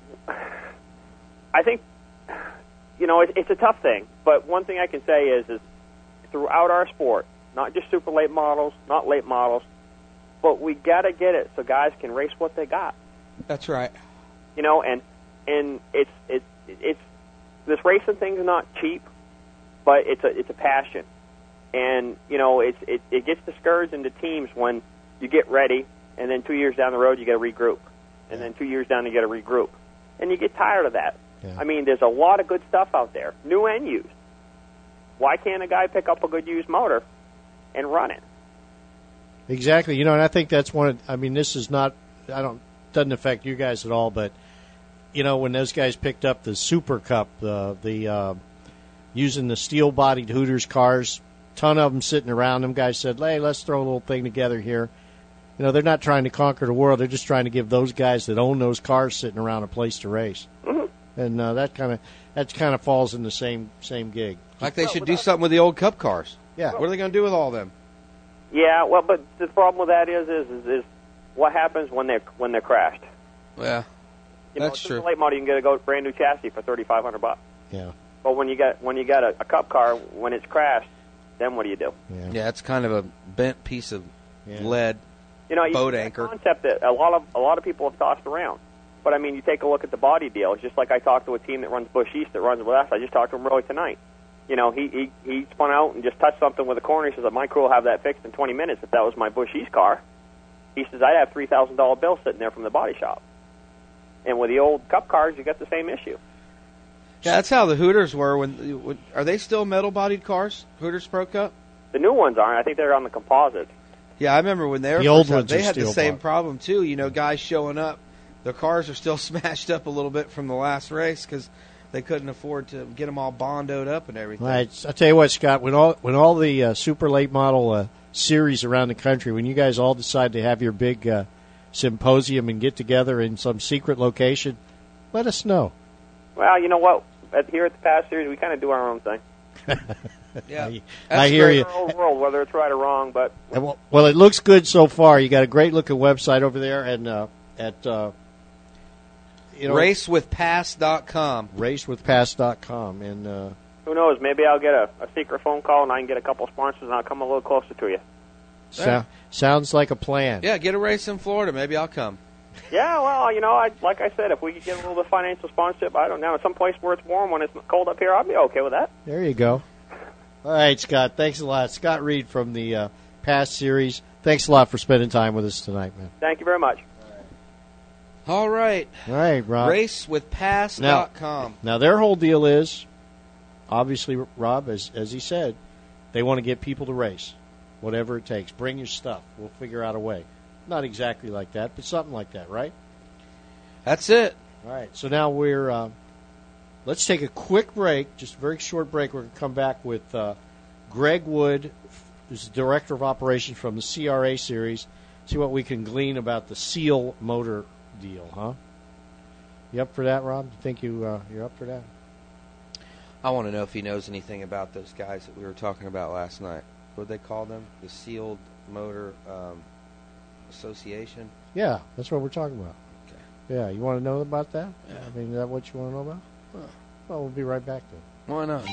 S16: I think, you know, it, it's a tough thing. But one thing I can say is, is throughout our sport, not just super late models, not late models, but we got to get it so guys can race what they got.
S4: That's right.
S16: You know, and and it's it's it's this racing thing's not cheap, but it's a it's a passion, and you know it's it, it gets discouraged into teams when you get ready, and then two years down the road you got to regroup, and then two years down you got to regroup, and you get tired of that.
S3: Yeah.
S16: I mean, there's a lot of good stuff out there, new and used. Why can't a guy pick up a good used motor and run it?
S3: Exactly. You know, and I think that's one of, I mean, this is not, I don't, doesn't affect you guys at all, but you know, when those guys picked up the Super Cup, uh, the uh, using the steel-bodied Hooters cars, ton of them sitting around. Them guys said, hey, let's throw a little thing together here. You know, they're not trying to conquer the world. They're just trying to give those guys that own those cars sitting around a place to race.
S4: Mm-hmm.
S3: And uh, that kind of that kind of falls in the same same gig.
S4: Like they should do something with the old Cup cars.
S3: Yeah.
S4: What are they going to do with all of them?
S16: Yeah, well, but the problem with that is, is, is, is what happens when they're when they're crashed.
S4: Yeah,
S16: you know,
S4: that's
S16: it's
S4: true.
S16: Late model, you can get a go brand new chassis for thirty five hundred bucks.
S3: Yeah.
S16: But when you got when you got a, a Cup car, when it's crashed, then what do you do?
S3: Yeah,
S4: yeah it's kind of a bent piece of
S3: yeah.
S4: lead.
S16: You know, you
S4: boat
S16: see
S4: anchor.
S16: A concept that a lot of a lot of people have tossed around. But I mean, you take a look at the body deal. It's just like I talked to a team that runs Bush East that runs with us. I just talked to him early tonight. You know, he, he he spun out and just touched something with a corner. He says, "My crew will have that fixed in twenty minutes." If that was my Bush East car, he says, "I'd have three thousand dollar bill sitting there from the body shop." And with the old Cup cars, you got the same issue.
S4: Yeah, that's how the Hooters were. When, when are they still metal-bodied cars? Hooters Pro Cup.
S16: The new ones aren't. I think they're on the composite.
S4: Yeah, I remember when they were
S3: The old
S4: first out,
S3: ones
S4: they
S3: are
S4: had the
S3: steel
S4: same
S3: body.
S4: problem too. You know, guys showing up, their cars are still smashed up a little bit from the last race because they couldn't afford to get them all bondoed up and everything.
S3: Right. I tell you what, Scott, when all when all the uh, super late model uh, series around the country, when you guys all decide to have your big uh, symposium and get together in some secret location, let us know.
S16: Well, you know what? At, here at the Pass Series, we kind of do our own thing.
S4: Yeah,
S3: I,
S4: That's
S3: I hear
S4: great.
S3: you.
S16: Our own world, whether it's right or wrong, but
S3: And Well, well, it looks good so far. You got a great looking website over there, and uh, at uh, you know
S4: race with pass dot com.
S3: race with pass dot com, and uh,
S16: who knows? Maybe I'll get a, a secret phone call and I can get a couple sponsors and I'll come a little closer to you.
S3: so,
S4: Yeah.
S3: sounds like a plan.
S4: Yeah, get a race in Florida. Maybe I'll come.
S16: Yeah, well, you know, I, like I said, if we could get a little bit of financial sponsorship, I don't know, someplace where it's warm when it's cold up here, I'll be okay with that.
S3: There you go. All right, Scott. Thanks a lot, Scott Reed from the uh, Pass Series. Thanks a lot for spending time with us tonight, man.
S16: Thank you very much.
S4: All right.
S3: All right, Rob.
S4: race with pass dot com.
S3: Now, their whole deal is, obviously, Rob, as as he said, they want to get people to race, whatever it takes. Bring your stuff. We'll figure out a way. Not exactly like that, but something like that, right?
S4: That's it.
S3: All right. So now we're uh, let's take a quick break, just a very short break. We're going to come back with uh, Greg Wood, who's the director of operations from the C R A series. See what we can glean about the Seal motor deal, huh? You up for that, Rob? You think you uh, you're up for that?
S4: I want to know if he knows anything about those guys that we were talking about last night. What did they call them? The Sealed Motor um, Association?
S3: Yeah, that's what we're talking about.
S4: Okay.
S3: Yeah, you want to know about that?
S4: Yeah.
S3: I mean, is that what you want to know about?
S4: Huh.
S3: Well, we'll be right back then.
S4: Why not?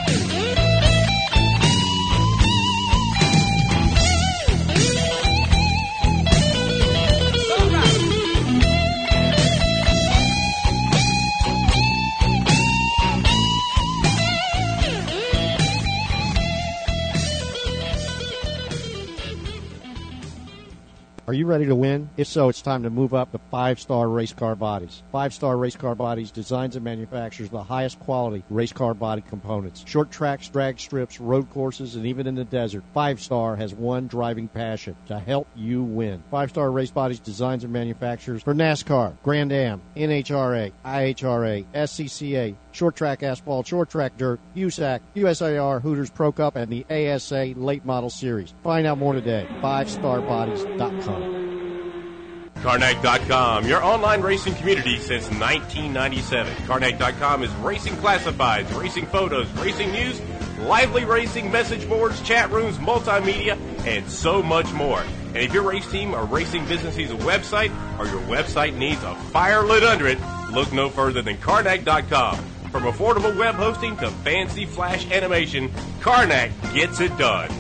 S3: Are you ready to win? If so, it's time to move up to Five Star Race Car Bodies. Five Star Race Car Bodies designs and manufactures the highest quality race car body components. Short tracks, drag strips, road courses, and even in the desert, Five Star has one driving passion: to help you win. Five Star Race Bodies designs and manufactures for NASCAR, Grand Am, N H R A, I H R A, S C C A, Short Track Asphalt, Short Track Dirt, U S A C, U S A R, Hooters Pro Cup, and the A S A Late Model Series. Find out more today. five star bodies dot com.
S10: Carnac dot com, your online racing community since nineteen ninety-seven. Carnac dot com is racing classifieds, racing photos, racing news, lively racing message boards, chat rooms, multimedia, and so much more. And if your race team or racing business needs a website or your website needs a fire lit under it, look no further than Carnac dot com. From affordable web hosting to fancy flash animation, Carnac gets it done.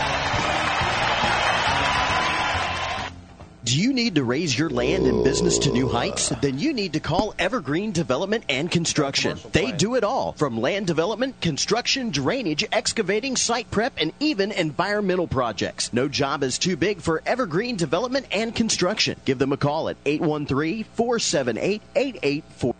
S11: Do you need to raise your land and business to new heights? Then you need to call Evergreen Development and Construction. They do it all, from land development, construction, drainage, excavating, site prep, and even environmental projects. No job is too big for Evergreen Development and Construction. Give them a call at eight one three, four seven eight, eight eight four.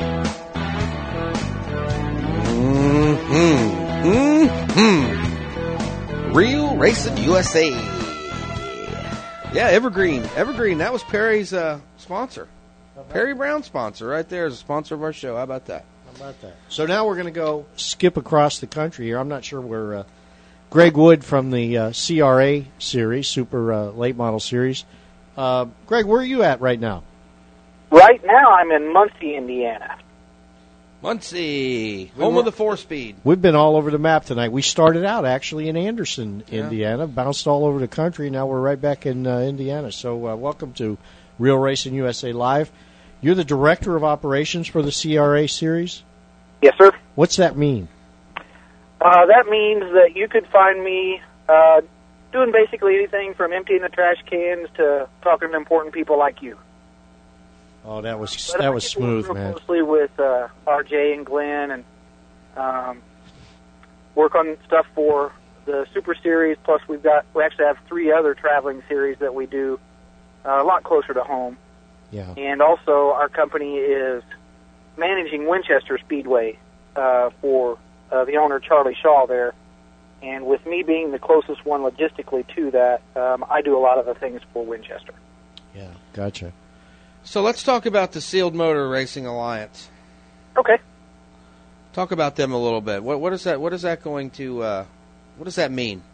S4: Mm-hmm. Mm-hmm. Real Racing U S A. Yeah, Evergreen. Evergreen, that was Perry's uh, sponsor. Perry Brown sponsor right there is a sponsor of our show. How about that?
S3: How about that? So now we're going to go skip across the country here. I'm not sure where uh, Greg Wood from the uh, C R A series, Super uh, Late Model Series. Uh, Greg, where are you at right now?
S17: Right now, I'm in Muncie, Indiana.
S4: Muncie,
S3: We
S4: home
S3: were-
S4: of the four-speed.
S3: We've been all over the map tonight. We started out actually in Anderson,
S4: Yeah.
S3: Indiana, bounced all over the country. Now we're right back in uh, Indiana. So uh, welcome to Real Racing U S A Live. You're the director of operations for the C R A series?
S17: Yes, sir.
S3: What's that mean?
S17: Uh, that means that you could find me uh, doing basically anything from emptying the trash cans to talking to important people like you.
S3: Oh, that was
S17: But I
S3: that was
S17: get to work
S3: smooth,
S17: real
S3: man.
S17: Closely with uh, R J and Glenn, and um, work on stuff for the Super Series. Plus, we've got we actually have three other traveling series that we do uh, a lot closer to home.
S3: Yeah.
S17: And also, our company is managing Winchester Speedway uh, for uh, the owner Charlie Shaw there. And with me being the closest one logistically to that, um, I do a lot of the things for Winchester.
S3: Yeah, gotcha.
S4: So let's talk about the Sealed Motor Racing Alliance.
S17: Okay.
S4: Talk about them a little bit. What what is that? What is that going to? Uh, what does that mean?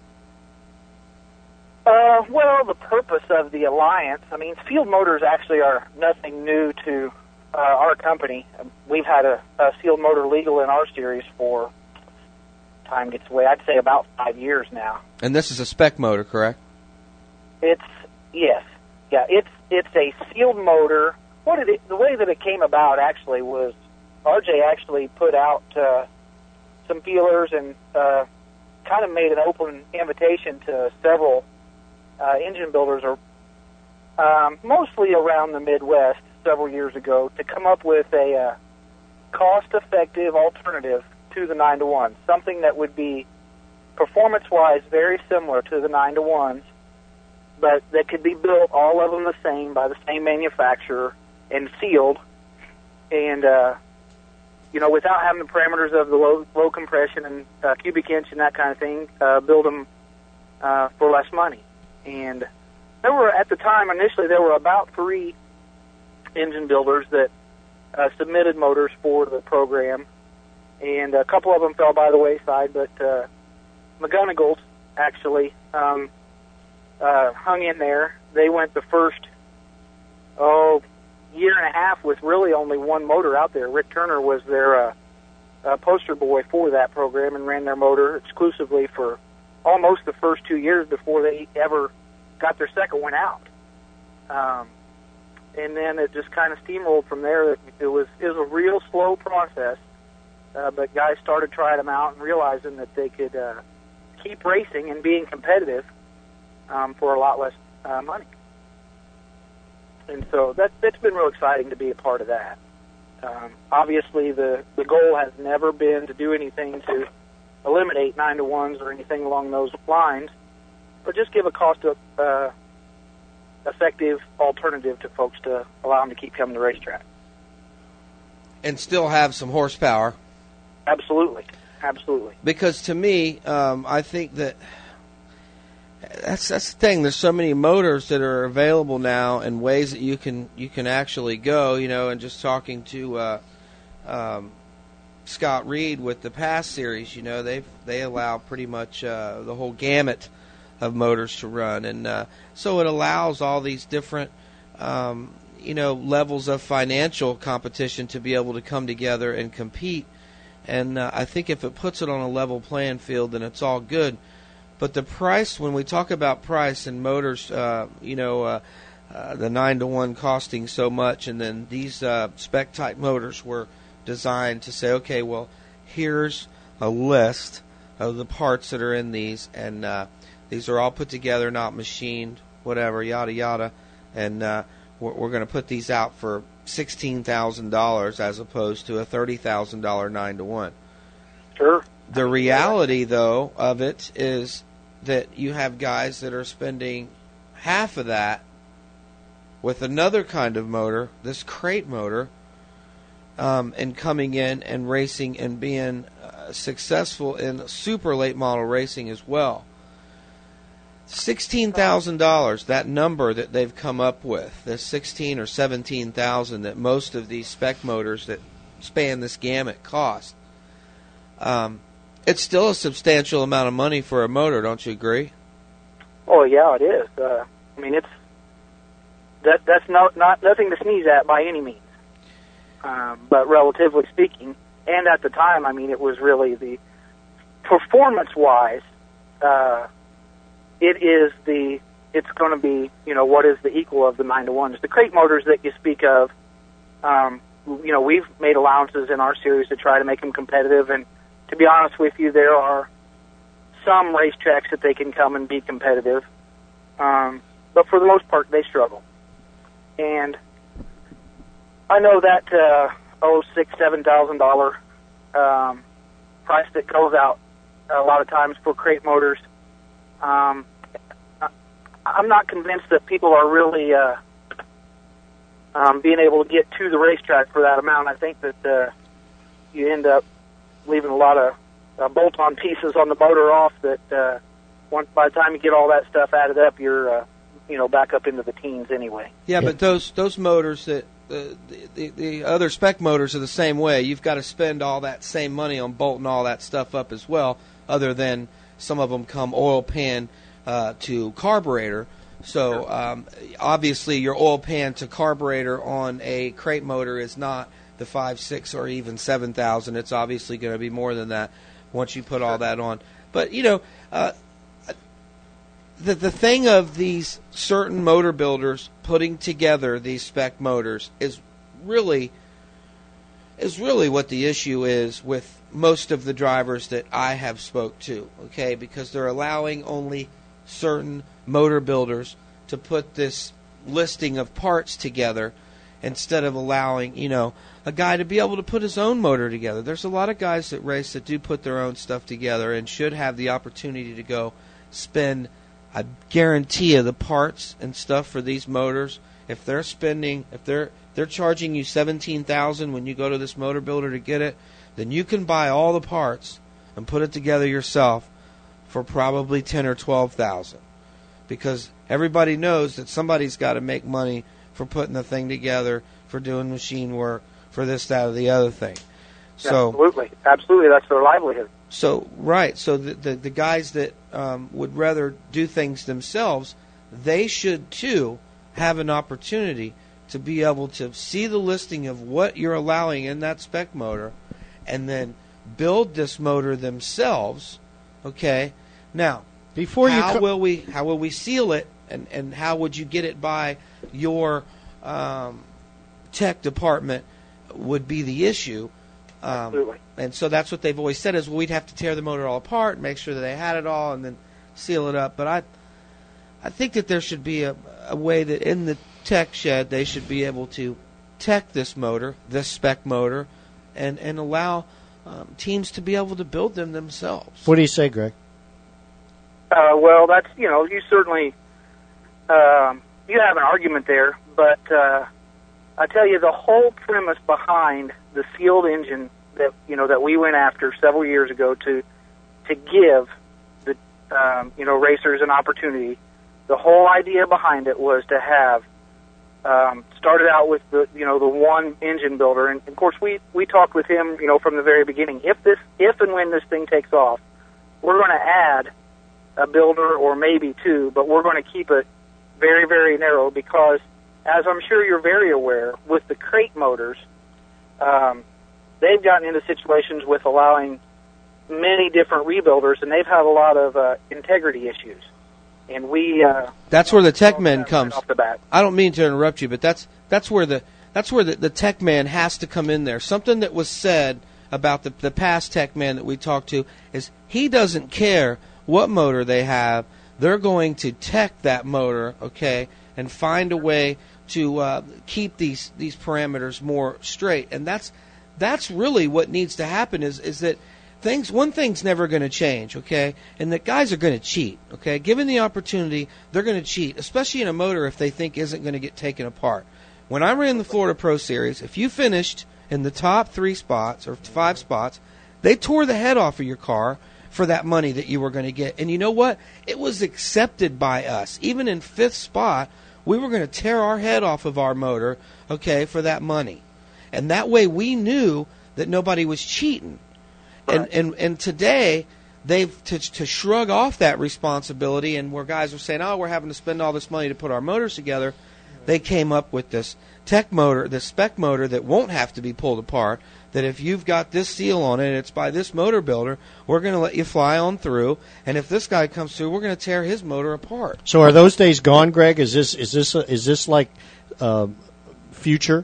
S17: Uh, well, the purpose of the alliance, I mean, sealed motors actually are nothing new to uh, our company. We've had a, a sealed motor legal in our series for, time gets away, I'd say about five years now.
S4: And this is a spec motor, correct?
S17: It's, yes, yeah, it's it's a sealed motor. What it, the way that it came about actually was R J actually put out uh, some feelers and uh, kind of made an open invitation to several uh, engine builders, or um, mostly around the Midwest, several years ago, to come up with a uh, cost-effective alternative to the nine to one, something that would be performance-wise very similar to the nine to ones, but that could be built, all of them the same, by the same manufacturer, and sealed, and, uh, you know, without having the parameters of the low, low compression and uh, cubic inch and that kind of thing, uh, build them uh, for less money. And there were, at the time, initially, there were about three engine builders that uh, submitted motors for the program, and a couple of them fell by the wayside, but uh, McGonigal's actually um, uh, hung in there. They went the first, oh, year and a half with really only one motor out there. Rick Turner was their uh, uh, poster boy for that program and ran their motor exclusively for almost the first two years before they ever got their second one out. Um, and then it just kind of steamrolled from there. It was it was a real slow process, uh, but guys started trying them out and realizing that they could uh, keep racing and being competitive um, for a lot less uh, money. And so that, that's been real exciting to be a part of that. Um, obviously, the, the goal has never been to do anything to eliminate nine to ones or anything along those lines, but just give a cost uh, effective alternative to folks to allow them to keep coming to the racetrack.
S4: And still have some horsepower.
S17: Absolutely, absolutely.
S4: Because to me, um, I think that that's that's the thing. There's so many motors that are available now and ways that you can you can actually go. You know, and just talking to uh, um, Scott Reed with the Pass series, you know, they they allow pretty much uh, the whole gamut of motors to run, and uh, so it allows all these different um, you know levels of financial competition to be able to come together and compete. And uh, I think if it puts it on a level playing field, then it's all good. But the price, when we talk about price and motors, uh, you know, uh, uh, the nine to one costing so much, and then these uh, spec type motors were designed to say, okay, well, here's a list of the parts that are in these, and uh, these are all put together, not machined, whatever, yada yada, and uh, we're, we're going to put these out for sixteen thousand dollars as opposed to a thirty thousand dollar nine to one.
S17: Sure.
S4: The reality, though, of it is that you have guys that are spending half of that with another kind of motor, this crate motor, um, and coming in and racing and being uh, successful in super late model racing as well. sixteen thousand dollars, that number that they've come up with, the sixteen or seventeen thousand that most of these spec motors that span this gamut cost, um, it's still a substantial amount of money for a motor, don't you agree?
S17: Oh yeah, it is. Uh, I mean, it's that that's not not nothing to sneeze at by any means. Um, but relatively speaking, and at the time, I mean, it was really the performance-wise. Uh, it is the it's going to be you know what is the equal of the nine to ones. The crate motors that you speak of, um, you know, we've made allowances in our series to try to make them competitive. And to be honest with you, there are some racetracks that they can come and be competitive, um, but for the most part, they struggle. And I know that uh, oh six seven thousand dollar um, price that goes out a lot of times for crate motors. Um, I'm not convinced that people are really uh, um, being able to get to the racetrack for that amount. I think that uh, you end up leaving a lot of uh, bolt-on pieces on the motor off. That uh, once by the time you get all that stuff added up, you're uh, you know back up into the teens anyway.
S4: Yeah, but those those motors that uh, the, the the other spec motors are the same way. You've got to spend all that same money on bolting all that stuff up as well. Other than some of them come oil pan uh, to carburetor. So um, obviously your oil pan to carburetor on a crate motor is not the five, six, or even seven thousand. It's obviously going to be more than that once you put all that on. But you know, uh, the the thing of these certain motor builders putting together these spec motors is really is really what the issue is with most of the drivers that I have spoke to, okay, because they're allowing only certain motor builders to put this listing of parts together instead of allowing, you know, a guy to be able to put his own motor together. There's a lot of guys that race that do put their own stuff together and should have the opportunity to go spend, I guarantee you, the parts and stuff for these motors. If they're spending, if they're they're charging you seventeen thousand when you go to this motor builder to get it, then you can buy all the parts and put it together yourself for probably ten or twelve thousand, because everybody knows that somebody's got to make money for putting the thing together, for doing machine work, for this, that, or the other thing. So
S17: absolutely, absolutely, that's their livelihood.
S4: So right, so the the, the guys that um, would rather do things themselves, they should too have an opportunity to be able to see the listing of what you're allowing in that spec motor, and then build this motor themselves. Okay, now
S3: before you
S4: how
S3: co-
S4: will we how will we seal it, and and how would you get it by your um, tech department would be the issue. Um,
S17: Absolutely.
S4: And so that's what they've always said is, well, we'd have to tear the motor all apart and make sure that they had it all and then seal it up. But I I think that there should be a, a way that in the tech shed they should be able to tech this motor, this spec motor, and, and allow um, teams to be able to build them themselves.
S3: What do you say, Greg?
S17: Uh, well, that's, you know, you certainly, um, you have an argument there, but uh, I tell you, the whole premise behind the sealed engine that, you know, that we went after several years ago to to give the, um, you know, racers an opportunity, the whole idea behind it was to have, um, started out with the, you know, the one engine builder, and of course we, we talked with him, you know, from the very beginning. If this, if and when this thing takes off, we're going to add a builder or maybe two, but we're going to keep it very, very narrow because, as I'm sure you're very aware, with the crate motors, um, they've gotten into situations with allowing many different rebuilders, and they've had a lot of uh, integrity issues. And we uh,
S4: that's where the tech man comes.
S17: Right off the bat.
S4: I don't mean to interrupt you, but that's that's where the that's where the, the tech man has to come in there. Something that was said about the the past tech man that we talked to is he doesn't care what motor they have. They're going to tech that motor, okay, and find a way to uh, keep these these parameters more straight. And that's that's really what needs to happen. Is is that things one thing's never going to change, okay, and that guys are going to cheat, okay. Given the opportunity, they're going to cheat, especially in a motor if they think isn't going to get taken apart. When I ran the Florida Pro Series, if you finished in the top three spots or five spots, they tore the head off of your car for that money that you were going to get. And you know what? It was accepted by us. Even in fifth spot, we were going to tear our head off of our motor, okay, for that money. And that way we knew that nobody was cheating. Right. And, and and today, they've to, to shrug off that responsibility, and where guys are saying, oh, we're having to spend all this money to put our motors together, they came up with this tech motor, this spec motor that won't have to be pulled apart, that if you've got this seal on it and it's by this motor builder, we're going to let you fly on through, and if this guy comes through, we're going to tear his motor apart.
S3: So are those days gone, Greg? Is this is this is this like uh, future?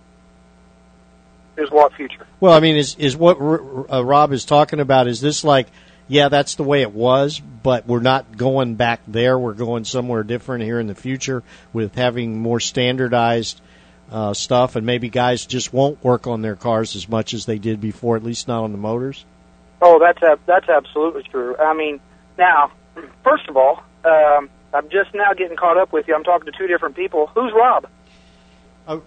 S17: Is what future?
S3: Well, I mean, is is what uh, Rob is talking about? Is this like, yeah, that's the way it was, but we're not going back there. We're going somewhere different here in the future with having more standardized uh, stuff, and maybe guys just won't work on their cars as much as they did before, at least not on the motors?
S17: Oh, that's ab- that's absolutely true. I mean, now, first of all, um, I'm just now getting caught up with you. I'm talking to two different people. Who's Rob?
S3: Uh,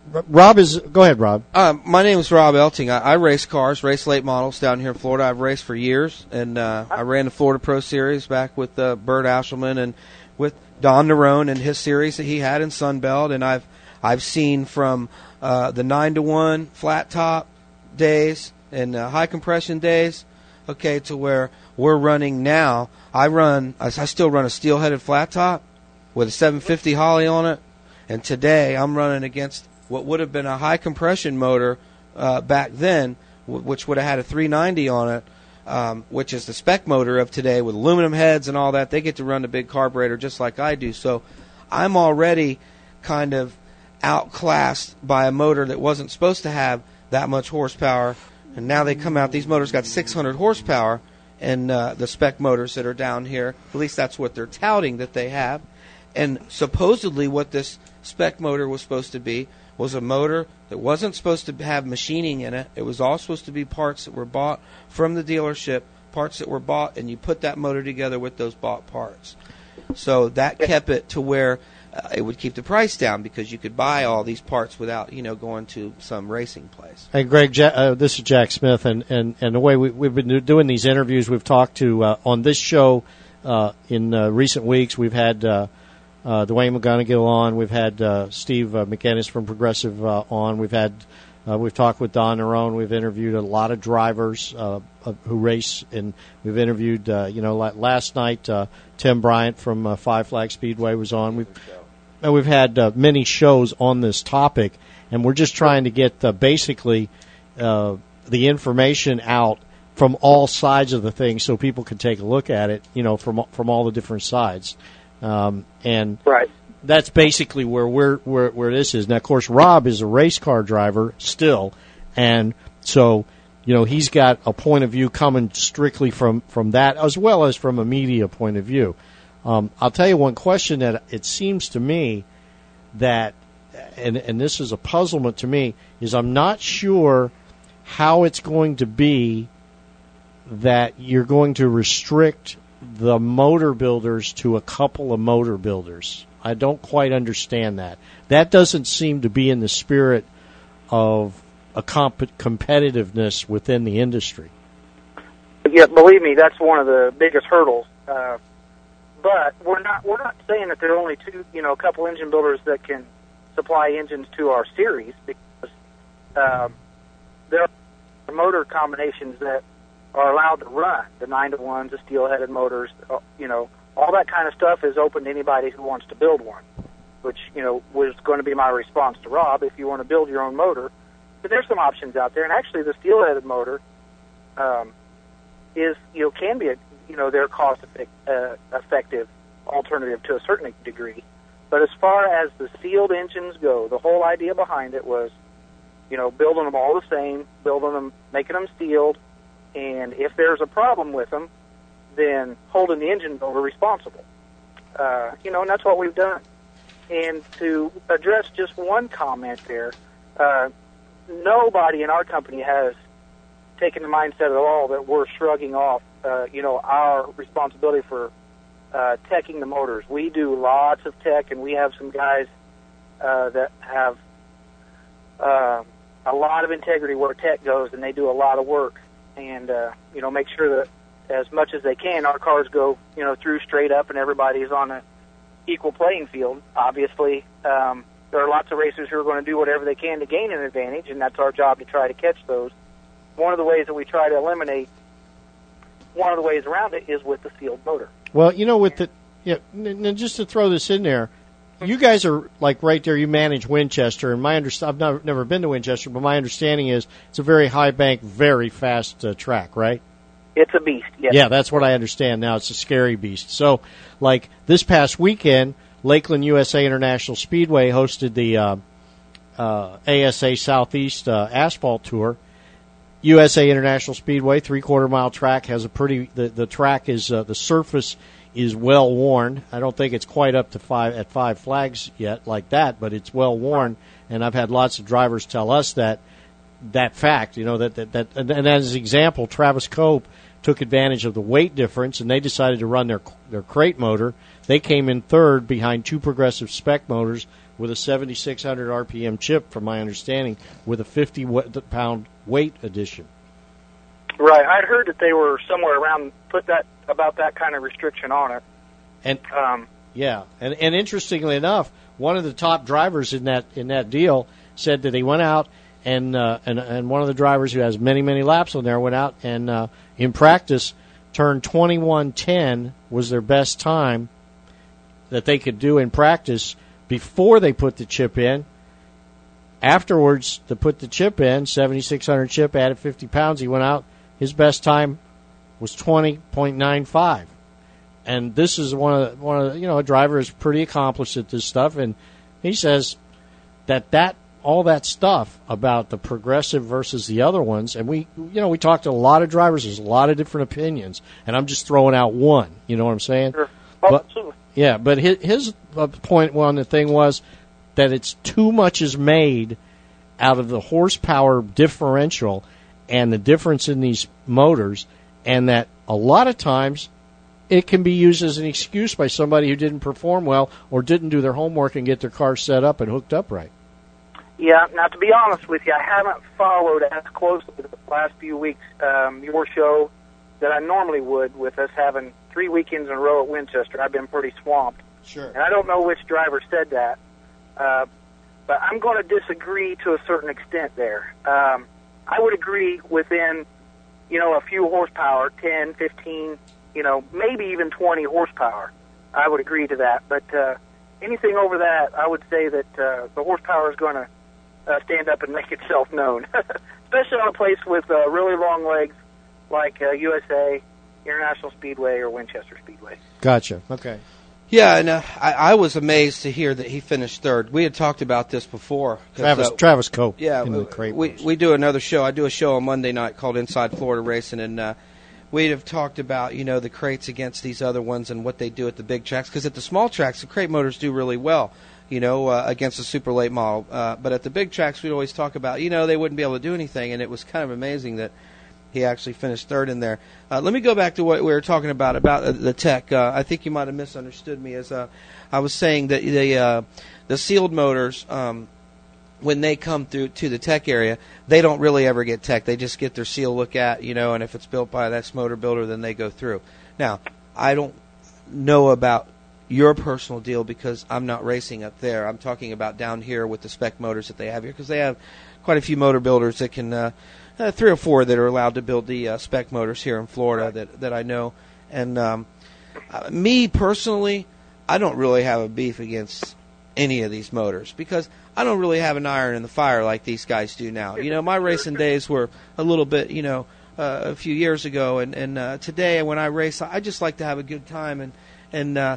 S3: Rob is. Go ahead, Rob.
S4: Uh, my name is Rob Elting. I, I race cars, race late models down here in Florida. I've raced for years, and uh, I ran the Florida Pro Series back with uh, Bert Ashelman and with Don Nerone and his series that he had in Sunbelt. And I've I've seen from uh, the nine to one flat top days and uh, high compression days, okay, to where we're running now. I run. I, I still run a steel headed flat top with a seven fifty Holley on it, and today I'm running against what would have been a high compression motor uh, back then, w- which would have had a three ninety on it, um, which is the spec motor of today with aluminum heads and all that. They get to run the big carburetor just like I do. So I'm already kind of outclassed by a motor that wasn't supposed to have that much horsepower. And now they come out, these motors got six hundred horsepower, and uh, the spec motors that are down here, at least that's what they're touting that they have. And supposedly what this spec motor was supposed to be was a motor that wasn't supposed to have machining in it. It was all supposed to be parts that were bought from the dealership, parts that were bought, and you put that motor together with those bought parts. So that kept it to where uh, it would keep the price down because you could buy all these parts without, you know, going to some racing place.
S3: Hey, Greg, ja- uh, this is Jack Smith, and, and, and the way we, we've been doing these interviews, we've talked to, uh, on this show uh, in uh, recent weeks, we've had uh, uh, Dwayne McGonigal on, we've had uh, Steve uh, McInnes from Progressive uh, on, we've had, uh, we've talked with Don Nerone, we've interviewed a lot of drivers uh, uh, who race, and we've interviewed, uh, you know, like last night, uh, Tim Bryant from uh, Five Flag Speedway was on. We've And we've had uh, many shows on this topic, and we're just trying to get uh, basically uh, the information out from all sides of the thing so people can take a look at it, you know, from from all the different sides. Um, and
S17: right.
S3: that's basically where we're where, where this is. Now, of course, Rob is a race car driver still, and so, you know, he's got a point of view coming strictly from, from that as well as from a media point of view. Um, I'll tell you one question that it seems to me that, and, and this is a puzzlement to me, is I'm not sure how it's going to be that you're going to restrict the motor builders to a couple of motor builders. I don't quite understand that. That doesn't seem to be in the spirit of a comp- competitiveness within the industry.
S17: Yeah, believe me, that's one of the biggest hurdles. Uh, But we're not we're not saying that there are only two, you know, a couple engine builders that can supply engines to our series, because um, there are motor combinations that are allowed to run. The nine to ones, the steel-headed motors, uh, you know, all that kind of stuff is open to anybody who wants to build one, which, you know, was going to be my response to Rob. If you want to build your own motor, but there's some options out there, and actually the steel-headed motor um, is, you know, can be a you know, they're cost-effective alternative to a certain degree. But as far as the sealed engines go, the whole idea behind it was, you know, building them all the same, building them, making them sealed, and if there's a problem with them, then holding the engine builder responsible. Uh, you know, and that's what we've done. And to address just one comment there, uh, nobody in our company has taken the mindset at all that we're shrugging off Uh, you know, our responsibility for uh, teching the motors. We do lots of tech, and we have some guys uh, that have uh, a lot of integrity where tech goes, and they do a lot of work, and uh, you know, make sure that as much as they can, our cars go, you know, through straight up, and everybody's on an equal playing field. Obviously, um, there are lots of racers who are going to do whatever they can to gain an advantage, and that's our job to try to catch those. One of the ways that we try to eliminate, one of the ways around it is with the sealed motor.
S3: Well, you know, with the yeah, n- n- just to throw this in there, you guys are like right there. You manage Winchester, and my underst- I've never, never been to Winchester, but my understanding is it's a very high bank, very fast uh, track, right?
S17: It's a beast. Yes.
S3: Yeah, that's what I understand now. It's a scary beast. So, like this past weekend, Lakeland U S A International Speedway hosted the uh, uh, A S A Southeast uh, Asphalt Tour. U S A International Speedway, three-quarter mile track, has a pretty. The, the track is uh, the surface is well worn. I don't think it's quite up to five at five flags yet, like that, but it's well worn. And I've had lots of drivers tell us that that fact. You know that that, that and, and as an example, Travis Cope took advantage of the weight difference, and they decided to run their their crate motor. They came in third behind two Progressive spec motors with a seventy-six hundred R P M chip, from my understanding, with a fifty pound weight addition.
S17: Right. I'd heard that they were somewhere around put that about that kind of restriction on it.
S3: And
S17: um,
S3: yeah, and and interestingly enough, one of the top drivers in that in that deal said that he went out and uh, and and one of the drivers who has many many laps on there went out and uh, in practice turned twenty-one ten was their best time that they could do in practice before they put the chip in. Afterwards, to put the chip in, seventy-six hundred chip, added fifty pounds, he went out. His best time was twenty point nine five. And this is one of the, one of the, you know, a driver is pretty accomplished at this stuff, and he says that that all that stuff about the Progressive versus the other ones, and we, you know, we talked to a lot of drivers. There's a lot of different opinions, and I'm just throwing out one. You know what I'm saying?
S17: Sure.
S3: But, yeah, but his, his point on the thing was that it's too much is made out of the horsepower differential and the difference in these motors, and that a lot of times it can be used as an excuse by somebody who didn't perform well or didn't do their homework and get their car set up and hooked up right.
S17: Yeah, now to be honest with you, I haven't followed as closely the last few weeks um, your show that I normally would, with us having three weekends in a row at Winchester. I've been pretty swamped.
S3: Sure.
S17: And I don't know which driver said that, uh, but I'm going to disagree to a certain extent there. Um, I would agree within, you know, a few horsepower, ten, fifteen, you know, maybe even twenty horsepower. I would agree to that. But uh, anything over that, I would say that uh, the horsepower is going to uh, stand up and make itself known, especially on a place with uh, really long legs like uh, U S A, International Speedway, or Winchester Speedway.
S3: Gotcha. Okay.
S4: Yeah, and uh, I, I was amazed to hear that he finished third. We had talked about this before. 'cause,
S3: Travis
S4: uh,
S3: Travis Cope.
S4: Yeah,
S3: in the
S4: we,
S3: crate
S4: we we do another show. I do a show on Monday night called Inside Florida Racing, and uh, we'd have talked about, you know, the crates against these other ones and what they do at the big tracks. Because at the small tracks, the crate motors do really well, you know, uh, against the super late model. Uh, but at the big tracks, we'd always talk about, you know, they wouldn't be able to do anything, and it was kind of amazing that he actually finished third in there. Uh, let me go back to what we were talking about, about uh, the tech. Uh, I think you might have misunderstood me. As uh, I was saying that the uh, the sealed motors, um, when they come through to the tech area, they don't really ever get tech. They just get their seal look at, you know, and if it's built by that motor builder, then they go through. Now, I don't know about your personal deal because I'm not racing up there. I'm talking about down here with the spec motors that they have here, because they have quite a few motor builders that can, uh, uh, three or four that are allowed to build the uh, spec motors here in Florida that that I know. And um, uh, me personally, I don't really have a beef against any of these motors because I don't really have an iron in the fire like these guys do now. You know, my racing days were a little bit, you know, uh, a few years ago, and and uh, today when I race, I just like to have a good time, and and uh,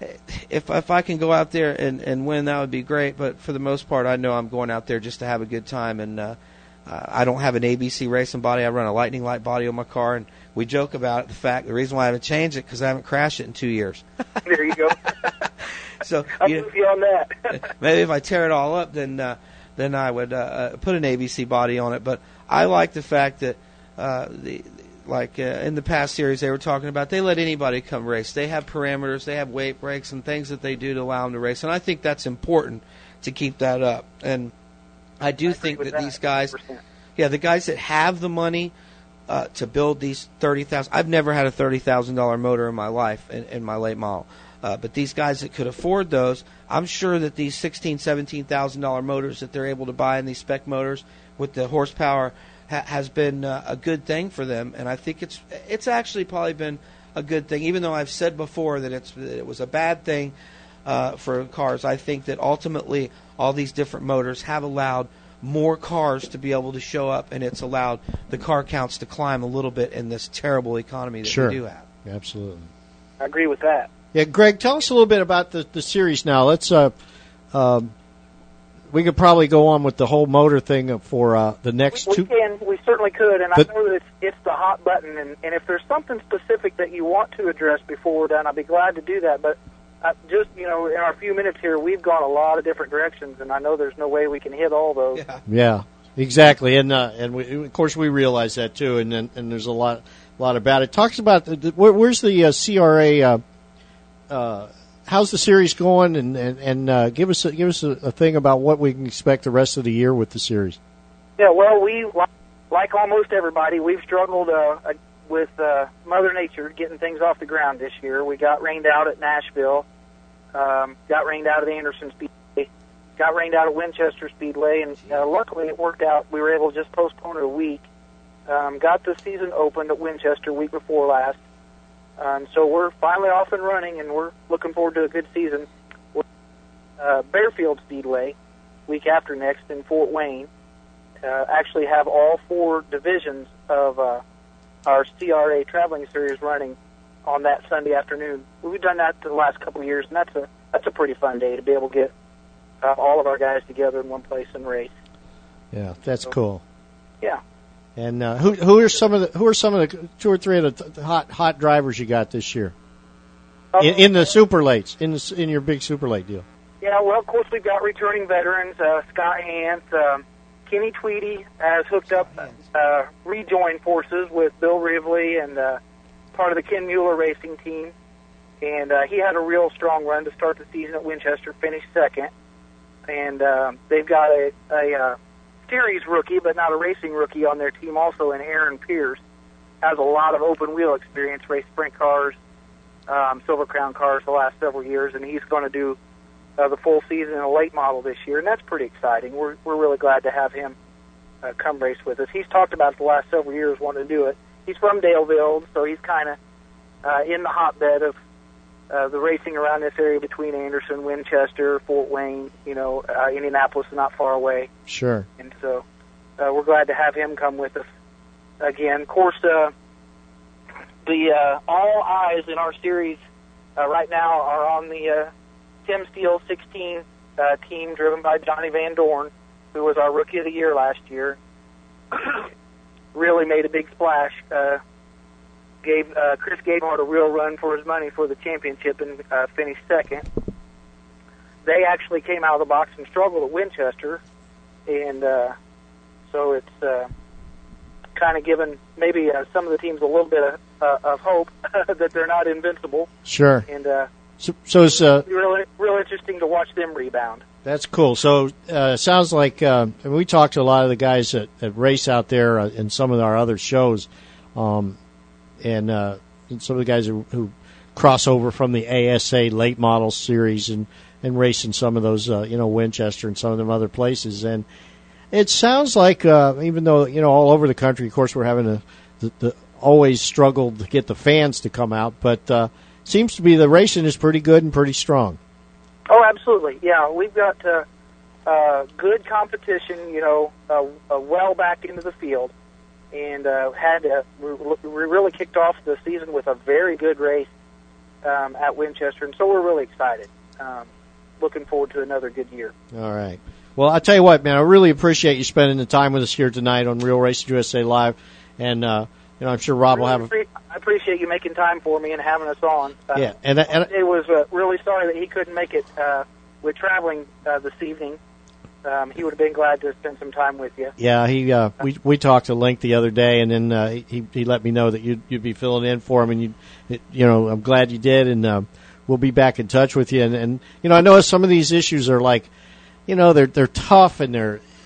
S4: if if I can go out there and and win, that would be great. But for the most part, I know I'm going out there just to have a good time, and uh, uh, I don't have an A B C racing body. I run a Lightning Light body on my car, and we joke about it, the fact the reason why I haven't changed it because I haven't crashed it in two years.
S17: There you go.
S4: So
S17: I'm
S4: you know,
S17: with you on that.
S4: maybe if I tear it all up, then uh, then I would uh, uh, put an A B C body on it. But I like the fact that, uh, the, like uh, in the past series they were talking about, they let anybody come race. They have parameters, they have weight breaks and things that they do to allow them to race. And I think that's important to keep that up. And I do
S17: I
S4: think
S17: agree
S4: that
S17: with
S4: these guys,
S17: one hundred percent.
S4: yeah, the guys that have the money uh, to build these thirty thousand. I've never had a thirty thousand dollar motor in my life in, in my late model, uh, but these guys that could afford those, I'm sure that these sixteen, seventeen thousand dollar motors that they're able to buy in these spec motors with the horsepower ha- has been uh, a good thing for them, and I think it's it's actually probably been a good thing, even though I've said before that it's that it was a bad thing uh, for cars. I think that ultimately all these different motors have allowed more cars to be able to show up, and it's allowed the car counts to climb a little bit in this terrible economy that
S3: Sure.
S4: we do have.
S3: Absolutely.
S17: I agree with that.
S3: Yeah, Greg, tell us a little bit about the, the series now. Let's. Uh, um, we could probably go on with the whole motor thing for uh, the next
S17: We
S3: two.
S17: can, we certainly could, and
S3: But-
S17: I know that it's, it's the hot button, and, and if there's something specific that you want to address before we're done, I'll be glad to do that, but uh, just, you know, in our few minutes here, we've gone a lot of different directions, and I know there's no way we can hit all those.
S4: Yeah.
S3: Yeah, exactly, and uh, and we, of course we realize that too, and and, and there's a lot lot about it. Talks about the, the, where, where's the uh, C R A? Uh, uh, how's the series going? And and, and uh, give us a, give us a, a thing about what we can expect the rest of the year with the series.
S17: Yeah, well, we, like, like almost everybody, we've struggled uh, uh, with uh, Mother Nature getting things off the ground this year. We got rained out at Nashville, um, got rained out at Anderson Speedway, got rained out at Winchester Speedway, and uh, luckily it worked out. We were able to just postpone it a week. Um, got the season opened at Winchester week before last. Um, so we're finally off and running, and we're looking forward to a good season. Uh, Bearfield Speedway, week after next in Fort Wayne, uh, actually have all four divisions of uh, our C R A traveling series running on that Sunday afternoon. We've done that the last couple of years, and that's a that's a pretty fun day to be able to get uh, all of our guys together in one place and race.
S3: Yeah, that's cool.
S17: Yeah.
S3: And uh, who who are some of the who are some of the two or three of the th- hot hot drivers you got this year in, in the super lates in the, in your big super late deal?
S17: Yeah, well, of course, we've got returning veterans, uh, Scott Hance, um, Kenny Tweedy has hooked up, uh, rejoined forces with Bill Rivley and uh, part of the Ken Mueller racing team. And uh, he had a real strong run to start the season at Winchester, finished second. And uh, they've got a, a uh, series rookie, but not a racing rookie on their team also, in Aaron Pierce. Has a lot of open wheel experience, raced sprint cars, um, Silver Crown cars the last several years, and he's going to do Uh, the full season in a late model this year, and that's pretty exciting. We're we're really glad to have him uh, come race with us. He's talked about it the last several years wanting to do it. He's from Daleville, so he's kind of uh, in the hotbed of uh, the racing around this area between Anderson, Winchester, Fort Wayne. You know, uh, Indianapolis is not far away,
S3: Sure.
S17: and so uh, we're glad to have him come with us again. Of course, uh, the uh, all eyes in our series uh, right now are on the uh, Tim Steele sixteen uh, team driven by Johnny Van Dorn, who was our Rookie of the Year last year. Really made a big splash. Uh, gave uh, Chris Gabehart a real run for his money for the championship and uh, finished second. They actually came out of the box and struggled at Winchester, and uh, so it's uh, kind of given maybe uh, some of the teams a little bit of, uh, of hope that they're not invincible.
S3: Sure.
S17: And uh,
S3: So, so it's uh,
S17: Real, real interesting to watch them rebound.
S3: that's cool. So uh, sounds like uh, and we talked to a lot of the guys that, that race out there uh, in some of our other shows, um, and, uh, and some of the guys who, who cross over from the A S A late model series and, and race in some of those, uh, you know, Winchester and some of them other places. And it sounds like uh, even though, you know, all over the country, of course, we're having a, the, the always struggled to get the fans to come out, but uh, seems to be the racing is pretty good and pretty strong.
S17: Oh, absolutely. Yeah, we've got uh, uh, good competition, you know, uh, uh, well back into the field. And uh, had uh, we we really kicked off the season with a very good race um, at Winchester. And so we're really excited. Um, looking forward to another good year.
S3: All right. Well, I tell you what, man, I really appreciate you spending the time with us here tonight on Real Racing U S A Live. And, uh, you know, I'm sure Rob will have a...
S17: Really appre- I appreciate you making time for me and having us on. Uh,
S3: Yeah, and, and
S17: it was uh, really sorry that he couldn't make it uh, with traveling uh, this evening. Um, he would have been glad to spend some time with you.
S3: Yeah, he uh, we we talked to Link the other day, and then uh, he he let me know that you'd you'd be filling in for him, and you you know I'm glad you did, and uh, we'll be back in touch with you. And, and you know I know some of these issues are like, you know they're they're tough and they're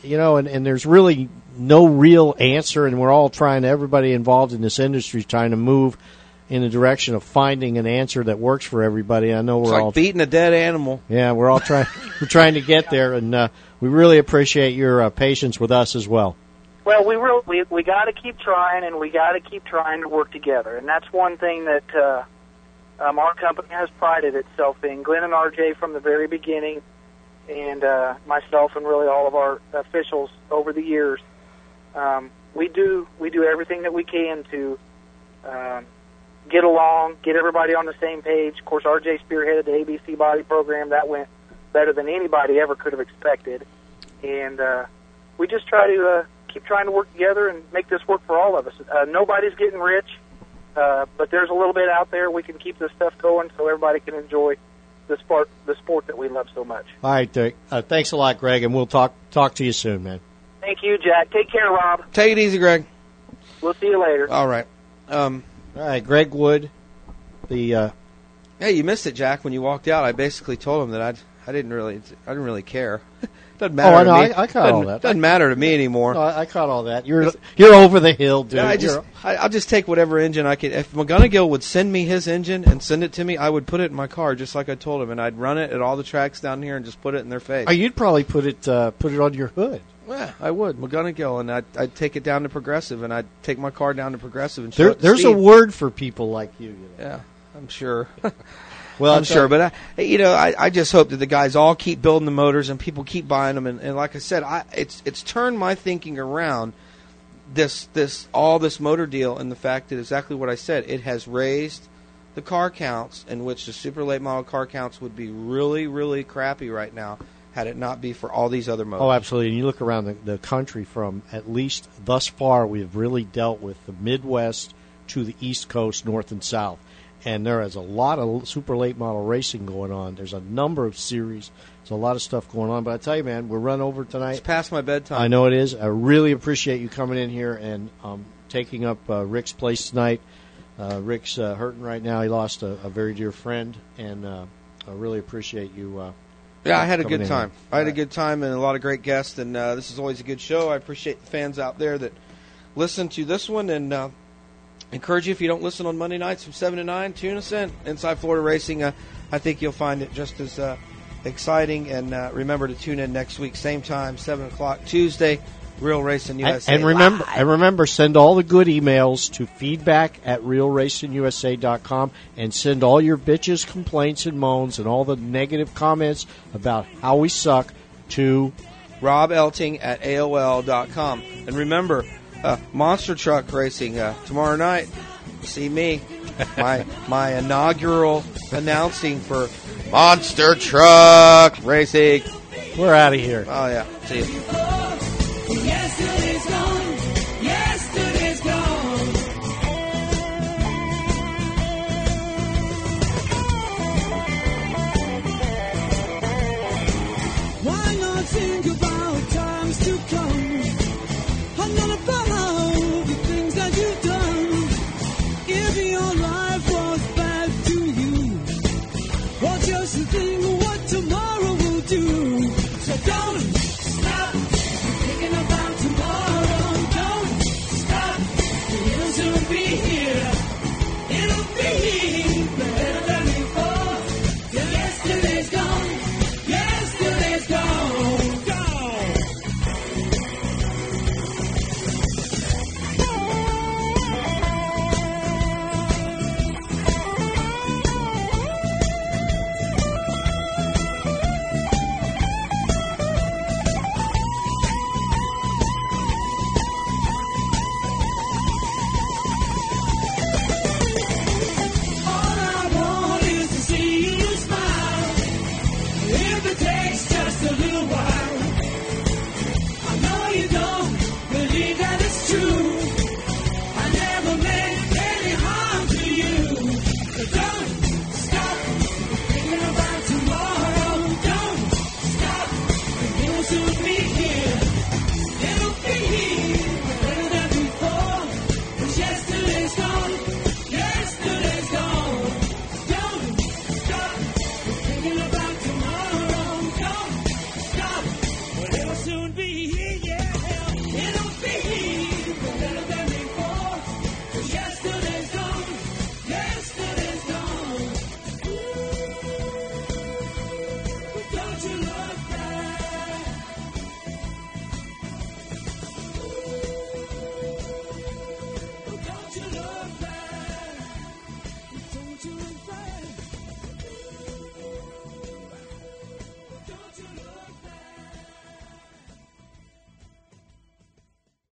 S3: you know, and, and there's really no real answer, and we're all trying, everybody involved in this industry is trying to move in the direction of finding an answer that works for everybody. I know we're
S4: It's like
S3: all
S4: beating a dead animal.
S3: Yeah, we're all trying. We're trying to get there, and uh, we really appreciate your uh, patience with us as well.
S17: Well, we real, we we got to keep trying, and we got to keep trying to work together, and that's one thing that uh, um, our company has prided itself in. Glenn and R J from the very beginning, and uh, myself, and really all of our officials over the years, um, we do we do everything that we can to um, get along, get everybody on the same page. Of course, R J spearheaded the A B C Body program. That went better than anybody ever could have expected, and uh, we just try to. Uh, keep trying to work together and make this work for all of us. Uh, nobody's getting rich, uh, but there's a little bit out there. We can keep this stuff going so everybody can enjoy the sport, the sport that we love so much.
S3: All right, Dick. Uh, thanks a lot, Greg, and we'll talk talk to you soon, man.
S17: Thank you, Jack. Take care, Rob.
S4: Take it easy, Greg.
S17: We'll see you later.
S4: All right. Um,
S3: All right, Greg Wood. The uh,
S4: hey, you missed it, Jack. When you walked out, I basically told him that I I didn't really I didn't really care. Doesn't matter
S3: oh, I
S4: to
S3: know.
S4: me.
S3: I, I caught
S4: doesn't,
S3: all that.
S4: Doesn't matter to me anymore.
S3: No, I, I caught all that. You're you're over the hill, dude.
S4: Yeah, I just
S3: You're-
S4: I, I'll just take whatever engine I could. If McGonigal would send me his engine and send it to me, I would put it in my car just like I told him, and I'd run it at all the tracks down here and just put it in their face.
S3: oh, you'd probably put it uh, put it on your hood.
S4: Yeah, I would McGonigal, and I'd, I'd take it down to Progressive, and I'd take my car down to Progressive and show
S3: There,
S4: it to
S3: there's a
S4: Steve.
S3: word for people like you. you know.
S4: Yeah, I'm sure.
S3: Well,
S4: I'm
S3: I'll
S4: sure,
S3: tell-
S4: but I, you know, I, I just hope that the guys all keep building the motors and people keep buying them. And, and like I said, I, it's it's turned my thinking around. This this all this motor deal and the fact that exactly what I said, it has raised the car counts, in which the super late model car counts would be really really crappy right now had it not be for all these other motors.
S3: Oh, absolutely. And you look around the, the country from, at least thus far, we've really dealt with the Midwest to the East Coast, North and South. And there is a lot of super late model racing going on. There's a number of series. There's a lot of stuff going on. But I tell you, man, we're run over tonight.
S4: It's past my bedtime.
S3: I know it is. I really appreciate you coming in here and um, taking up uh, Rick's place tonight. Uh, Rick's uh, hurting right now. He lost a, a very dear friend, and uh, I really appreciate you. Uh,
S4: Yeah, I had a
S3: coming
S4: good
S3: in
S4: time.
S3: here.
S4: I had a good time and a lot of great guests, and uh, this is always a good show. I appreciate the fans out there that listen to this one, and uh, encourage you, if you don't listen on Monday nights from seven to nine, tune us in. Inside Florida Racing, uh, I think you'll find it just as uh, exciting, and uh, remember to tune in next week, same time, seven o'clock Tuesday, Real Racing U S A.
S3: And, and remember,
S4: Live.
S3: and remember, send all the good emails to feedback at real racing u s a dot com, and send all your bitches, complaints, and moans, and all the negative comments about how we suck to
S4: Rob Elting at A O L dot com. And remember, uh, Monster Truck Racing uh, tomorrow night. See me, my my inaugural announcing for Monster Truck Racing.
S3: We're out of here.
S4: Oh yeah, see you.
S14: Yesterday's gone. Yesterday's gone. Why not think about times to come? I'm not about the things that you've done. If your life was bad to you, or just to think of what tomorrow will do. So don't stop thinking about tomorrow. Don't stop. It'll soon be here. It'll be better than before. Till yesterday's gone. Yesterday's gone. Gone. All I want is to see you smile. If it takes just a little while. I know you don't believe that it's true. I never meant any harm to you. So don't stop thinking about tomorrow. Don't stop. It'll soon be here. It'll be better than before. 'Cause yesterday's gone. Yesterday's gone. Don't stop thinking about tomorrow. Don't stop. It'll soon be here.